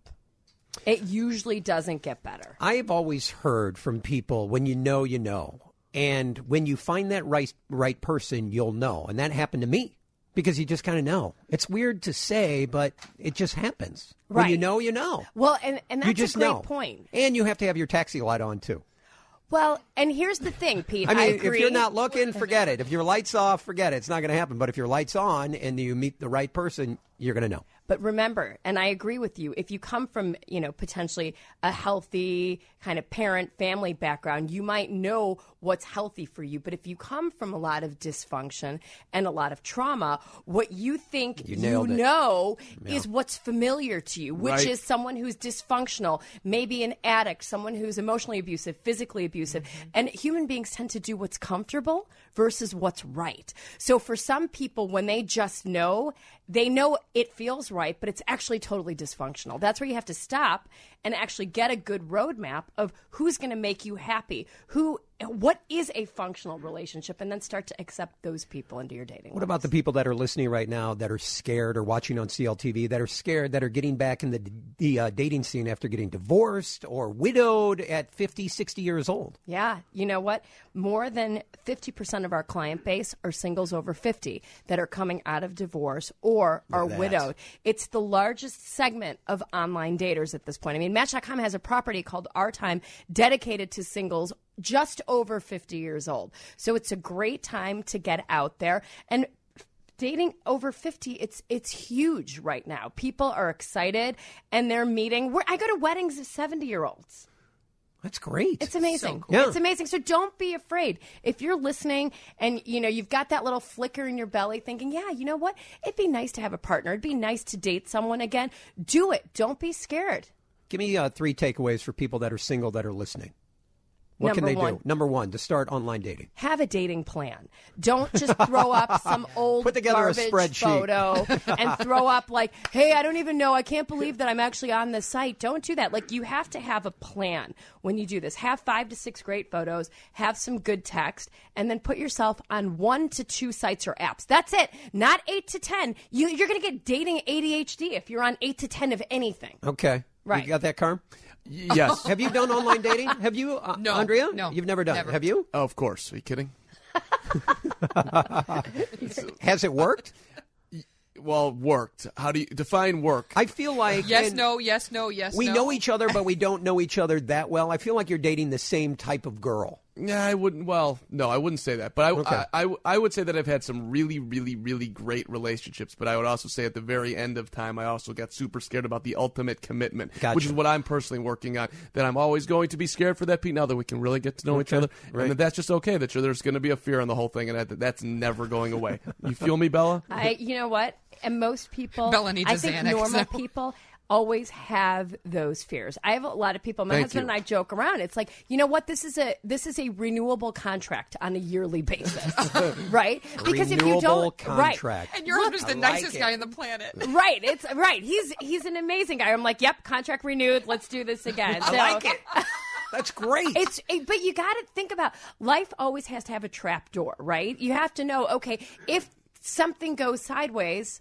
It usually doesn't get better. I've always heard from people, when you know, you know. And when you find that right right person, you'll know. And that happened to me because you just kind of know. It's weird to say, but it just happens. When you Right. know, you know. Well, and, and that's you just a great know. point. And you have to have your taxi light on, too. Well, and here's the thing, Pete. I mean, if agree. you're not looking, forget it. If your light's off, forget it. It's not going to happen. But if your light's on and you meet the right person, you're going to know. But remember, and I agree with you, if you come from, you know, potentially a healthy kind of parent family background, you might know what's healthy for you. But if you come from a lot of dysfunction and a lot of trauma, what you think You you, nailed it. know Yeah. is what's familiar to you, which Right. is someone who's dysfunctional, maybe an addict, someone who's emotionally abusive, physically abusive. Mm-hmm. And human beings tend to do what's comfortable versus what's right. So for some people, when they just know, they know it feels right, but it's actually totally dysfunctional. That's where you have to stop and actually get a good roadmap of who's going to make you happy, who, what is a functional relationship, and then start to accept those people into your dating What life. about the people that are listening right now that are scared or watching on C L T V that are scared that are getting back in the, the uh, dating scene after getting divorced or widowed at fifty, sixty years old? Yeah, you know what? More than fifty percent of our client base are singles over fifty that are coming out of divorce or are that. widowed. It's the largest segment of online daters at this point. I mean, Match dot com has a property called Our Time dedicated to singles just over fifty years old. So it's a great time to get out there. And dating over fifty, it's it's huge right now. People are excited and they're meeting. We're, I go to weddings of seventy-year-olds. That's great. It's amazing. So cool. Yeah. It's amazing. So don't be afraid. If you're listening and you know you've got that little flicker in your belly thinking, yeah, you know what? It'd be nice to have a partner. It'd be nice to date someone again. Do it. Don't be scared. Give me uh, three takeaways for people that are single that are listening. What can Number they one. do? Number one, to start online dating. Have a dating plan. Don't just throw up some old Put together a garbage spreadsheet. photo and throw up like, hey, I don't even know. I can't believe that I'm actually on this site. Don't do that. Like, you have to have a plan when you do this. Have five to six great photos. Have some good text. And then put yourself on one to two sites or apps. That's it. Not eight to ten. You, you're going to get dating A D H D if you're on eight to ten of anything. Okay. Right. You got that, Carm? Yes. Have you done online dating? Have you, uh, No. Andrea? No. You've never done Never. it. Have you? Oh, of course. Are you kidding? Has it worked? Well, worked. How do you define work? I feel like Yes, and no, yes, no, yes, we no. know each other, but we don't know each other that well. I feel like you're dating the same type of girl. Yeah, I wouldn't. Well, no, I wouldn't say that. But I, Okay. I, I, I would say that I've had some really, really, really great relationships. But I would also say at the very end of time, I also got super scared about the ultimate commitment, Gotcha. which is what I'm personally working on. That I'm always going to be scared for that, Pete. Now that we can really get to know each Okay, other, right. and that that's just okay. That there's going to be a fear on the whole thing, and that that's never going away. You feel me, Bella? I, you know what? And most people, Bella needs I a think Xanax, normal so- people always have those fears. I have a lot of people. My Thank husband you. and I joke around. It's like, you know what? This is a this is a renewable contract on a yearly basis, right? Because if you Renewable don't, contract. right? And your husband's the I like nicest it. guy on the planet. Right, it's right. He's he's an amazing guy. I'm like, yep, contract renewed. Let's do this again. I So- like it. That's great. It's, it, but you got to think about life. Always has to have a trap door, right? You have to know, okay, if something goes sideways,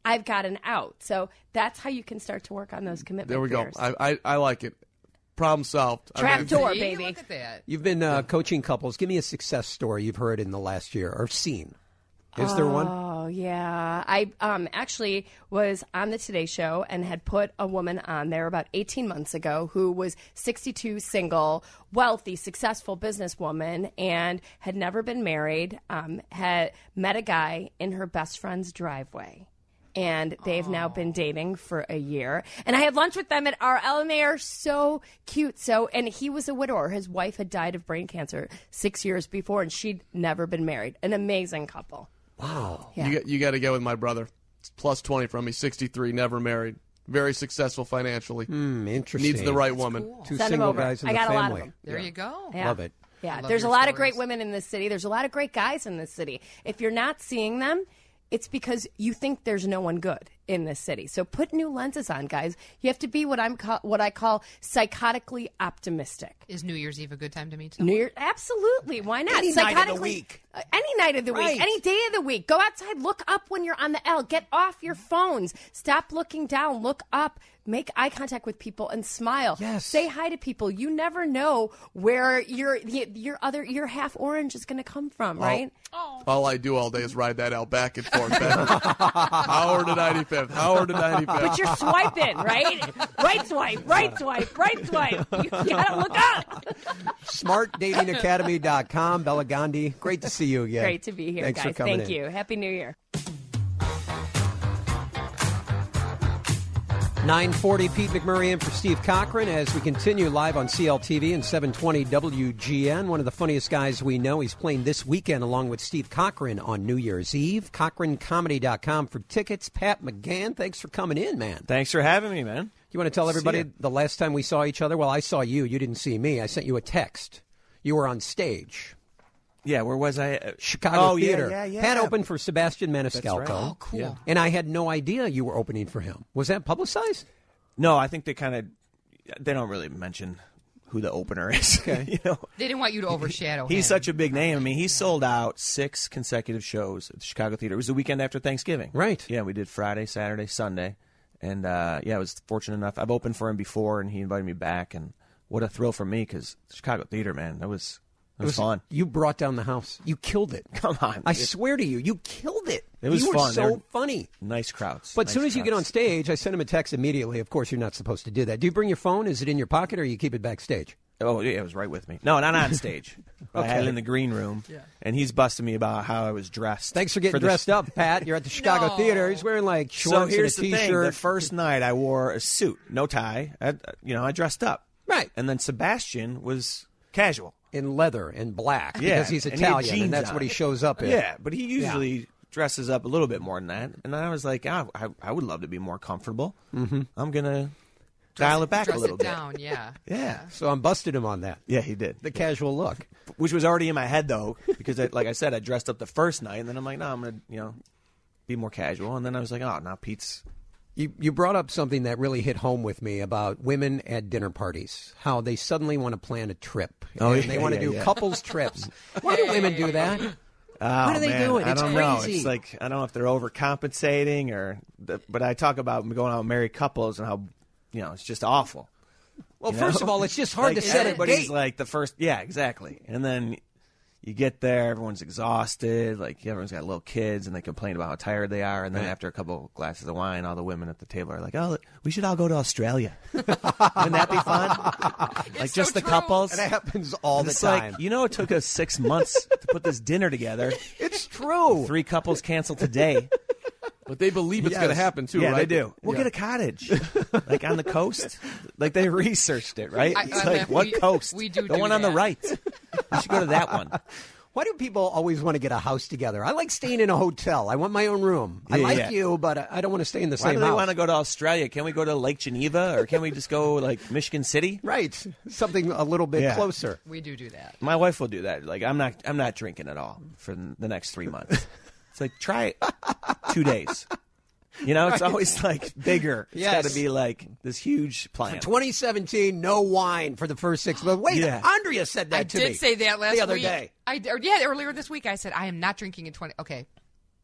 I've got an out. So that's how you can start to work on those commitment There we fears. go. I, I I like it. Problem solved. Trap door, See? baby. Look at that. You've been uh, coaching couples. Give me a success story you've heard in the last year or seen. Is there one? Oh, yeah. I um, actually was on the Today Show and had put a woman on there about eighteen months ago who was sixty-two, single, wealthy, successful businesswoman, and had never been married, um, had met a guy in her best friend's driveway. And they've now been dating for a year. And I had lunch with them at R L, and they are so cute. So, and he was a widower. His wife had died of brain cancer six years before, and she'd never been married. An amazing couple. Wow. Yeah. You got, you got to get with my brother. It's plus twenty from me, sixty-three, never married. Very successful financially. Hmm, interesting. Needs the right woman. cool. Two Send 'em single over. guys in I the got a family. lot of them. There you go. Yeah. Love it. Yeah, love there's a your lot of stories. great women in this city. There's a lot of great guys in this city. If you're not seeing them, it's because you think there's no one good in this city. So put new lenses on, guys. You have to be what I'm ca- what I call psychotically optimistic. Is New Year's Eve a good time to meet New someone? Year, absolutely. Why not? Any night of the Psychotically- week. Uh, any night of the Right. week, any day of the week. Go outside, look up when you're on the L. Get off your phones. Stop looking down. Look up. Make eye contact with people and smile. Yes. Say hi to people. You never know where your your other your half orange is going to come from, right? All I do all day is ride that out back and forth. Howard to ninety-fifth. Howard to ninety-fifth. But you're swiping, right? Right swipe, right swipe, right swipe. You, you gotta look up. smart dating academy dot com. Bella Gandhi, great to see you again. Great to be here, Thanks guys. for coming Thank in. you. Happy New Year. nine forty, Pete McMurray in for Steve Cochran as we continue live on C L T V and seven twenty W G N. One of the funniest guys we know. He's playing this weekend along with Steve Cochran on New Year's Eve. Cochran Comedy dot com for tickets. Pat McGann, thanks for coming in, man. Thanks for having me, man. You want to tell everybody See ya. the last time we saw each other? Well, I saw you. You didn't see me. I sent you a text. You were on stage. Yeah, where was I? Uh, Chicago oh, yeah, Theater. yeah, yeah. Pat opened for Sebastian Maniscalco. That's right. Oh, cool. Yeah. And I had no idea you were opening for him. Was that publicized? No, I think they kind of they don't really mention who the opener is. Okay. You know, They didn't want you to overshadow him. he's such a big name. I mean, he sold out six consecutive shows at the Chicago Theater. It was the weekend after Thanksgiving. Right. Yeah, we did Friday, Saturday, Sunday, and uh, yeah, I was fortunate enough. I've opened for him before, and he invited me back, and what a thrill for me because Chicago Theater, man, that was. It was, fun. You brought down the house. You killed it. Come on. I It- swear to you, you killed it. It was you were fun. so They were funny. Nice crowds. But as Nice soon as you get on crowds. stage, I send him a text immediately. Of course, you're not supposed to do that. Do you bring your phone? Is it in your pocket or you keep it backstage? Oh, yeah, it was right with me. No, not on stage. I had it in the green room, and he's busting me about how I was dressed. Thanks for getting the dressed sh- up, Pat. You're at the Chicago No. Theater. He's wearing like shorts So here's and a the thing: T-shirt. the first night I wore a suit, no tie. I, you know, I dressed up. Right. And then Sebastian was casual. in leather and black Yeah, because he's and he had Italian and, jeans that's on. what he shows up in. Yeah, but he usually dresses up a little bit more than that. And I was like, oh, I, I would love to be more comfortable. Mm-hmm. I'm gonna dial it back Dress a little it bit. down, yeah. Yeah. So I'm busted him on that. Yeah, he did. The casual look. Which was already in my head though, because I, like I said, I dressed up the first night, and then I'm like, no, I'm gonna, you know, be more casual. And then I was like, oh, now Pete's. You, you brought up something that really hit home with me about women at dinner parties, how they suddenly want to plan a trip. Oh, and yeah, they want to yeah, do yeah. couples trips. Why do women do that? Oh, What are they man, doing? I It's don't know. crazy. It's like I don't know if they're overcompensating or, the, but I talk about going out with married couples and how, you know, it's just awful. Well, You first know? of all, it's just hard Like, to set a everybody's date. like the first, yeah, exactly. And then you get there, everyone's exhausted, like everyone's got little kids, and they complain about how tired they are. And then Right. after a couple glasses of wine, all the women at the table are like, "Oh, we should all go to Australia. Wouldn't that be fun? Like just the couples." It happens all the It's time. like, you know, it took us six months to put this dinner together. It's true. Three couples canceled today. But they believe it's Yes. going to happen too, yeah, right? they do. We'll Yeah. get a cottage, like on the coast. Like they researched it, right? I- It's I like laugh. what We- coast? we do the do one on the that. right. You should go to that one. Why do people always want to get a house together? I like staying in a hotel. I want my own room. I Yeah, like yeah. you, but I- I don't want to stay in the Why same do they house. want to go to Australia? Can we go to Lake Geneva, or can we just go like Michigan City? Right, something a little bit Yeah. closer. We do do that. My wife will do that. Like I'm not, I'm not drinking at all for the next three months. It's like try it two days. You know, it's Right. always like bigger. It's Yes. got to be like this huge plan. twenty seventeen, no wine for the first six months. Wait, Yeah. Andrea said that I to did me say that last the other week. day. I or, yeah, earlier this week I said I am not drinking in twenty. Okay,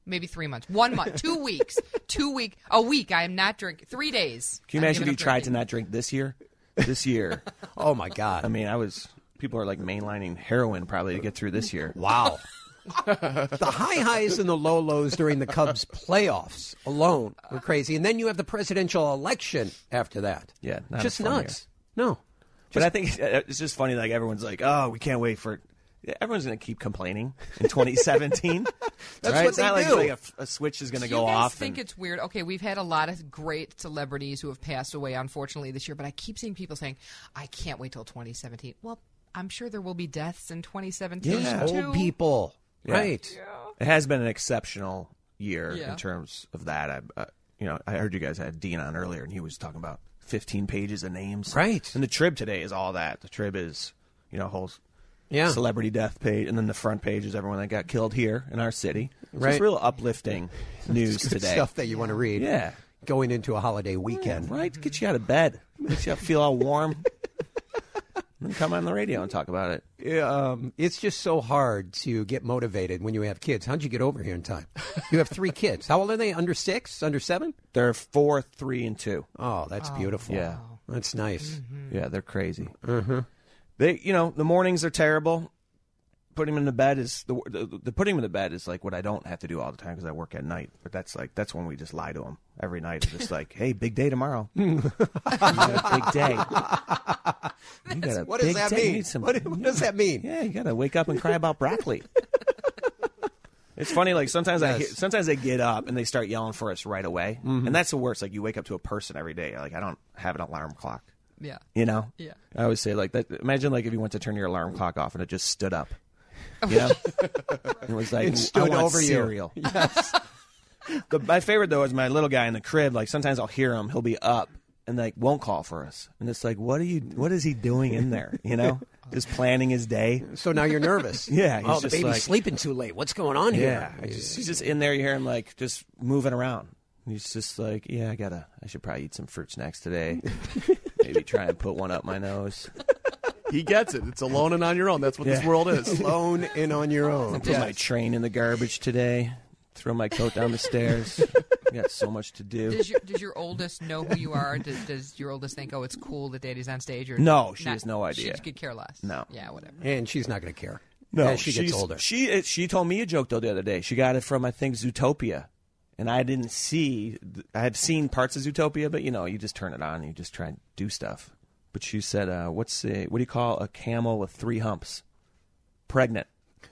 maybe three months, one month, two weeks, two week, a week. I am not drinking. Three days. Can you imagine if you tried to not drink this year? This year. Oh, my God. I mean, I was, people are like mainlining heroin probably to get through this year. Wow. The high highs and the low lows during the Cubs playoffs alone were crazy. And then you have the presidential election after that. Yeah. Not Just a fun nuts. year. No. But I think it's just funny, like, everyone's like, oh, we can't wait for it. Everyone's going to keep complaining in twenty seventeen. That's right? what It's they not do. like, like a, a switch is going to Do go you guys off. think and, it's weird? Okay, we've had a lot of great celebrities who have passed away, unfortunately, this year, but I keep seeing people saying, I can't wait till twenty seventeen. Well, I'm sure there will be deaths in twenty seventeen, Yeah. too. Old people. Yeah. Right. It has been an exceptional year Yeah. in terms of that. I, uh, you know, I heard you guys had Dean on earlier, and he was talking about fifteen pages of names. Right. And the Trib today is all that. The Trib is, you know, whole Yeah. celebrity death page, and then the front page is everyone that got killed here in our city. It's Right. just real uplifting news It's good today. stuff that you want to read. Yeah. Going into a holiday weekend. Right? Get you out of bed. Get you feel all warm. And then come on the radio and talk about it. Yeah, um, it's just so hard to get motivated when you have kids. How'd you get over here in time? You have three kids. How old are they? Under six? Under seven? They're four, three, and two. Oh, that's beautiful. Yeah. That's nice. Yeah, they're crazy. Mm-hmm. They, you know, the mornings are terrible. Putting them in the bed is the, the the putting them in the bed is like what I don't have to do all the time because I work at night. But that's like that's when we just lie to them every night. It's just like, hey, big day tomorrow. You got a big day. You got a What does big that day. You mean? need some- What, what does that mean? Yeah, you got to wake up and cry about broccoli. It's funny, like sometimes I Yes. hear- sometimes they get up and they start yelling for us right away, Mhm. and that's the worst. Like you wake up to a person every day. Like I don't have an alarm clock. Yeah. You know. Yeah. I always say like that. Imagine like if you went to turn your alarm clock off and it just stood up. You know. It was like It stood I want over you. cereal. Yes. The, my favorite though is my little guy in the crib. Like sometimes I'll hear him. He'll be up and like won't call for us, and it's like, what are you? What is he doing in there? You know, just planning his day. So now you're nervous. Yeah. He's Oh, the just baby's like, sleeping too late. What's going on here? Yeah, he's just, he's just in there. You hear him like just moving around. He's just like, yeah, I gotta. I should probably eat some fruit snacks today. Maybe try and put one up my nose. He gets it. It's alone and on your own. That's what this Yeah. world is. Alone and on your own. Put my train in the garbage today. Throw my coat down the stairs. I got so much to do. Does your does your oldest know who you are? Does, does your oldest think, oh, it's cool that Daddy's on stage? Or No, she not? has no idea. She could care less. No. Yeah, whatever. And she's not going to care. No, as she gets she's- older. She it, she told me a joke though the other day. She got it from I think Zootopia, and I didn't see. I had seen parts of Zootopia, but you know, you just turn it on and you just try and do stuff. But she said, uh, "What's a, what do you call a camel with three humps? Pregnant."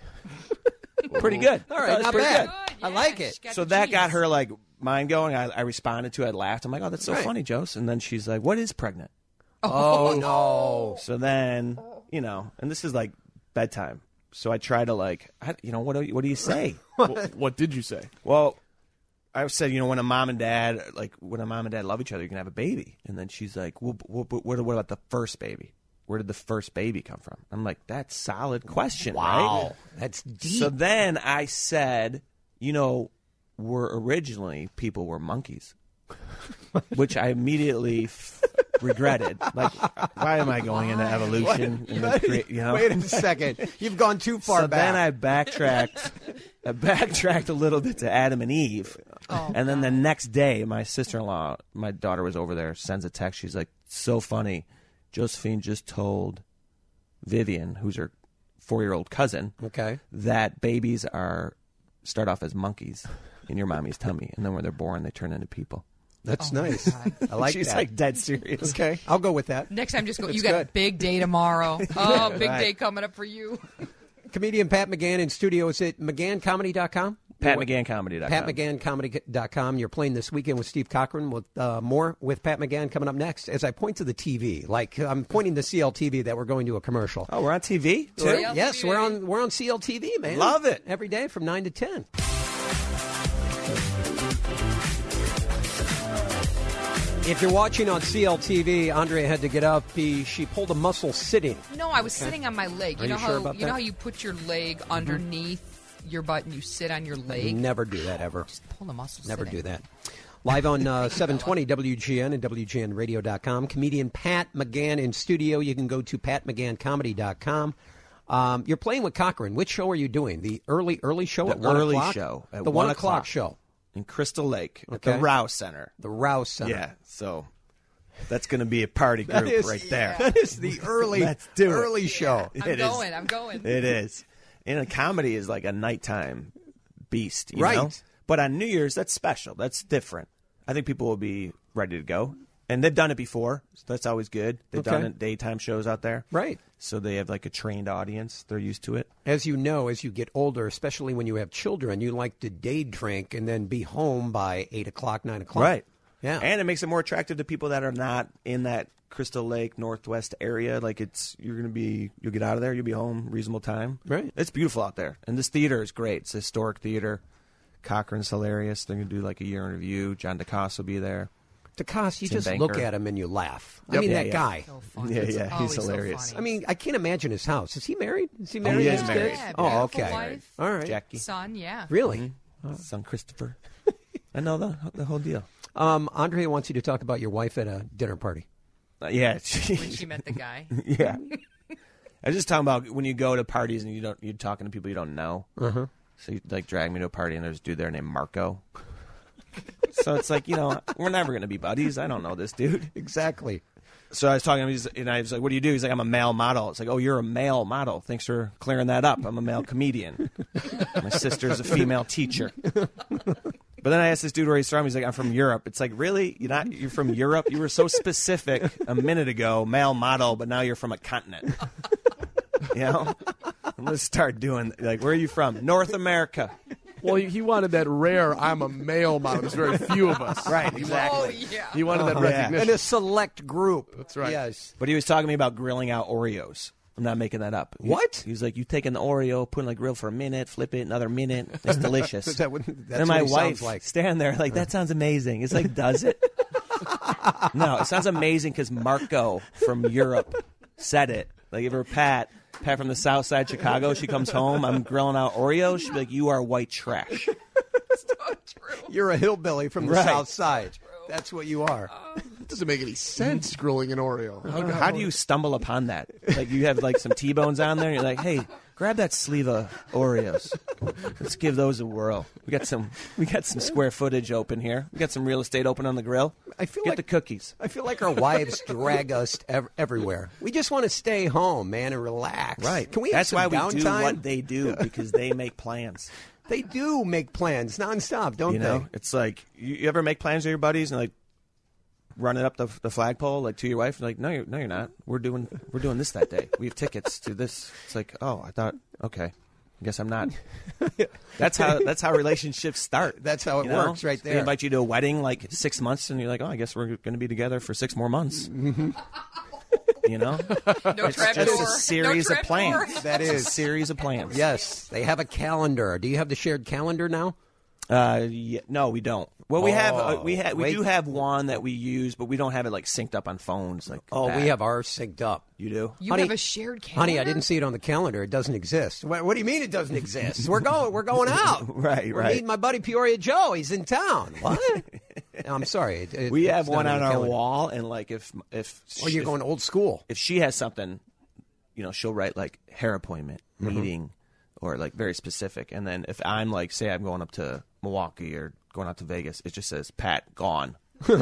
Pretty good. All right, That's not pretty bad. good. I like it. So that got her like mind going. I, I responded to it. I laughed. I'm like, "Oh, that's so Right. funny, Jose." And then she's like, "What is pregnant?" Oh, no. So then, you know, and this is like bedtime. So I try to like, I, you know, what do you, what do you say? what, what did you say? Well, I said, you know, when a mom and dad, like when a mom and dad love each other, you can have a baby. And then she's like, well, what, what, what about the first baby? Where did the first baby come from? I'm like, that's a solid question, Wow. right? That's deep. So then I said, you know, we're originally people were monkeys, which I immediately f- regretted. Like, why am I going into evolution? And then create, you know? Wait a second. You've gone too far so back. then I backtracked. I backtracked a little bit to Adam and Eve, Oh, and then the next day, my sister-in-law, my daughter was over there, sends a text. She's like, "So funny, Josephine just told Vivian, who's her four-year-old cousin, okay, that babies are start off as monkeys in your mommy's tummy, and then when they're born, they turn into people." That's Oh, my nice. God. I like She's that. like dead serious. Okay, I'll go with that. Next time, just go. That's You got a good. big day tomorrow. Oh, big Right. day coming up for you. Comedian Pat McGann in studio. Is it McGann Comedy dot com? Pat McGann Comedy dot com. Pat McGann Comedy dot com. You're playing this weekend with Steve Cochran. With uh, more with Pat McGann coming up next. As I point to the T V, like I'm pointing to C L T V that we're going to a commercial. Oh, we're on T V too. We're- yes, we're on we're on C L T V, man. Love it. Every day from nine to ten. If you're watching on C L T V, Andrea had to get up. He, she pulled a muscle sitting. No, I was Okay. sitting on my leg. You Are know you how sure about you know that? how you put your leg underneath your butt and you sit on your leg. Never do that ever. Just pull the muscles. Never sitting. do that. Live on uh, seven twenty W G N and W G N radio dot com. Comedian Pat McGann in studio. You can go to Pat McGann Comedy dot com. Um, you're playing with Cochran. Which show are you doing? The early, early show The at one early o'clock? show at the one one o'clock o'clock. show. In Crystal Lake at Okay. the Rouse Center. The Rouse Center. Yeah, so that's going to be a party That group is- right there. That is the early, Let's do it. early show. I'm It is. going. I'm going. It is. And a comedy is like a nighttime beast, you Right. know? But on New Year's, that's special. That's different. I think people will be ready to go. And they've done it before, so that's always good. They've Okay. done it daytime shows out there. Right. So they have like a trained audience. They're used to it. As you know, as you get older, especially when you have children, you like to day drink and then be home by eight o'clock, nine o'clock. Right. Yeah. And it makes it more attractive to people that are not in that Crystal Lake Northwest area. Like it's you're gonna be you'll get out of there, you'll be home reasonable time. Right. It's beautiful out there. And this theater is great. It's a historic theater. Cochran's hilarious. They're gonna do like a year in review. John DeCoste will be there. DeCoste, you Tim just Banker. look at him and you laugh. I Yep. mean, Yeah, that yeah. guy. So funny. Yeah, yeah, he's Oh, hilarious. I mean, I can't imagine his house. Is he married? Is he Oh, married? he to is his married. kids? Yeah, Oh, beautiful okay. wife, All right. Jackie. son, yeah. Really? Mhm. Son Christopher. I know the the whole deal. Um, Andrea wants you to talk about your wife at a dinner party. Uh, yeah. When she met the guy. Yeah. I was just talking about when you go to parties and you don't you're talking to people you don't know. Uh-huh. So you like drag me to a party and there's a dude there named Marco. So it's like, you know, we're never going to be buddies. I don't know this dude. Exactly. So I was talking to him, he's, and I was like, what do you do? He's like, I'm a male model. It's like, oh, you're a male model. Thanks for clearing that up. I'm a male comedian. My sister's a female teacher. But then I asked this dude where he's from. He's like, I'm from Europe. It's like, really? You're not? You're from Europe? You were so specific a minute ago, male model, but now you're from a continent. You know? I'm going to start doing, like, where are you from? North America. Well, he he wanted that rare, I'm a male model. There's very few of us. Right, He exactly. wanted- Oh, yeah. He wanted that Oh, yeah. recognition. And a select group. That's right. Yes. But he was talking to me about grilling out Oreos. I'm not making that up. He- What? He was like, you take an Oreo, put it in the grill for a minute, flip it, another minute. It's delicious. Is that what- that's and my what he wife sounds like. stand there like, that sounds amazing. It's like, does it? No, it sounds amazing because Marco from Europe said it. Like, if her Pat, Pat from the South Side Chicago, she comes home, I'm grilling out Oreos, she'd be like, you are white trash. You're a hillbilly from the Right. South Side. That's what you are. It doesn't make any sense grilling an Oreo. How, How do you stumble upon that? Like, you have like some T-bones on there, and you're like, hey, grab that sleeve of Oreos. Let's give those a whirl. We got some we got some square footage open here. We got some real estate open on the grill. I feel Get like the cookies. I feel like our wives drag us ev- everywhere. We just want to stay home, man, and relax. Right. Can we have That's some why we downtime? do what they do, because they make plans. They do make plans nonstop, don't You know? they? It's like, you, you ever make plans with your buddies and like run it up the, the flagpole like to your wife? Like, no, you're no, you're not. We're doing we're doing this that day. We have tickets to this. It's like, oh, I thought, okay, I guess I'm not. That's how that's how relationships start. That's how it you know? works right They there. invite you to a wedding like six months, and you're like, oh, I guess we're going to be together for six more months. You know, No it's trap just door. a series no of trap plans. door. That It's is. a series of plans. Yes, they have a calendar. Do you have the shared calendar now? Uh, yeah, no, we don't. Well, we have uh, we Oh, ha- we wait. do have one that we use, but we don't have it like synced up on phones. Like, Oh, that. we have ours synced up. You do? You Honey- have a shared calendar? Honey, I didn't see it on the calendar. It doesn't exist. What, what do you mean it doesn't exist? We're going. We're going out. Right, We're right. meeting my buddy Peoria Joe. He's in town. What? No, I'm sorry. It- it- We have it's not one on the our calendar. wall, and like if if Oh, you're if- going old school. if she has something, you know, she'll write like hair appointment, Mm-hmm. meeting, or like very specific. And then if I'm like, say I'm going up to Milwaukee or going out to Vegas, it just says Pat gone. Do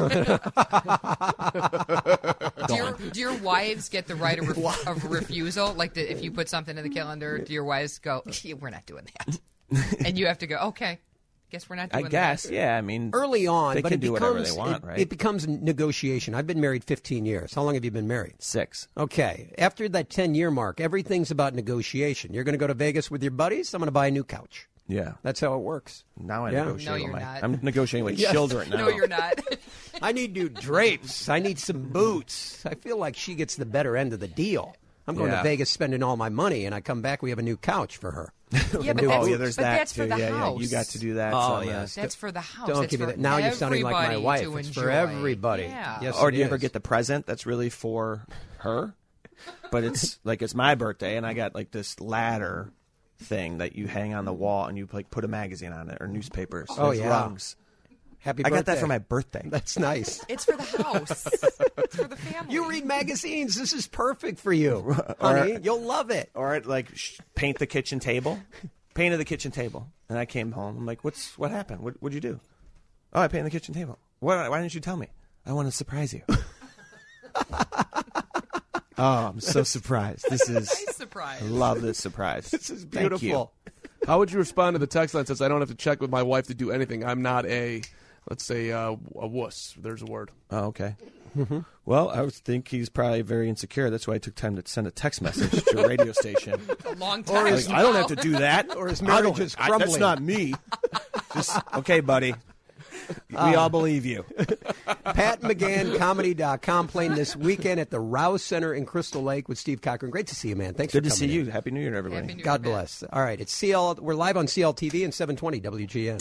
your, do your wives get the right of, ref- of refusal? Like, the, if you put something in the calendar, do your wives go, "Yeah, we're not doing that? And you have to go, okay, guess we're not I doing guess, that. yeah. I mean, Early on, they but can it do becomes, whatever they want, it, right? it becomes negotiation. I've been married fifteen years. How long have you been married? Six. Okay. After that ten-year mark, everything's about negotiation. You're going to go to Vegas with your buddies? I'm going to buy a new couch. Yeah. That's how it works. Now I Yeah. negotiate. No, with you're my, not. I'm negotiating with Yes. children now. No, you're not. I need new drapes. I need some boots. I feel like she gets the better end of the deal. I'm going Yeah. to Vegas spending all my money, and I come back, we have a new couch for her. Yeah, but Oh, that's, yeah, there's but that that's too. for the yeah, house. yeah, you got to do that. Oh, some, uh, yes. That's for the house. Don't That's give me for that. Now you're sounding like my everybody wife. to It's enjoy. for everybody. Yeah. Yes, Or it do you ever is. get the present that's really for her? But it's like it's my birthday, and I got like this ladder thing that you hang on the wall, and you like put a magazine on it or newspapers. Oh, There's yeah. rungs. Happy I birthday. got that for my birthday. That's nice. It's for the house. It's for the family. You read magazines. This is perfect for you, Or- honey. You'll love it. Or like sh- paint the kitchen table. Painted the kitchen table. And I came home. I'm like, what's what happened? What, what'd you do? Oh, I painted the kitchen table. What, why didn't you tell me? I want to surprise you. Oh, I'm so surprised. This is Nice surprise. I love this surprise. This is Thank you. beautiful. How would you respond to the text line that says, I don't have to check with my wife to do anything. I'm not a, let's say, uh, a wuss. There's a word. Oh, okay. Well, I would think he's probably very insecure. That's why I took time to send a text message to a radio station. A long Or time. like, I don't have to do that. Or his I marriage don't- is I- crumbling. that's not me. Just okay, buddy. We all believe you. Pat McGann Comedy dot com playing this weekend at the Rouse Center in Crystal Lake with Steve Cochran. Great to see you, man. Thanks Good for to coming see in. you. Happy New Year, everybody. Happy New Year, God Pat. bless. All right, it's C L. We're live on C L T V and seven twenty W G N.